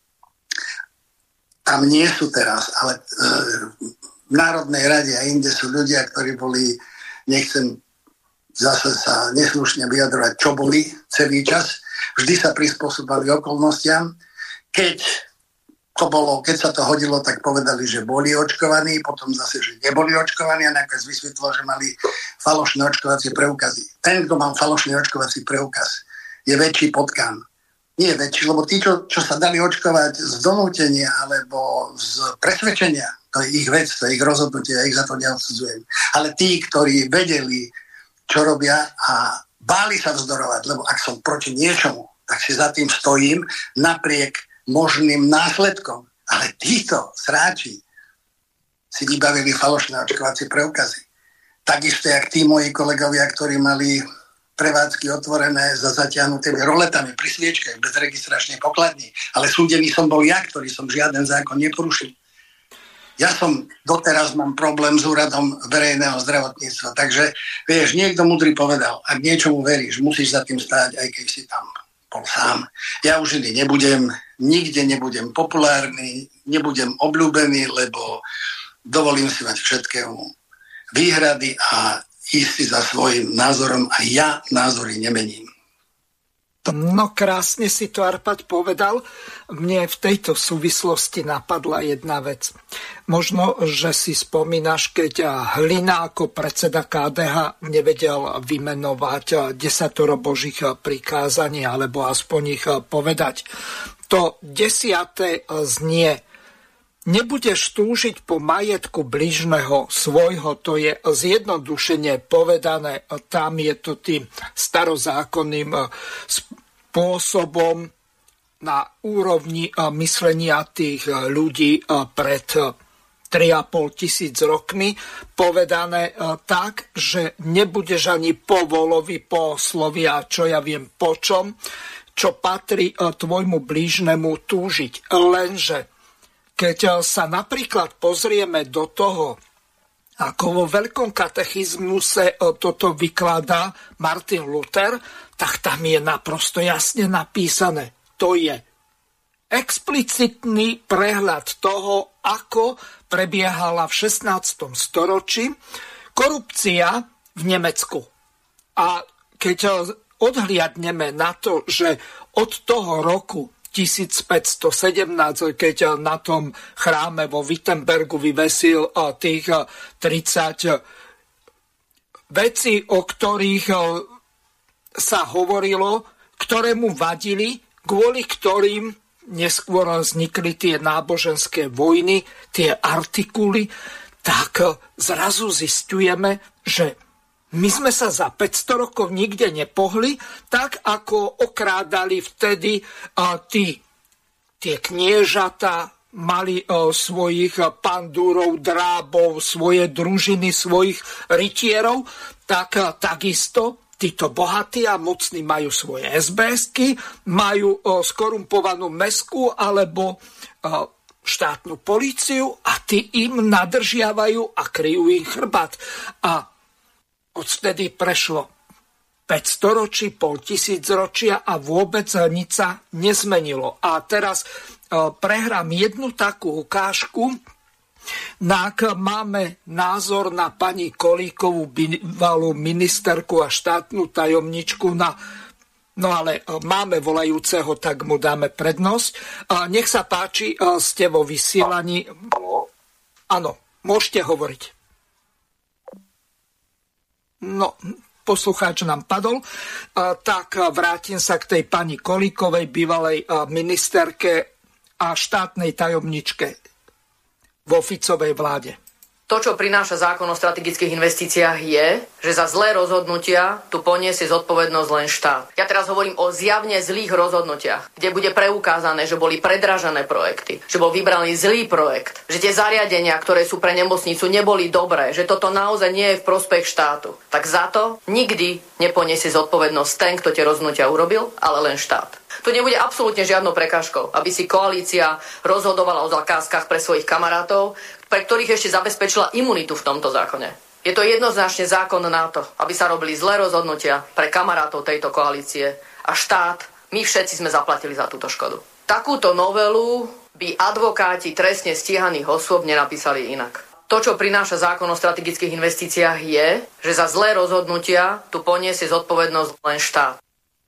tam nie sú teraz, ale e, v Národnej rade a inde sú ľudia, ktorí boli, nechcem zase sa neslušne vyjadrovať, čo boli celý čas, vždy sa prispôsobali okolnostiam. Keď to bolo, keď sa to hodilo, tak povedali, že boli očkovaní, potom zase, že neboli očkovaní a nakoniec vysvetlilo, že mali falošné očkovacie preukazy. Ten, kto mal falošný očkovací preukaz, je väčší potkán. Nie je väčší, lebo tí, čo, čo sa dali očkovať z donútenia alebo z presvedčenia, to je ich vec, to je ich rozhodnutie, ja ich za to neodsudzujem. Ale tí, ktorí vedeli, čo robia a báli sa vzdorovať, lebo ak som proti niečomu, tak si za tým stojím napriek možným následkom. Ale títo sráči si vybavili falošné očkovacie preukazy. Takisto, jak tí moji kolegovia, ktorí mali prevádzky otvorené za zatiahnutými roletami pri sviečke, bez registračnej pokladni. Ale súdený som bol ja, ktorý som žiaden zákon neporušil. Ja som doteraz mám problém s úradom verejného zdravotníctva. Takže, vieš, niekto múdry povedal, ak niečomu veríš, musíš za tým stáť, aj keď si tam bol sám. Ja už iný nebudem, nikde nebudem populárny, nebudem obľúbený, lebo dovolím si mať všetkému výhrady a ísť si za svojím názorom a ja názory nemením. No krásne si to Arpaď povedal. Mne v tejto súvislosti napadla jedna vec. Možno, že si spomínaš, keď Hlina ako predseda ká dé há nevedel vymenovať desatoro božích prikázaní, alebo aspoň ich povedať. To desiate znie: nebudeš túžiť po majetku bližného svojho, to je zjednodušene povedané, tam je to tým starozákonným spôsobom na úrovni myslenia tých ľudí pred tri a pol tisíc rokmi povedané tak, že nebudeš ani po volovi, po slovi a čo ja viem po čom, čo patrí tvojmu blížnemu túžiť. Lenže keď sa napríklad pozrieme do toho, ako vo veľkom katechizmuse toto vykladá Martin Luther, tak tam je naprosto jasne napísané. To je explicitný prehľad toho, ako prebiehala v šestnástom storočí korupcia v Nemecku. A keď odhliadneme na to, že od toho roku tisícpäťstosedemnásť, keď na tom chráme vo Wittenbergu vyvesil tých tridsať vecí, o ktorých sa hovorilo, ktoré mu vadili, kvôli ktorým neskôr vznikli tie náboženské vojny, tie artikuly, tak zrazu zistujeme, že my sme sa za päťsto rokov nikde nepohli, tak ako okrádali vtedy a tí, tie kniežata, mali o, svojich pandúrov, drábov, svoje družiny, svojich rytierov, tak a, takisto títo bohatí a mocní majú svoje es bé esky, majú o, skorumpovanú mestskú alebo o, štátnu políciu a tí im nadržiavajú a kryjú im chrbát. A odvtedy prešlo päť storočí, pol tisíc ročia a vôbec nič sa nezmenilo. A teraz e, prehrám jednu takú ukážku. Ak máme názor na pani Kolíkovú, bývalú ministerku a štátnu tajomničku, na, no ale e, máme volajúceho, tak mu dáme prednosť. E, nech sa páči, e, ste vo vysielaní. Áno, môžete hovoriť. No, poslucháč nám padol. Tak vrátim sa k tej pani Kolíkovej, bývalej ministerke a štátnej tajomničke vo Ficovej vláde. To, čo prináša zákon o strategických investíciách, je, že za zlé rozhodnutia tu poniesie zodpovednosť len štát. Ja teraz hovorím o zjavne zlých rozhodnutiach, kde bude preukázané, že boli predražené projekty, že bol vybraný zlý projekt, že tie zariadenia, ktoré sú pre nemocnicu, neboli dobré, že toto naozaj nie je v prospech štátu. Tak za to nikdy neponiesie zodpovednosť ten, kto tie rozhodnutia urobil, ale len štát. Tu nebude absolútne žiadnou prekážkou, aby si koalícia rozhodovala o zakázkach pre svojich kamarátov, pre ktorých ešte zabezpečila imunitu v tomto zákone. Je to jednoznačne zákon na to, aby sa robili zlé rozhodnutia pre kamarátov tejto koalície a štát, my všetci sme zaplatili za túto škodu. Takúto novelu by advokáti trestne stíhaných osôb nenapísali inak. To, čo prináša zákon o strategických investíciách, je, že za zlé rozhodnutia tu poniesie zodpovednosť len štát.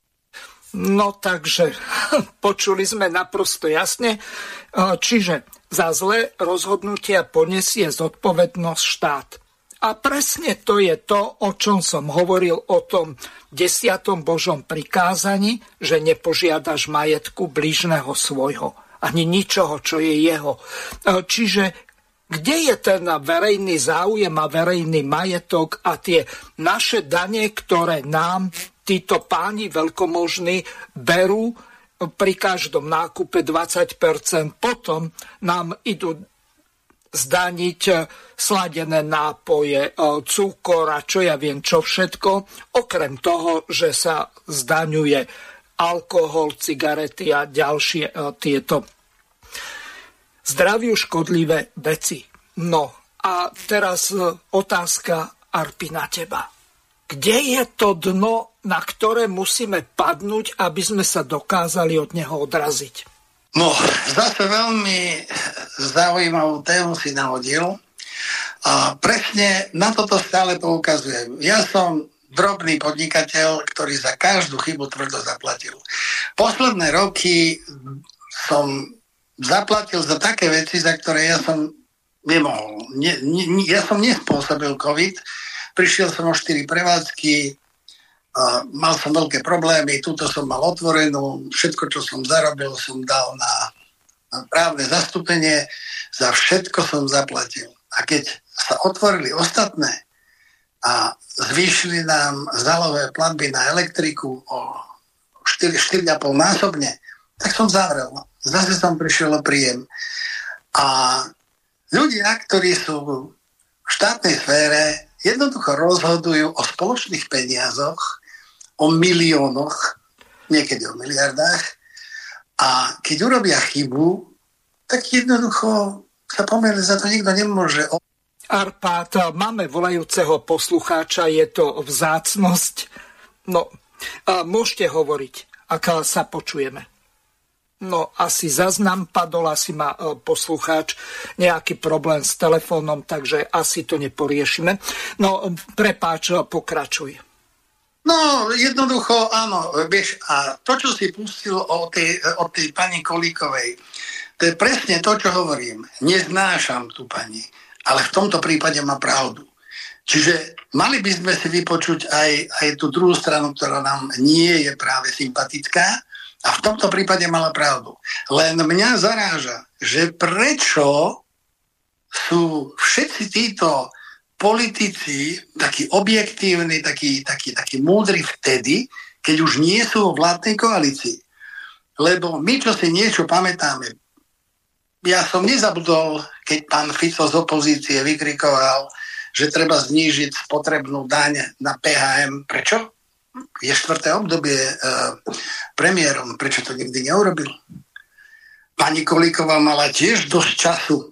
No takže počuli sme naprosto jasne, čiže za zlé rozhodnutia poniesie zodpovednosť štát. A presne to je to, o čom som hovoril, o tom desiatom Božom prikázaní, že nepožiadaš majetku blížneho svojho, ani ničoho, čo je jeho. Čiže kde je ten verejný záujem a verejný majetok a tie naše dane, ktoré nám títo páni veľkomožní berú pri každom nákupe dvadsať percent, potom nám idú zdaniť sladené nápoje, cukor a čo ja viem čo všetko, okrem toho, že sa zdaňuje alkohol, cigarety a ďalšie tieto zdraviu škodlivé veci. No a teraz otázka, Arpi, na teba. Kde je to dno, na ktoré musíme padnúť, aby sme sa dokázali od neho odraziť? No, zase veľmi zaujímavú tému si nahodil. A presne na toto stále poukazujem. Ja som drobný podnikateľ, ktorý za každú chybu tvrdo zaplatil. Posledné roky som zaplatil za také veci, za ktoré ja som nemohol. Nie, nie, ja som nespôsobil COVID, prišiel som o štyri prevádzky, a mal som veľké problémy, túto som mal otvorenú, všetko, čo som zarobil, som dal na, na právne zastúpenie, za všetko som zaplatil. A keď sa otvorili ostatné a zvýšili nám zálové platby na elektriku o štyri, štyri a pol násobne, tak som zavrel. Zase som prišiel o príjem. A ľudia, ktorí sú v štátnej sfére, jednoducho rozhodujú o spoločných peniazoch, o miliónoch, niekedy o miliardách. A keď urobia chybu, tak jednoducho sa pomerne za to nikto nemôže. Arpád, máme volajúceho poslucháča, je to vzácnosť. No, môžete hovoriť, ak sa počujeme. No, asi zaznam padol, asi má poslucháč nejaký problém s telefónom, takže asi to neporiešime. No, prepáč, pokračuj. No, jednoducho, áno, vieš, a to, čo si pustil o tej, o tej pani Kolíkovej, to je presne to, čo hovorím. Neznášam tú pani, ale v tomto prípade má pravdu. Čiže mali by sme si vypočuť aj, aj tú druhú stranu, ktorá nám nie je práve sympatická, a v tomto prípade mala pravdu. Len mňa zaráža, že prečo sú všetci títo politici takí objektívni, takí, takí, takí múdri vtedy, keď už nie sú vo vládnej koalícii. Lebo my, čo si niečo pamätáme, ja som nezabudol, keď pán Fico z opozície vykrikoval, že treba znížiť spotrebnú daň na pé há em. Prečo? Je štvrté obdobie e, premiérom. Prečo to nikdy neurobil? Pani Kolíková mala tiež dosť času e,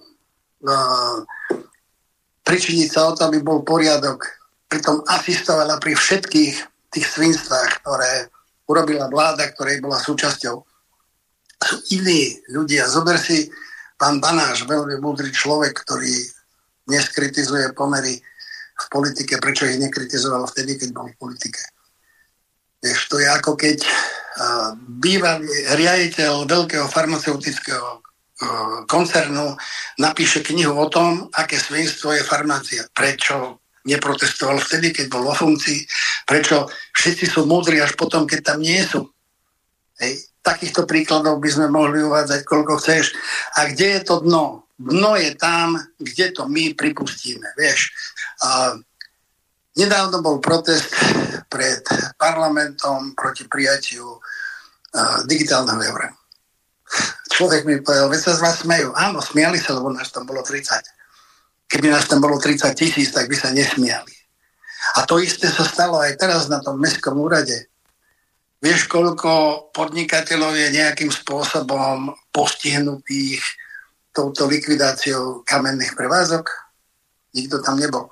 pričiniť sa o to, aby bol poriadok. Pritom asistovala pri všetkých tých svinstvách, ktoré urobila vláda, ktorej bola súčasťou. Sú iní ľudia. Zober si pán Banáš, veľmi múdry človek, ktorý dnes kritizuje pomery v politike. Prečo ich nekritizoval vtedy, keď bol v politike? Vieš, to je ako keď uh, bývalý riaditeľ veľkého farmaceutického koncernu napíše knihu o tom, aké svinstvo je farmácia. Prečo neprotestoval vtedy, keď bol vo funkcii? Prečo všetci sú múdri až potom, keď tam nie sú? Hej. Takýchto príkladov by sme mohli uvádzať, koľko chceš. A kde je to dno? Dno je tam, kde to my pripustíme. Vieš, a nedávno bol protest pred parlamentom proti prijatiu a, digitálneho eura. Človek mi povedal, veď sa z vás smejú. Áno, smiali sa, lebo nás tam bolo tridsať. Keby nás tam bolo tridsať tisíc, tak by sa nesmiali. A to isté sa stalo aj teraz na tom mestskom úrade. Vieš, koľko podnikateľov je nejakým spôsobom postihnutých touto likvidáciou kamenných prevádzok? Nikto tam nebol.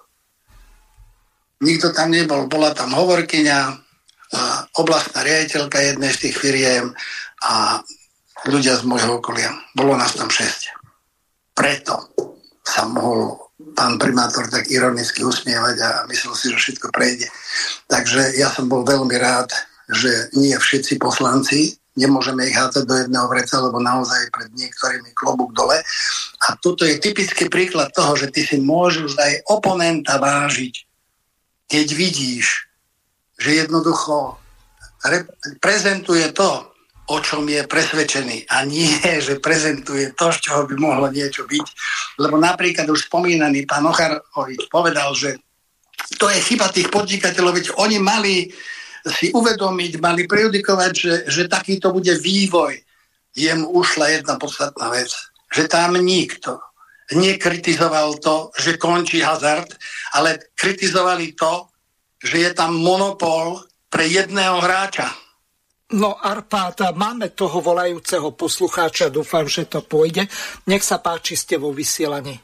Nikto tam nebol. Bola tam hovorkyňa, oblastná riaditeľka jednej z tých firiem a ľudia z môjho okolia. Bolo nás tam šesť. Preto sa mohol pán primátor tak ironicky usmievať a myslel si, že všetko prejde. Takže ja som bol veľmi rád, že nie všetci poslanci, nemôžeme ich hádzať do jedného vreca, lebo naozaj pred niektorými klobúk dole. A toto je typický príklad toho, že ty si môžeš aj oponenta vážiť, keď vidíš, že jednoducho re- prezentuje to, o čom je presvedčený a nie, že prezentuje to, z čoho by mohlo niečo byť. Lebo napríklad už spomínaný pán Ocharovič povedal, že to je chyba tých podnikateľov, veď oni mali si uvedomiť, mali prejudikovať, že, že takýto bude vývoj. Jem ušla jedna podstatná vec, že tam nikto nekritizoval to, že končí hazard, ale kritizovali to, že je tam monopol pre jedného hráča. No Arpád, máme toho volajúceho poslucháča, dúfam, že to pôjde. Nech sa páči, ste vo vysielaní.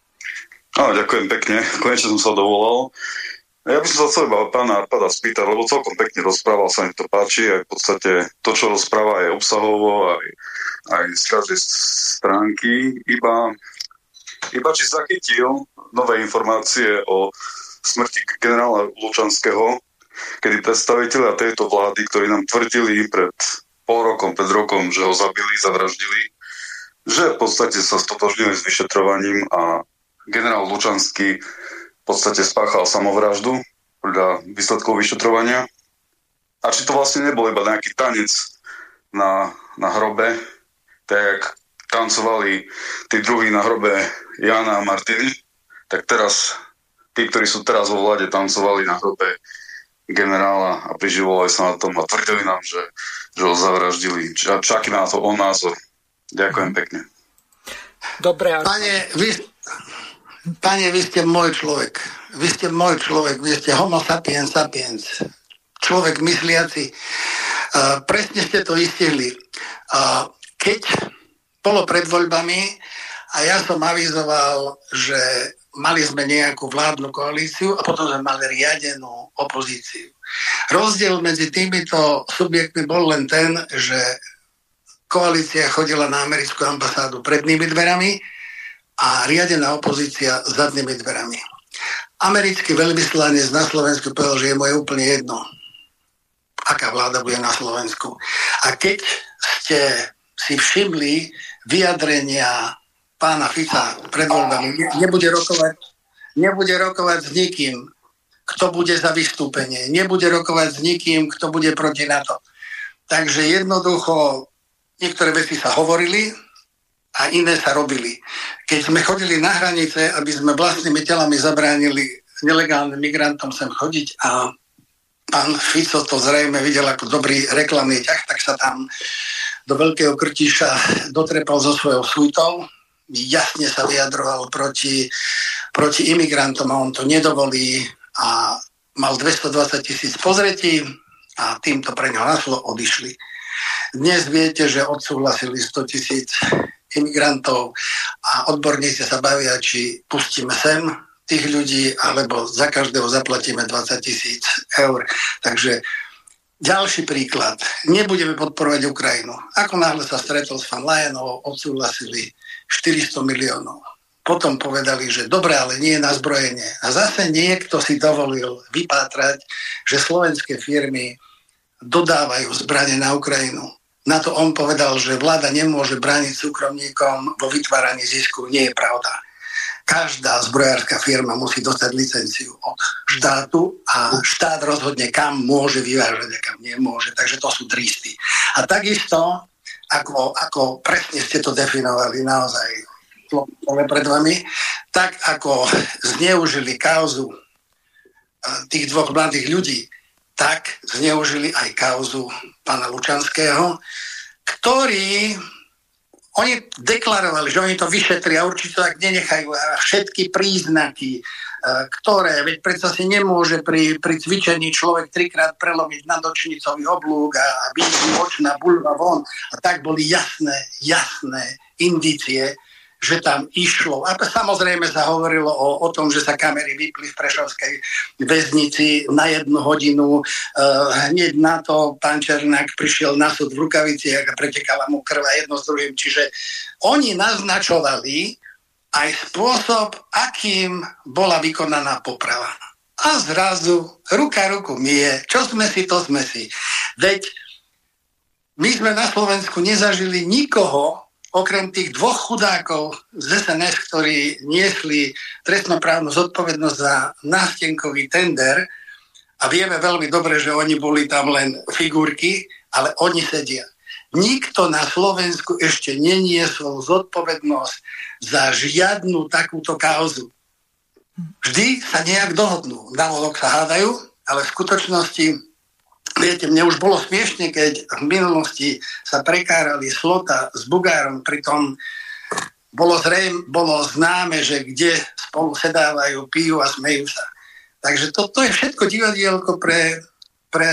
Áno, ďakujem pekne, konečne som sa dovolal. Ja by som sa chcel iba pána Arpáda spýtať, lebo celkom pekne rozprával, sa mi to páči, aj v podstate to, čo rozpráva, je obsahovo, aj, aj z každej stránky, iba, iba či zachytil nové informácie o smrti generála Lučanského, kedy predstavitelia tejto vlády, ktorí nám tvrdili pred pol rokom, pred rokom, že ho zabili, zavraždili, že v podstate sa stotožnili s vyšetrovaním a generál Lučanský v podstate spáchal samovraždu podľa výsledkov vyšetrovania. A či to vlastne nebol iba nejaký tanec na, na hrobe, tak jak tancovali tí druhí na hrobe Jana a Martiny, tak teraz tí, ktorí sú teraz vo vláde, tancovali na hrobe generála a priživovali sa na tom a tvrdili nám, že, že ho zavraždili. Č- čaký na to on názor. Ďakujem pekne. Dobre. Pane, vy, pane, vy ste môj človek. Vy ste môj človek. Vy ste homo sapiens sapiens. Človek mysliaci. Uh, presne ste to vystihli. Uh, keď bolo pred voľbami a ja som avizoval, že mali sme nejakú vládnu koalíciu a potom sme mali riadenú opozíciu. Rozdiel medzi týmito subjektmi bol len ten, že koalícia chodila na americkú ambasádu prednými dverami a riadená opozícia zadnými dverami. Americký veľvyslanec na Slovensku povedal, že je moje úplne jedno, aká vláda bude na Slovensku. A keď ste si všimli vyjadrenia pána Fica pred voľbami, nebude rokovať, nebude rokovať s nikým, kto bude za vystúpenie. Nebude rokovať s nikým, kto bude proti NATO. Takže jednoducho niektoré veci sa hovorili a iné sa robili. Keď sme chodili na hranice, aby sme vlastnými telami zabránili nelegálnym migrantom sem chodiť a pán Fico to zrejme videl ako dobrý reklamný ťah, tak sa tam do Veľkého Krtíša dotrepal so svojou sújtou. Jasne sa vyjadroval proti, proti imigrantom a on to nedovolí a mal dvestodvadsať tisíc pozretí a týmto pre ňo naslo odišli. Dnes viete, že odsúhlasili sto tisíc imigrantov a odborníci sa bavia, či pustíme sem tých ľudí, alebo za každého zaplatíme dvadsať tisíc eur. Takže ďalší príklad. Nebudeme podporovať Ukrajinu. Ako náhle sa stretol s van Leyenovou, odsúhlasili štyristo miliónov. Potom povedali, že dobre, ale nie je na zbrojenie. A zase niekto si dovolil vypátrať, že slovenské firmy dodávajú zbrane na Ukrajinu. Na to on povedal, že vláda nemôže brániť súkromníkom vo vytváraní zisku. Nie je pravda. Každá zbrojárska firma musí dostať licenciu od štátu a štát rozhodne, kam môže vyvážať a kam nemôže. Takže to sú tristy. A takisto, ako, ako presne ste to definovali naozaj pred vami, tak ako zneužili kauzu tých dvoch mladých ľudí, tak zneužili aj kauzu pána Lučanského, ktorý, oni deklarovali, že oni to vyšetria, určite tak nenechajú všetky príznaky, ktoré, veď predsa si nemôže pri, pri cvičení človek trikrát prelomiť nadočnicový oblúk a, a vyjsť očná buľva von. A tak boli jasné, jasné indície, že tam išlo. A samozrejme sa hovorilo o, o tom, že sa kamery vypli v prešovskej väznici na jednu hodinu. E, hneď na to pán Černák prišiel na súd v rukaviciach a pretekala mu krv a jedno s druhým. Čiže oni naznačovali aj spôsob, akým bola vykonaná poprava. A zrazu ruka ruku myje. Čo sme si, to sme si. Veď my sme na Slovensku nezažili nikoho, okrem tých dvoch chudákov z es en es, ktorí niesli trestnoprávnu zodpovednosť za nástenkový tender a vieme veľmi dobre, že oni boli tam len figurky, ale oni sedia. Nikto na Slovensku ešte neniesol zodpovednosť za žiadnu takúto kauzu. Vždy sa nejak dohodnú. Navolok sa hádajú, ale v skutočnosti, viete, mne už bolo smiešne, keď v minulosti sa prekárali Slota s Bugárom, pritom bolo, zrejme, bolo známe, že kde spolu sedávajú, pijú a smejú sa. Takže to, to je všetko divadielko pre, pre,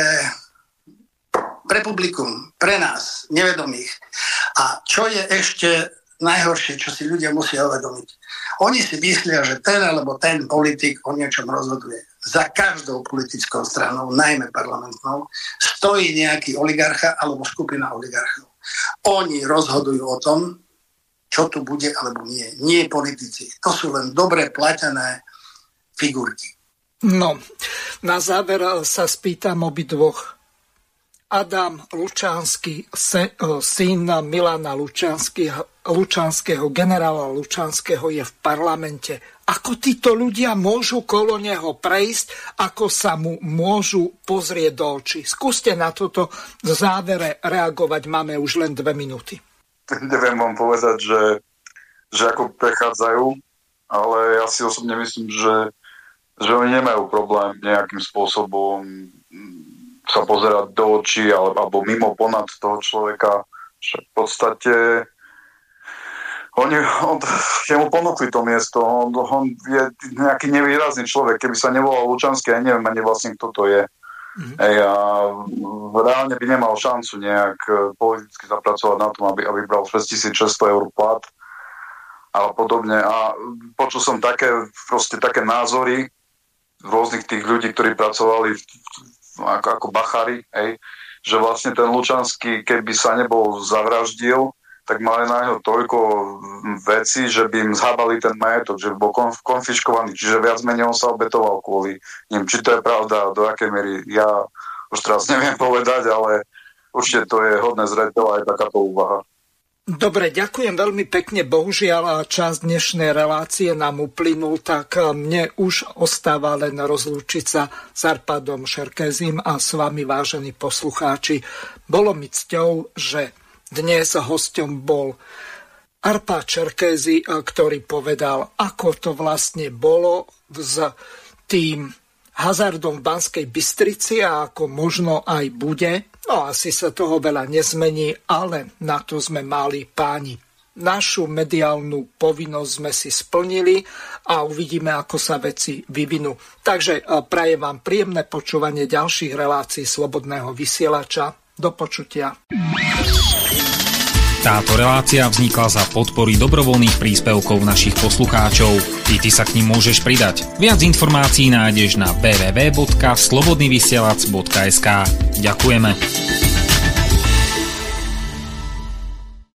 pre publikum, pre nás, nevedomých. A čo je ešte najhoršie, čo si ľudia musia uvedomiť? Oni si myslia, že ten alebo ten politik o niečom rozhoduje. Za každou politickou stranou, najmä parlamentnou, stojí nejaký oligarcha alebo skupina oligarchov. Oni rozhodujú o tom, čo tu bude alebo nie. Nie politici. To sú len dobre platené figurky. No, na záver sa spýtam obidvoch. Adam Lučanský, syn Milana Lučanského, generála Lučanského, je v parlamente. Ako títo ľudia môžu kolo neho prejsť, ako sa mu môžu pozrieť do očí? Skúste na toto v závere reagovať, máme už len dve minúty. Neviem vám povedať, že, že ako prechádzajú, ale ja si osobne myslím, že, že oni nemajú problém nejakým spôsobom sa pozerať do očí alebo mimo ponad toho človeka. Však v podstate oni on, mu ponúkli to miesto. On, on je nejaký nevýrazný človek. Keby sa nevolal Lučanský, ja neviem ani vlastne, kto to je. Mm-hmm. Ej, a reálne by nemal šancu nejak politicky zapracovať na tom, aby, aby bral šesťtisícšesťsto eur plat a podobne. A počul som také, proste také názory rôznych tých ľudí, ktorí pracovali v, ako, ako bachári, ej, že vlastne ten Lučanský, keby sa nebol zavraždil, tak mali na neho toľko vecí, že by im zhábali ten majetok, že by bol konf- konfiškovaný, čiže viac menej on sa obetoval kvôli ním. Či to je pravda, do akej miery, ja už teraz neviem povedať, ale určite to je hodné zreteľa aj takáto úvaha. Dobre, ďakujem veľmi pekne. Bohužiaľ, čas dnešnej relácie nám uplynul, tak mne už ostáva len rozlúčiť sa s Arpádom Šerkezím a s vami, vážení poslucháči. Bolo mi cťou, že dnes hosťom bol Arpád Šerkezi, ktorý povedal, ako to vlastne bolo s tým hazardom v Banskej Bystrici a ako možno aj bude. No asi sa toho veľa nezmení, ale na to sme mali páni. Našu mediálnu povinnosť sme si splnili a uvidíme, ako sa veci vyvinú. Takže prajem vám príjemné počúvanie ďalších relácií Slobodného vysielača. Do počutia. Táto relácia vznikla za podpory dobrovoľných príspevkov našich poslucháčov. I ty sa k nim môžeš pridať. Viac informácií nájdeš na w w w bodka slobodnyvysielac bodka es ka. Ďakujeme.